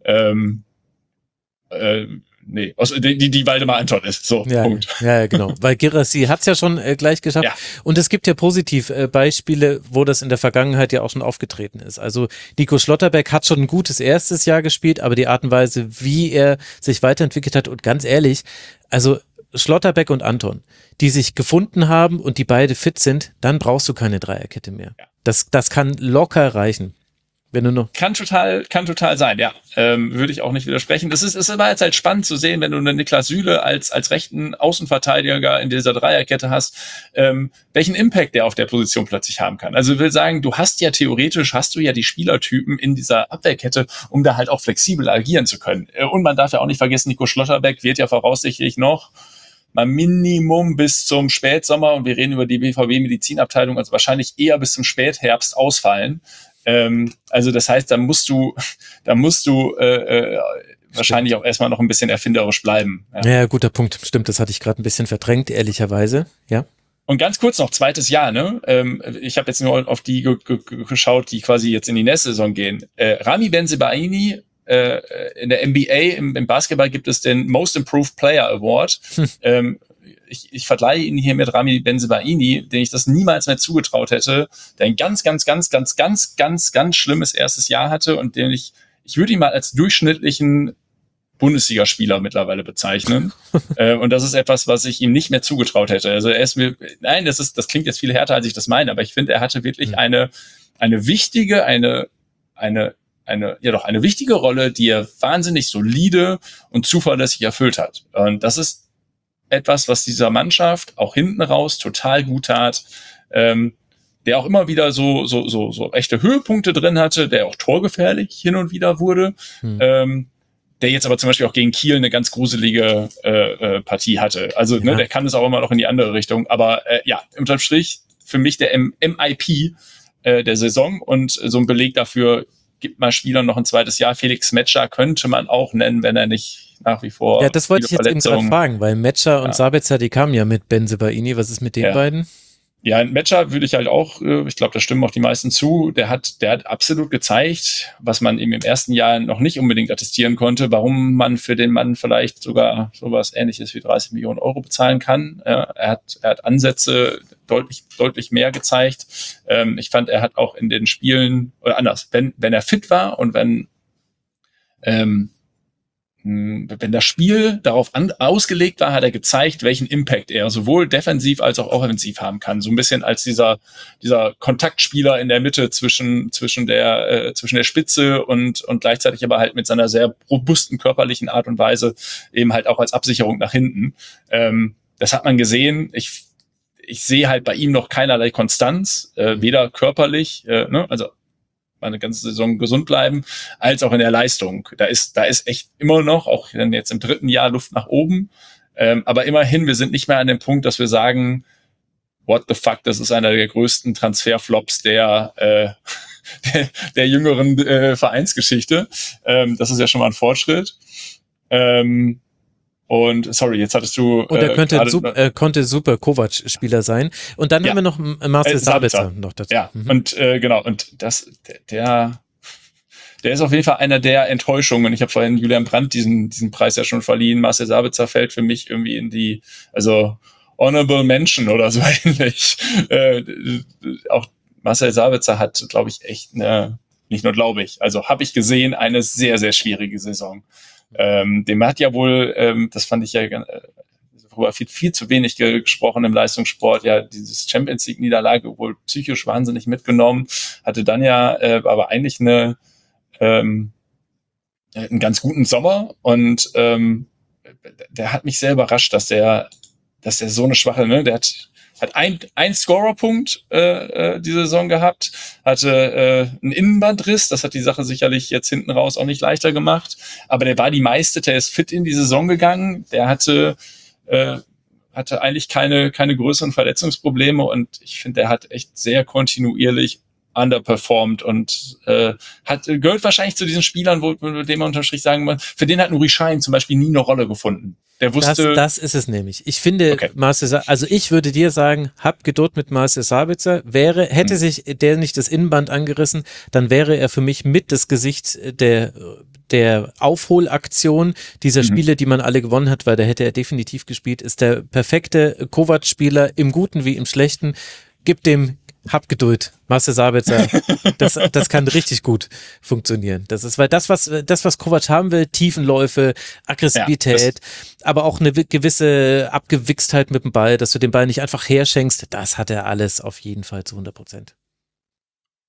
die Waldemar Anton ist. So, ja, Punkt. Ja, genau. Weil Guirassy hat es ja schon gleich geschafft. Ja. Und es gibt ja positiv Beispiele, wo das in der Vergangenheit ja auch schon aufgetreten ist. Also Nico Schlotterbeck hat schon ein gutes erstes Jahr gespielt, aber die Art und Weise, wie er sich weiterentwickelt hat, und ganz ehrlich, also Schlotterbeck und Anton, die sich gefunden haben und die beide fit sind, dann brauchst du keine Dreierkette mehr. Ja. Das kann locker reichen. Wenn du noch. Kann total sein, ja. Würde ich auch nicht widersprechen. Es war jetzt halt spannend zu sehen, wenn du einen Niklas Süle als rechten Außenverteidiger in dieser Dreierkette hast, welchen Impact der auf der Position plötzlich haben kann. Also ich will sagen, hast du ja die Spielertypen in dieser Abwehrkette, um da halt auch flexibel agieren zu können. Und man darf ja auch nicht vergessen, Nico Schlotterbeck wird ja voraussichtlich noch mal Minimum bis zum Spätsommer, und wir reden über die BVB-Medizinabteilung, also wahrscheinlich eher bis zum Spätherbst ausfallen. Also das heißt, da musst du wahrscheinlich auch erstmal noch ein bisschen erfinderisch bleiben. Ja, guter Punkt. Stimmt, das hatte ich gerade ein bisschen verdrängt, ehrlicherweise. Ja. Und ganz kurz noch, zweites Jahr, ne? Ich habe jetzt nur auf die geschaut, die quasi jetzt in die nächste Saison gehen. Rami Bensebaini, in der NBA, im Basketball gibt es den Most Improved Player Award. Ich verleihe ihn hier mit Rami Bensebaini, den ich das niemals mehr zugetraut hätte, der ein ganz schlimmes erstes Jahr hatte und den ich würde ihn mal als durchschnittlichen Bundesligaspieler mittlerweile bezeichnen. Und das ist etwas, was ich ihm nicht mehr zugetraut hätte. Also das klingt jetzt viel härter, als ich das meine, aber ich finde, er hatte wirklich eine wichtige Rolle, die er wahnsinnig solide und zuverlässig erfüllt hat. Und das ist etwas, was dieser Mannschaft auch hinten raus total gut tat, der auch immer wieder so echte Höhepunkte drin hatte, der auch torgefährlich hin und wieder wurde, der jetzt aber zum Beispiel auch gegen Kiel eine ganz gruselige Partie hatte. Also der kann es auch immer noch in die andere Richtung, aber unterm Strich für mich der MIP der Saison und so ein Beleg dafür, gibt mal Spielern noch ein zweites Jahr. Felix Metscher könnte man auch nennen, wenn er nicht nach wie vor. Ja, das wollte ich jetzt eben gerade fragen, weil Metscher und Sabitzer, die kamen ja mit Bensebaini. Was ist mit den beiden? Ja, Metscher würde ich halt auch, ich glaube, da stimmen auch die meisten zu, der hat absolut gezeigt, was man ihm im ersten Jahr noch nicht unbedingt attestieren konnte, warum man für den Mann vielleicht sogar sowas Ähnliches wie 30 Millionen Euro bezahlen kann. Er hat Ansätze deutlich mehr gezeigt. Ich fand, er hat auch in den Spielen, oder anders, wenn er fit war und wenn das Spiel darauf ausgelegt war, hat er gezeigt, welchen Impact er sowohl defensiv als auch offensiv haben kann. So ein bisschen als dieser Kontaktspieler in der Mitte zwischen der Spitze und gleichzeitig aber halt mit seiner sehr robusten körperlichen Art und Weise eben halt auch als Absicherung nach hinten. Das hat man gesehen. Ich sehe halt bei ihm noch keinerlei Konstanz, weder körperlich, also eine ganze Saison gesund bleiben, als auch in der Leistung. Da ist echt immer noch, auch jetzt im 3. Jahr, Luft nach oben. Aber immerhin, wir sind nicht mehr an dem Punkt, dass wir sagen, what the fuck, das ist einer der größten Transferflops der jüngeren Vereinsgeschichte. Das ist ja schon mal ein Fortschritt. Und sorry, jetzt hattest du. Und er konnte super Kovac-Spieler sein. Und dann haben wir noch Marcel Sabitzer noch dazu. Ja, und genau, und der ist auf jeden Fall einer der Enttäuschungen. Ich habe vorhin Julian Brandt diesen Preis ja schon verliehen. Marcel Sabitzer fällt für mich irgendwie in die, Honorable Mention oder so ähnlich. Auch Marcel Sabitzer hat, glaube ich, echt nicht nur glaube ich, also habe ich gesehen, eine sehr, sehr schwierige Saison. Dem hat ja wohl, das fand ich ja darüber viel zu wenig gesprochen im Leistungssport, ja, dieses Champions League Niederlage wohl psychisch wahnsinnig mitgenommen, hatte dann ja aber eigentlich einen ganz guten Sommer und der hat mich sehr überrascht, dass der so eine schwache, der hat ein Scorerpunkt diese Saison gehabt, hatte einen Innenbandriss, das hat die Sache sicherlich jetzt hinten raus auch nicht leichter gemacht, aber der ist fit in die Saison gegangen, der hatte eigentlich keine größeren Verletzungsprobleme und ich finde, der hat echt sehr kontinuierlich underperformed und gehört wahrscheinlich zu diesen Spielern, mit dem man unterm Strich sagen muss, für den hat Nuri Sahin zum Beispiel nie eine Rolle gefunden. Der wusste. Das ist es nämlich. Ich finde, okay. Also ich würde dir sagen, hab Geduld mit Marcel Sabitzer. Hätte sich der nicht das Innenband angerissen, dann wäre er für mich mit das Gesicht der Aufholaktion dieser Spiele, die man alle gewonnen hat, weil da hätte er definitiv gespielt, ist der perfekte Kovac-Spieler im Guten wie im Schlechten. Hab Geduld, Marcel Sabitzer, das kann richtig gut funktionieren. Das ist, weil das, was Kovac haben will, Tiefenläufe, Aggressivität, aber auch eine gewisse Abgewichstheit mit dem Ball, dass du den Ball nicht einfach herschenkst, das hat er alles auf jeden Fall zu 100%.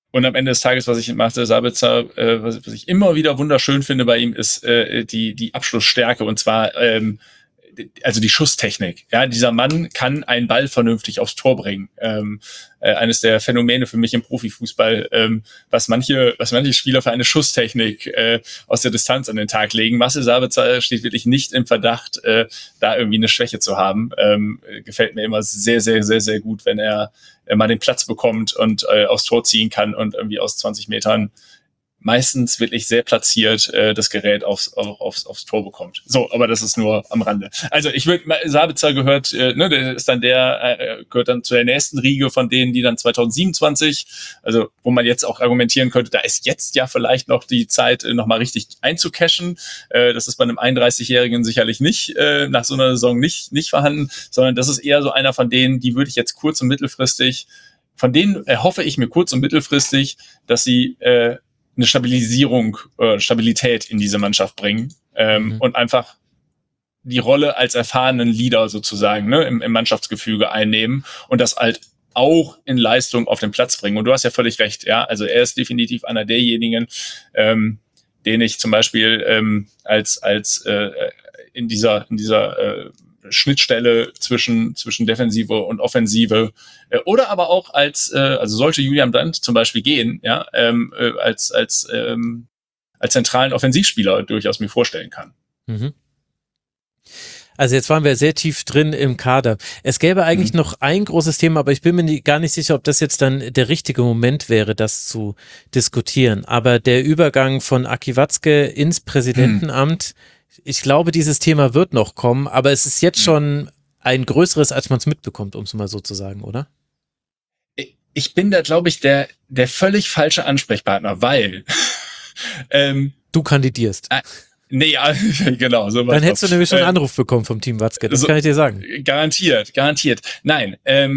Und am Ende des Tages, was ich mit Marcel Sabitzer, was ich immer wieder wunderschön finde bei ihm, ist die Abschlussstärke, und zwar also die Schusstechnik. Ja, dieser Mann kann einen Ball vernünftig aufs Tor bringen. Eines der Phänomene für mich im Profifußball, was manche Spieler für eine Schusstechnik aus der Distanz an den Tag legen. Marcel Sabitzer steht wirklich nicht im Verdacht, da irgendwie eine Schwäche zu haben. Gefällt mir immer sehr, sehr, sehr, sehr gut, wenn er mal den Platz bekommt und aufs Tor ziehen kann und irgendwie aus 20 Metern meistens wirklich sehr platziert das Gerät aufs Tor bekommt. So, aber das ist nur am Rande. Also ich würde, Sabitzer gehört, der ist dann gehört dann zu der nächsten Riege von denen, die dann 2027, also wo man jetzt auch argumentieren könnte, da ist jetzt ja vielleicht noch die Zeit, nochmal richtig einzucashen. Das ist bei einem 31-Jährigen sicherlich nicht, nach so einer Saison nicht vorhanden, sondern das ist eher so einer von denen, die würde ich jetzt kurz- und mittelfristig, von denen erhoffe ich mir kurz- und mittelfristig, dass sie eine Stabilität in diese Mannschaft bringen und einfach die Rolle als erfahrenen Leader sozusagen im Mannschaftsgefüge einnehmen und das halt auch in Leistung auf den Platz bringen. Und du hast ja völlig recht, ja, also er ist definitiv einer derjenigen, den ich zum Beispiel als in dieser Schnittstelle zwischen Defensive und Offensive oder aber auch also sollte Julian Brandt zum Beispiel gehen, ja, als zentralen Offensivspieler durchaus mir vorstellen kann. Mhm. Also jetzt waren wir sehr tief drin im Kader. Es gäbe eigentlich noch ein großes Thema, aber ich bin mir gar nicht sicher, ob das jetzt dann der richtige Moment wäre, das zu diskutieren. Aber der Übergang von Aki Watzke ins Präsidentenamt, ich glaube, dieses Thema wird noch kommen, aber es ist jetzt schon ein größeres, als man es mitbekommt, um es mal so zu sagen, oder? Ich bin da, glaube ich, der völlig falsche Ansprechpartner, weil du kandidierst. Nee, ja, genau. So dann hättest du nämlich schon einen Anruf bekommen vom Team Watzke, das kann ich dir sagen. Garantiert. Nein,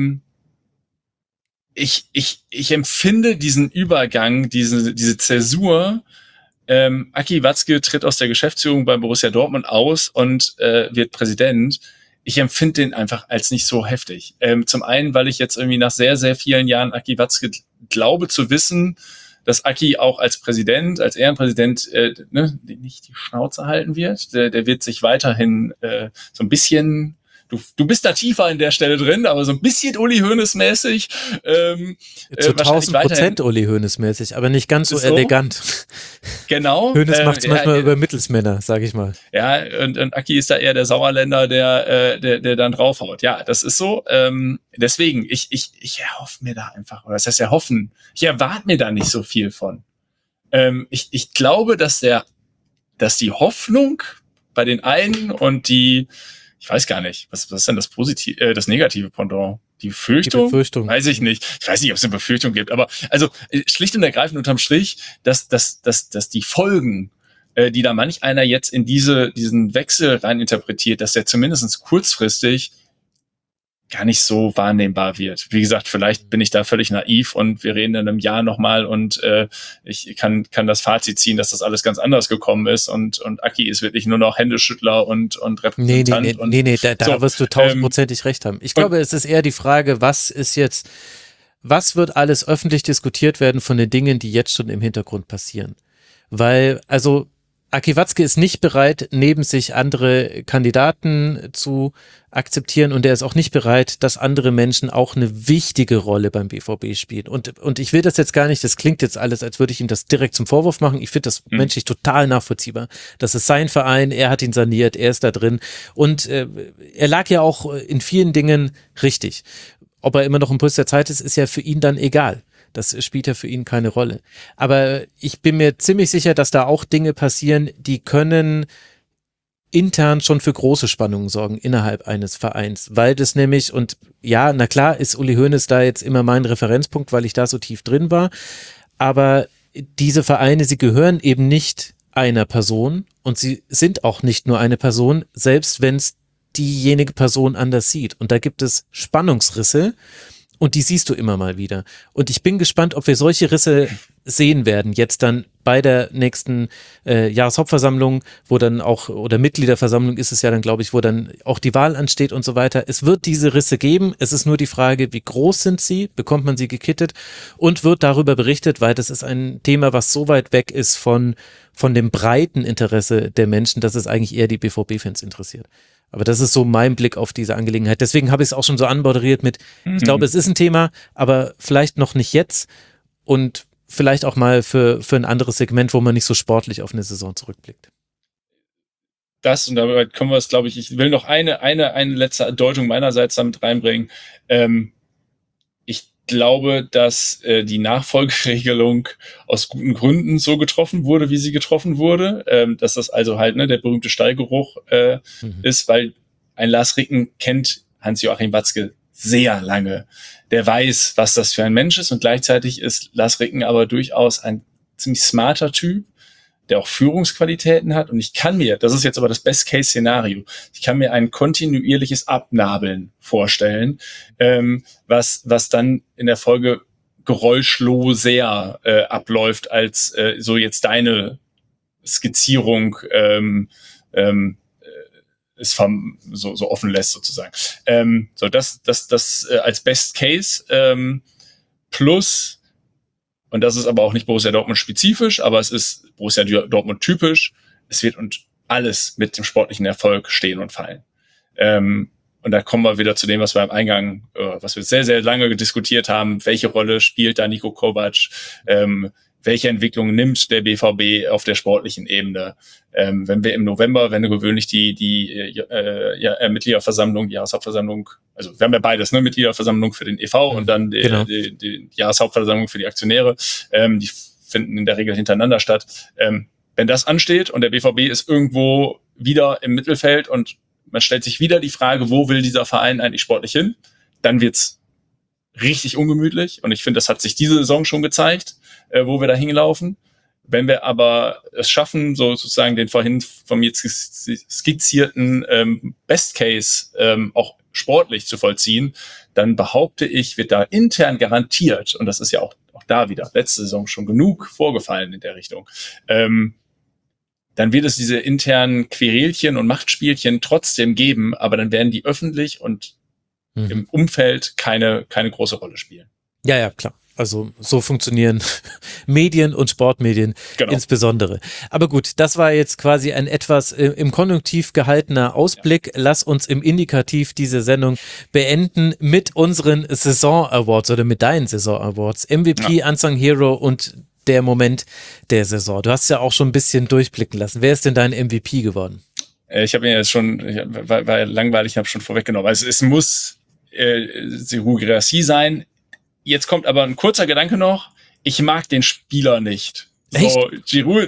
ich empfinde diesen Übergang, diese Zäsur. Aki Watzke tritt aus der Geschäftsführung bei Borussia Dortmund aus und wird Präsident. Ich empfinde den einfach als nicht so heftig. Zum einen, weil ich jetzt irgendwie nach sehr, sehr vielen Jahren Aki Watzke glaube zu wissen, dass Aki auch als Präsident, als Ehrenpräsident nicht die Schnauze halten wird. Der wird sich weiterhin so ein bisschen, du bist da tiefer in der Stelle drin, aber so ein bisschen Uli Hoeneß-mäßig. Zu 1000% Uli Hoeneß-mäßig, aber nicht ganz so elegant. Genau. Hoeneß macht es manchmal über Mittelsmänner, sag ich mal. Ja, und Aki ist da eher der Sauerländer, der dann draufhaut. Ja, das ist so. Deswegen, ich erhoffe mir da einfach, oder das heißt erhoffen, ich erwarte mir da nicht so viel von. Ich glaube, dass die Hoffnung bei den einen und ich weiß gar nicht, was ist denn das negative Pendant? Die Befürchtung? Weiß ich nicht. Ich weiß nicht, ob es eine Befürchtung gibt, aber also schlicht und ergreifend unterm Strich, dass die Folgen, die da manch einer jetzt in diesen Wechsel rein interpretiert, dass der zumindest kurzfristig gar nicht so wahrnehmbar wird. Wie gesagt, vielleicht bin ich da völlig naiv und wir reden in einem Jahr nochmal und ich kann das Fazit ziehen, dass das alles ganz anders gekommen ist und Aki ist wirklich nur noch Händeschüttler und Repräsentant. Nee, da wirst du 1000%ig recht haben. Ich glaube, es ist eher die Frage, was wird alles öffentlich diskutiert werden von den Dingen, die jetzt schon im Hintergrund passieren? Weil, also Aki Watzke ist nicht bereit, neben sich andere Kandidaten zu akzeptieren und er ist auch nicht bereit, dass andere Menschen auch eine wichtige Rolle beim BVB spielen. Und ich will das jetzt gar nicht, das klingt jetzt alles, als würde ich ihm das direkt zum Vorwurf machen. Ich finde das menschlich total nachvollziehbar. Das ist sein Verein, er hat ihn saniert, er ist da drin und er lag ja auch in vielen Dingen richtig. Ob er immer noch im Puls der Zeit ist ja für ihn dann egal. Das spielt ja für ihn keine Rolle. Aber ich bin mir ziemlich sicher, dass da auch Dinge passieren, die können intern schon für große Spannungen sorgen innerhalb eines Vereins, weil das nämlich, und ja, na klar ist Uli Hoeneß da jetzt immer mein Referenzpunkt, weil ich da so tief drin war, aber diese Vereine, sie gehören eben nicht einer Person und sie sind auch nicht nur eine Person, selbst wenn es diejenige Person anders sieht. Und da gibt es Spannungsrisse, und die siehst du immer mal wieder. Und ich bin gespannt, ob wir solche Risse sehen werden, jetzt dann bei der nächsten Jahreshauptversammlung, wo dann auch, oder Mitgliederversammlung ist es ja dann, glaube ich, wo dann auch die Wahl ansteht und so weiter. Es wird diese Risse geben. Es ist nur die Frage, wie groß sind sie? Bekommt man sie gekittet? Und wird darüber berichtet, weil das ist ein Thema, was so weit weg ist von dem breiten Interesse der Menschen, dass es eigentlich eher die BVB-Fans interessiert. Aber das ist so mein Blick auf diese Angelegenheit. Deswegen habe ich es auch schon so anmoderiert mit, ich glaube, es ist ein Thema, aber vielleicht noch nicht jetzt und vielleicht auch mal für ein anderes Segment, wo man nicht so sportlich auf eine Saison zurückblickt. Das, und dabei können wir es, glaube ich will noch eine letzte Deutung meinerseits damit reinbringen. Ich glaube, dass die Nachfolgeregelung aus guten Gründen so getroffen wurde, wie sie getroffen wurde. Dass das also halt der berühmte Stallgeruch ist, weil ein Lars Ricken kennt Hans-Joachim Watzke sehr lange. Der weiß, was das für ein Mensch ist, und gleichzeitig ist Lars Ricken aber durchaus ein ziemlich smarter Typ, der auch Führungsqualitäten hat, und ich kann mir, das ist jetzt aber das Best-Case-Szenario, ich kann mir ein kontinuierliches Abnabeln vorstellen, was dann in der Folge geräuschloser abläuft, als so jetzt deine Skizzierung es so offen lässt sozusagen. So das als Best Case plus, und das ist aber auch nicht Borussia Dortmund spezifisch, aber es ist Borussia Dortmund typisch, es wird und alles mit dem sportlichen Erfolg stehen und fallen. Und da kommen wir wieder zu dem, was wir am Eingang, was wir sehr, sehr lange diskutiert haben. Welche Rolle spielt da Niko Kovac? Welche Entwicklung nimmt der BVB auf der sportlichen Ebene? Wenn wir im November, wenn gewöhnlich die Mitgliederversammlung, die Jahreshauptversammlung, also wir haben ja beides, Mitgliederversammlung für den e.V. und dann die Jahreshauptversammlung für die Aktionäre, die finden in der Regel hintereinander statt. Wenn das ansteht und der BVB ist irgendwo wieder im Mittelfeld und man stellt sich wieder die Frage, wo will dieser Verein eigentlich sportlich hin, dann wird's richtig ungemütlich, und ich finde, das hat sich diese Saison schon gezeigt, wo wir da hinlaufen. Wenn wir aber es schaffen, so sozusagen den vorhin von mir skizzierten Best Case auch sportlich zu vollziehen, dann behaupte ich, wird da intern garantiert, und das ist ja auch da wieder letzte Saison schon genug vorgefallen in der Richtung, dann wird es diese internen Querelchen und Machtspielchen trotzdem geben, aber dann werden die öffentlich und im Umfeld keine große Rolle spielen. Ja, klar. Also so funktionieren Medien und Sportmedien insbesondere. Aber gut, das war jetzt quasi ein etwas im Konjunktiv gehaltener Ausblick. Ja. Lass uns im Indikativ diese Sendung beenden mit unseren Saison-Awards oder mit deinen Saison-Awards. MVP, Unsung Hero und der Moment der Saison. Du hast ja auch schon ein bisschen durchblicken lassen. Wer ist denn dein MVP geworden? Ich habe mir jetzt schon, war langweilig, ich habe schon vorweggenommen. Also es muss Serhou Guirassy sein. Jetzt kommt aber ein kurzer Gedanke noch. Ich mag den Spieler nicht. So, Giroud,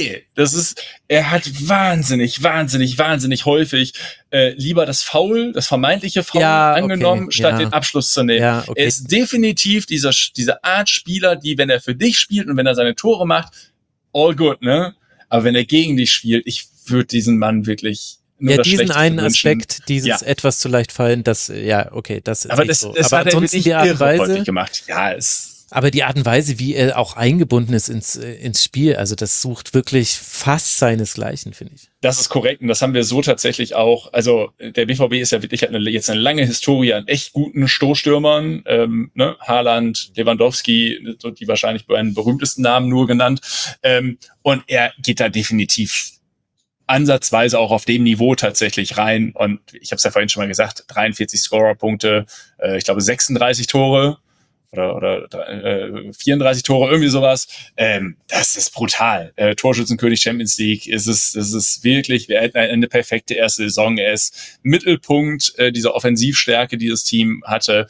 er hat wahnsinnig häufig lieber das vermeintliche Foul angenommen, statt den Abschluss zu nehmen. Ja, okay. Er ist definitiv diese Art Spieler, die, wenn er für dich spielt und wenn er seine Tore macht, all good, ne? Aber wenn er gegen dich spielt, ich würde diesen Mann wirklich nur das diesen einen wünschen. Aspekt, dieses etwas zu leicht fallen, das ist aber nicht so. Das aber hat er ansonsten wirklich die Art und Weise häufig gemacht. Ja, aber die Art und Weise, wie er auch eingebunden ist ins Spiel, also das sucht wirklich fast seinesgleichen, finde ich. Das ist korrekt, und das haben wir so tatsächlich auch. Also der BVB ist ja wirklich, hat jetzt eine lange Historie an echt guten Stoßstürmern, Haaland, Lewandowski, so die wahrscheinlich bei den berühmtesten Namen nur genannt. Und er geht da definitiv ansatzweise auch auf dem Niveau tatsächlich rein. Und ich habe es ja vorhin schon mal gesagt, 43 Scorerpunkte, ich glaube 36 Tore oder 34 Tore, irgendwie sowas. Das ist brutal. Torschützenkönig Champions League ist es wirklich, wir hätten eine perfekte erste Saison. Er ist Mittelpunkt dieser Offensivstärke, die das Team hatte.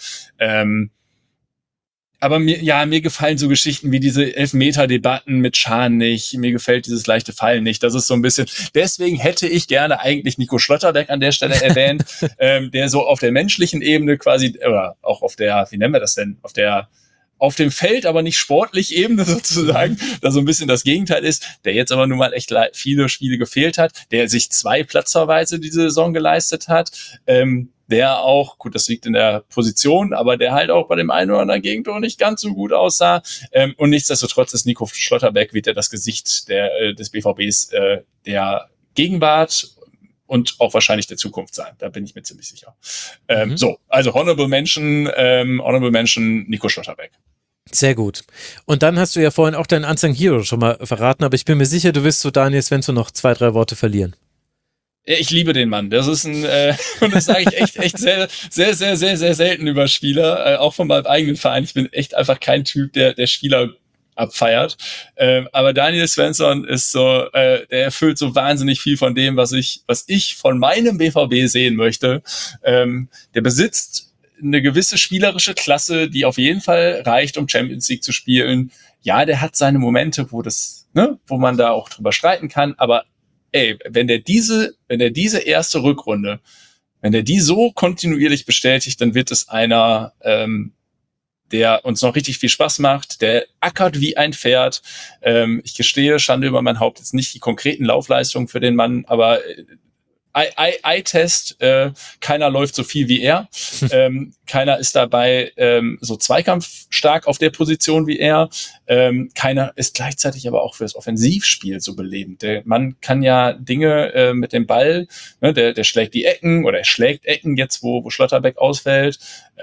Aber mir gefallen so Geschichten wie diese Elfmeter-Debatten mit Schahn nicht. Mir gefällt dieses leichte Fallen nicht. Das ist so ein bisschen, deswegen hätte ich gerne eigentlich Nico Schlotterbeck an der Stelle erwähnt, der so auf der menschlichen Ebene quasi, oder auch auf der, wie nennen wir das denn, auf dem Feld, aber nicht sportlich Ebene sozusagen, da so ein bisschen das Gegenteil ist, der jetzt aber nun mal echt viele Spiele gefehlt hat, der sich 2 Platzverweise diese Saison geleistet hat, der auch, gut, das liegt in der Position, aber der halt auch bei dem einen oder anderen Gegentor nicht ganz so gut aussah. Und nichtsdestotrotz ist Nico Schlotterbeck wieder das Gesicht des BVBs der Gegenwart und auch wahrscheinlich der Zukunft sein. Da bin ich mir ziemlich sicher. So, also Honorable Mention Nico Schlotterbeck. Sehr gut. Und dann hast du ja vorhin auch deinen Unsung Hero schon mal verraten, aber ich bin mir sicher, du wirst zu Daniel Svensson noch 2, 3 Worte verlieren. Ich liebe den Mann. Das ist und das sage ich echt sehr, sehr, sehr, sehr, sehr selten über Spieler, auch von meinem eigenen Verein. Ich bin echt einfach kein Typ, der Spieler abfeiert. Aber Daniel Svensson ist so, der erfüllt so wahnsinnig viel von dem, was ich von meinem BVB sehen möchte. Der besitzt eine gewisse spielerische Klasse, die auf jeden Fall reicht, um Champions League zu spielen. Ja, der hat seine Momente, wo man da auch drüber streiten kann, aber wenn der diese erste Rückrunde, wenn der die so kontinuierlich bestätigt, dann wird es einer, der uns noch richtig viel Spaß macht, der ackert wie ein Pferd. Ich gestehe, Schande über mein Haupt, jetzt nicht die konkreten Laufleistungen für den Mann, aber Eye-Test, keiner läuft so viel wie er. Keiner ist dabei so zweikampfstark auf der Position wie er. Keiner ist gleichzeitig aber auch für das Offensivspiel so belebend. Der Mann kann ja Dinge mit dem Ball, ne, der schlägt die Ecken oder er schlägt Ecken jetzt, wo Schlotterbeck ausfällt.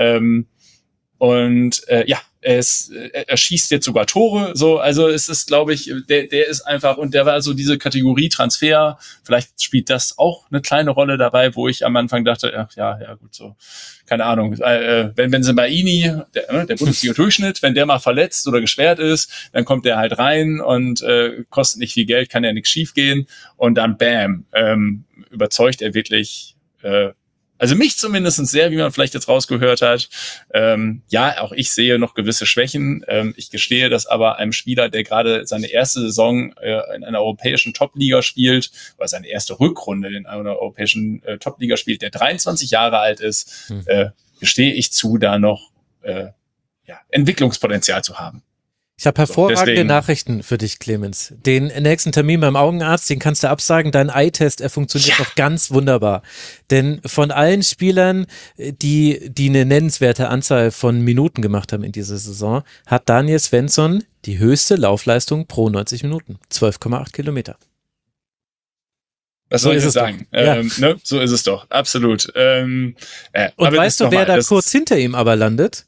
Er schießt jetzt sogar Tore, so, also es ist, glaube ich, der ist einfach, und der war so diese Kategorie Transfer, vielleicht spielt das auch eine kleine Rolle dabei, wo ich am Anfang dachte, ach ja, gut, so, keine Ahnung, wenn Sembaini, der Bundesliga-Durchschnitt, wenn der mal verletzt oder gesperrt ist, dann kommt der halt rein und kostet nicht viel Geld, kann ja nichts schief gehen und dann bam, überzeugt er wirklich, also mich zumindest sehr, wie man vielleicht jetzt rausgehört hat. Auch ich sehe noch gewisse Schwächen. Ich gestehe das aber einem Spieler, der gerade seine erste Saison in einer europäischen Top-Liga spielt, oder seine erste Rückrunde in einer europäischen Top-Liga spielt, der 23 Jahre alt ist, gestehe ich zu, da noch Entwicklungspotenzial zu haben. Ich habe hervorragende Nachrichten für dich, Clemens. Den nächsten Termin beim Augenarzt, den kannst du absagen. Dein Eye-Test, er funktioniert noch ganz wunderbar. Denn von allen Spielern, die eine nennenswerte Anzahl von Minuten gemacht haben in dieser Saison, hat Daniel Svensson die höchste Laufleistung pro 90 Minuten. 12,8 Kilometer. Was soll ich jetzt sagen? So ist es doch, absolut. Und weißt du, wer da kurz hinter ihm aber landet?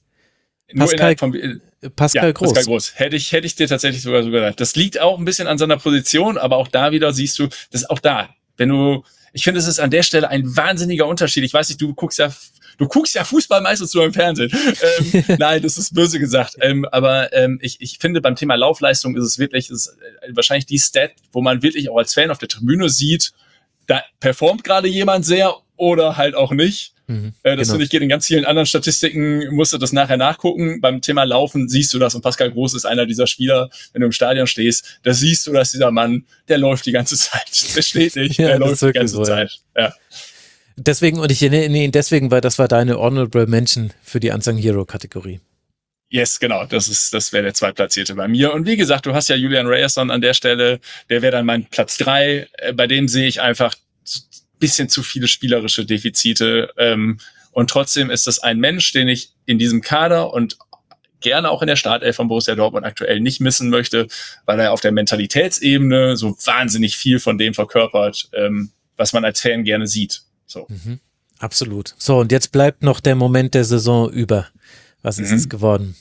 Pascal Groß. Pascal Groß. Hätte ich dir tatsächlich sogar so gesagt. Das liegt auch ein bisschen an seiner Position, aber auch da wieder siehst du, das ist auch da. Ich finde, es ist an der Stelle ein wahnsinniger Unterschied. Ich weiß nicht, du guckst ja Fußball meistens nur im Fernsehen. Nein, das ist böse gesagt. Aber ich finde, beim Thema Laufleistung ist es wirklich, wahrscheinlich die Stat, wo man wirklich auch als Fan auf der Tribüne sieht, da performt gerade jemand sehr oder halt auch nicht. Das finde ich, geht in ganz vielen anderen Statistiken, musst du das nachher nachgucken. Beim Thema Laufen siehst du das, und Pascal Groß ist einer dieser Spieler, wenn du im Stadion stehst, da siehst du, dass dieser Mann, der läuft die ganze Zeit. Der steht nicht, der läuft die ganze Zeit. Ja. Deswegen, und ich nenne ihn deswegen, weil das war deine Honorable Mention für die Unsung Hero Kategorie. Yes, genau, das wäre der Zweitplatzierte bei mir. Und wie gesagt, du hast ja Julian Ryerson an der Stelle, der wäre dann mein Platz 3. Bei dem sehe ich einfach bisschen zu viele spielerische Defizite, und trotzdem ist das ein Mensch, den ich in diesem Kader und gerne auch in der Startelf von Borussia Dortmund aktuell nicht missen möchte, weil er auf der Mentalitätsebene so wahnsinnig viel von dem verkörpert, was man als Fan gerne sieht. So. Absolut. So, und jetzt bleibt noch der Moment der Saison über. Was ist es geworden?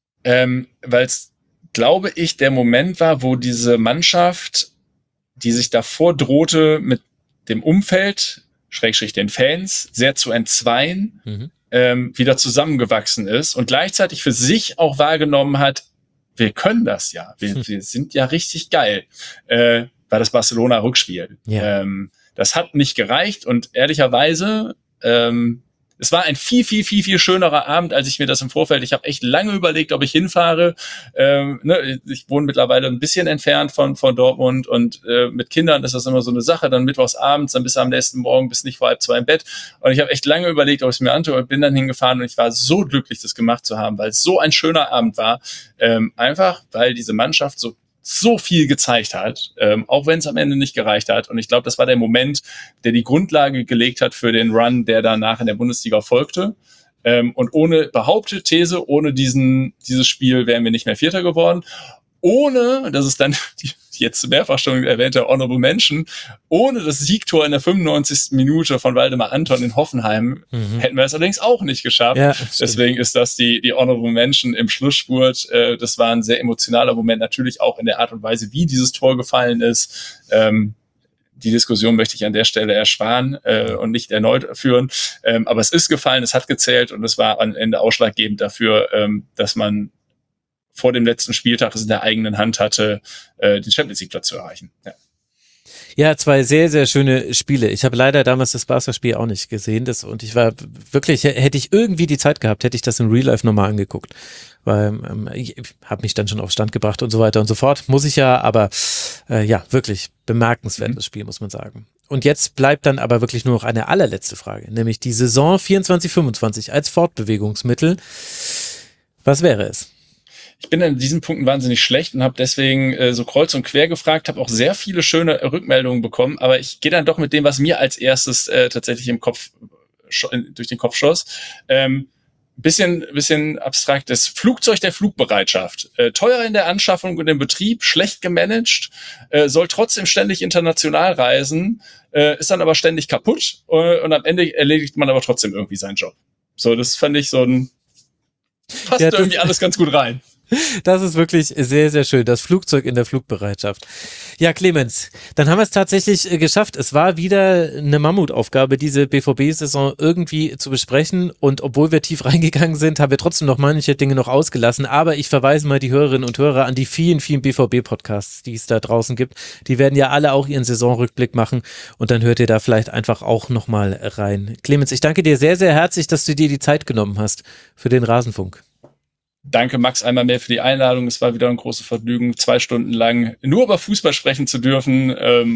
Weil es, glaube ich, der Moment war, wo diese Mannschaft, die sich davor drohte, mit dem Umfeld, Schrägstrich den Fans, sehr zu entzweien, wieder zusammengewachsen ist und gleichzeitig für sich auch wahrgenommen hat, wir können das ja, wir sind ja richtig geil, war das Barcelona-Rückspiel. Ja. Das hat nicht gereicht und ehrlicherweise, es war ein viel, viel, viel, viel schönerer Abend, als ich mir das im Vorfeld, ich habe echt lange überlegt, ob ich hinfahre. Ich wohne mittlerweile ein bisschen entfernt von Dortmund und mit Kindern ist das immer so eine Sache, dann mittwochs abends, dann bist du am nächsten Morgen, bist nicht vor 1:30 im Bett. Und ich habe echt lange überlegt, ob ich es mir antue und bin dann hingefahren und ich war so glücklich, das gemacht zu haben, weil es so ein schöner Abend war. Einfach, weil diese Mannschaft so so viel gezeigt hat, auch wenn es am Ende nicht gereicht hat. Und ich glaube, das war der Moment, der die Grundlage gelegt hat für den Run, der danach in der Bundesliga folgte. Und ohne behauptete These, ohne dieses Spiel wären wir nicht mehr Vierter geworden. Ohne, das ist dann die jetzt mehrfach schon erwähnte Honorable Mention, ohne das Siegtor in der 95. Minute von Waldemar Anton in Hoffenheim hätten wir es allerdings auch nicht geschafft. Ja, deswegen ist das die Honorable Mention im Schlussspurt. Das war ein sehr emotionaler Moment, natürlich auch in der Art und Weise, wie dieses Tor gefallen ist. Die Diskussion möchte ich an der Stelle ersparen und nicht erneut führen. Aber es ist gefallen, es hat gezählt und es war am Ende ausschlaggebend dafür, dass man vor dem letzten Spieltag es in der eigenen Hand hatte, den Champions-League-Platz zu erreichen. Ja, 2 sehr, sehr schöne Spiele. Ich habe leider damals das Barca-Spiel auch nicht gesehen. Und ich war wirklich, hätte ich irgendwie die Zeit gehabt, hätte ich das in Real Life nochmal angeguckt. Weil ich habe mich dann schon auf Stand gebracht und so weiter und so fort. Muss ich ja, aber ja, wirklich bemerkenswertes Spiel, muss man sagen. Und jetzt bleibt dann aber wirklich nur noch eine allerletzte Frage, nämlich die Saison 24/25 als Fortbewegungsmittel. Was wäre es? Ich bin in diesen Punkten wahnsinnig schlecht und habe deswegen so kreuz und quer gefragt, habe auch sehr viele schöne Rückmeldungen bekommen, aber ich gehe dann doch mit dem, was mir als erstes tatsächlich im Kopf durch den Kopf schoss. Bisschen abstraktes Flugzeug der Flugbereitschaft. Teuer in der Anschaffung und im Betrieb, schlecht gemanagt, soll trotzdem ständig international reisen, ist dann aber ständig kaputt und am Ende erledigt man aber trotzdem irgendwie seinen Job. So, das fand ich passt irgendwie alles ganz gut rein. Das ist wirklich sehr, sehr schön. Das Flugzeug in der Flugbereitschaft. Ja, Clemens, dann haben wir es tatsächlich geschafft. Es war wieder eine Mammutaufgabe, diese BVB-Saison irgendwie zu besprechen. Und obwohl wir tief reingegangen sind, haben wir trotzdem noch manche Dinge noch ausgelassen. Aber ich verweise mal die Hörerinnen und Hörer an die vielen, vielen BVB-Podcasts, die es da draußen gibt. Die werden ja alle auch ihren Saisonrückblick machen. Und dann hört ihr da vielleicht einfach auch nochmal rein. Clemens, ich danke dir sehr, sehr herzlich, dass du dir die Zeit genommen hast für den Rasenfunk. Danke, Max, einmal mehr für die Einladung. Es war wieder ein großes Vergnügen, 2 Stunden lang nur über Fußball sprechen zu dürfen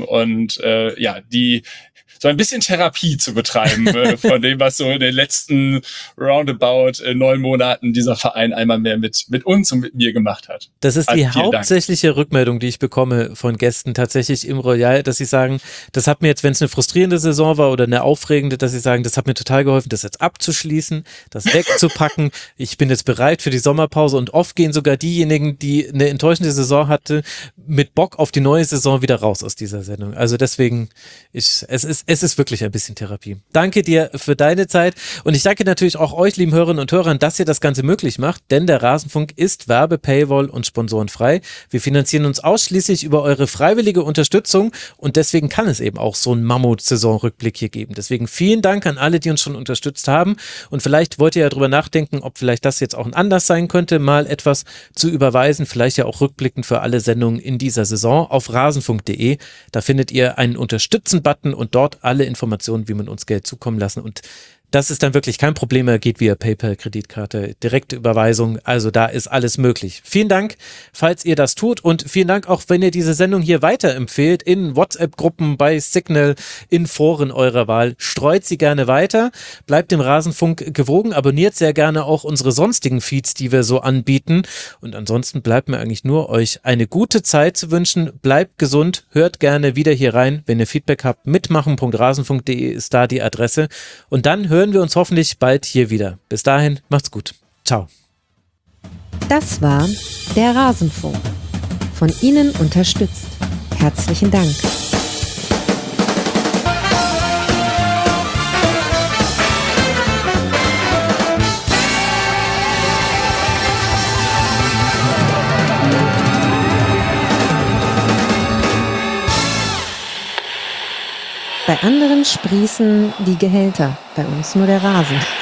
so ein bisschen Therapie zu betreiben von dem, was so in den letzten roundabout 9 Monaten dieser Verein einmal mehr mit uns und mit mir gemacht hat. Das ist die hauptsächliche Rückmeldung, die ich bekomme von Gästen tatsächlich im Royal, dass sie sagen, das hat mir jetzt, wenn es eine frustrierende Saison war oder eine aufregende, dass sie sagen, das hat mir total geholfen, das jetzt abzuschließen, das wegzupacken. Ich bin jetzt bereit für die Sommerpause und oft gehen sogar diejenigen, die eine enttäuschende Saison hatte, mit Bock auf die neue Saison wieder raus aus dieser Sendung. Also deswegen, es ist wirklich ein bisschen Therapie. Danke dir für deine Zeit und ich danke natürlich auch euch, lieben Hörerinnen und Hörern, dass ihr das Ganze möglich macht, denn der Rasenfunk ist Werbe-, Paywall- und sponsorenfrei. Wir finanzieren uns ausschließlich über eure freiwillige Unterstützung und deswegen kann es eben auch so einen Mammut-Saisonrückblick hier geben. Deswegen vielen Dank an alle, die uns schon unterstützt haben und vielleicht wollt ihr ja drüber nachdenken, ob vielleicht das jetzt auch ein Anlass sein könnte, mal etwas zu überweisen, vielleicht ja auch rückblickend für alle Sendungen in dieser Saison auf rasenfunk.de. Da findet ihr einen Unterstützen-Button und dort alle Informationen, wie man uns Geld zukommen lassen und das ist dann wirklich kein Problem mehr, geht via PayPal, Kreditkarte, direkte Überweisung, also da ist alles möglich. Vielen Dank, falls ihr das tut und vielen Dank auch, wenn ihr diese Sendung hier weiterempfehlt, in WhatsApp-Gruppen, bei Signal, in Foren eurer Wahl. Streut sie gerne weiter, bleibt dem Rasenfunk gewogen, abonniert sehr gerne auch unsere sonstigen Feeds, die wir so anbieten und ansonsten bleibt mir eigentlich nur, euch eine gute Zeit zu wünschen, bleibt gesund, hört gerne wieder hier rein, wenn ihr Feedback habt, mitmachen.rasenfunk.de ist da die Adresse und dann hören wir uns hoffentlich bald hier wieder. Bis dahin, macht's gut. Ciao. Das war der Rasenfunk. Von Ihnen unterstützt. Herzlichen Dank. Bei anderen sprießen die Gehälter, bei uns nur der Rasen.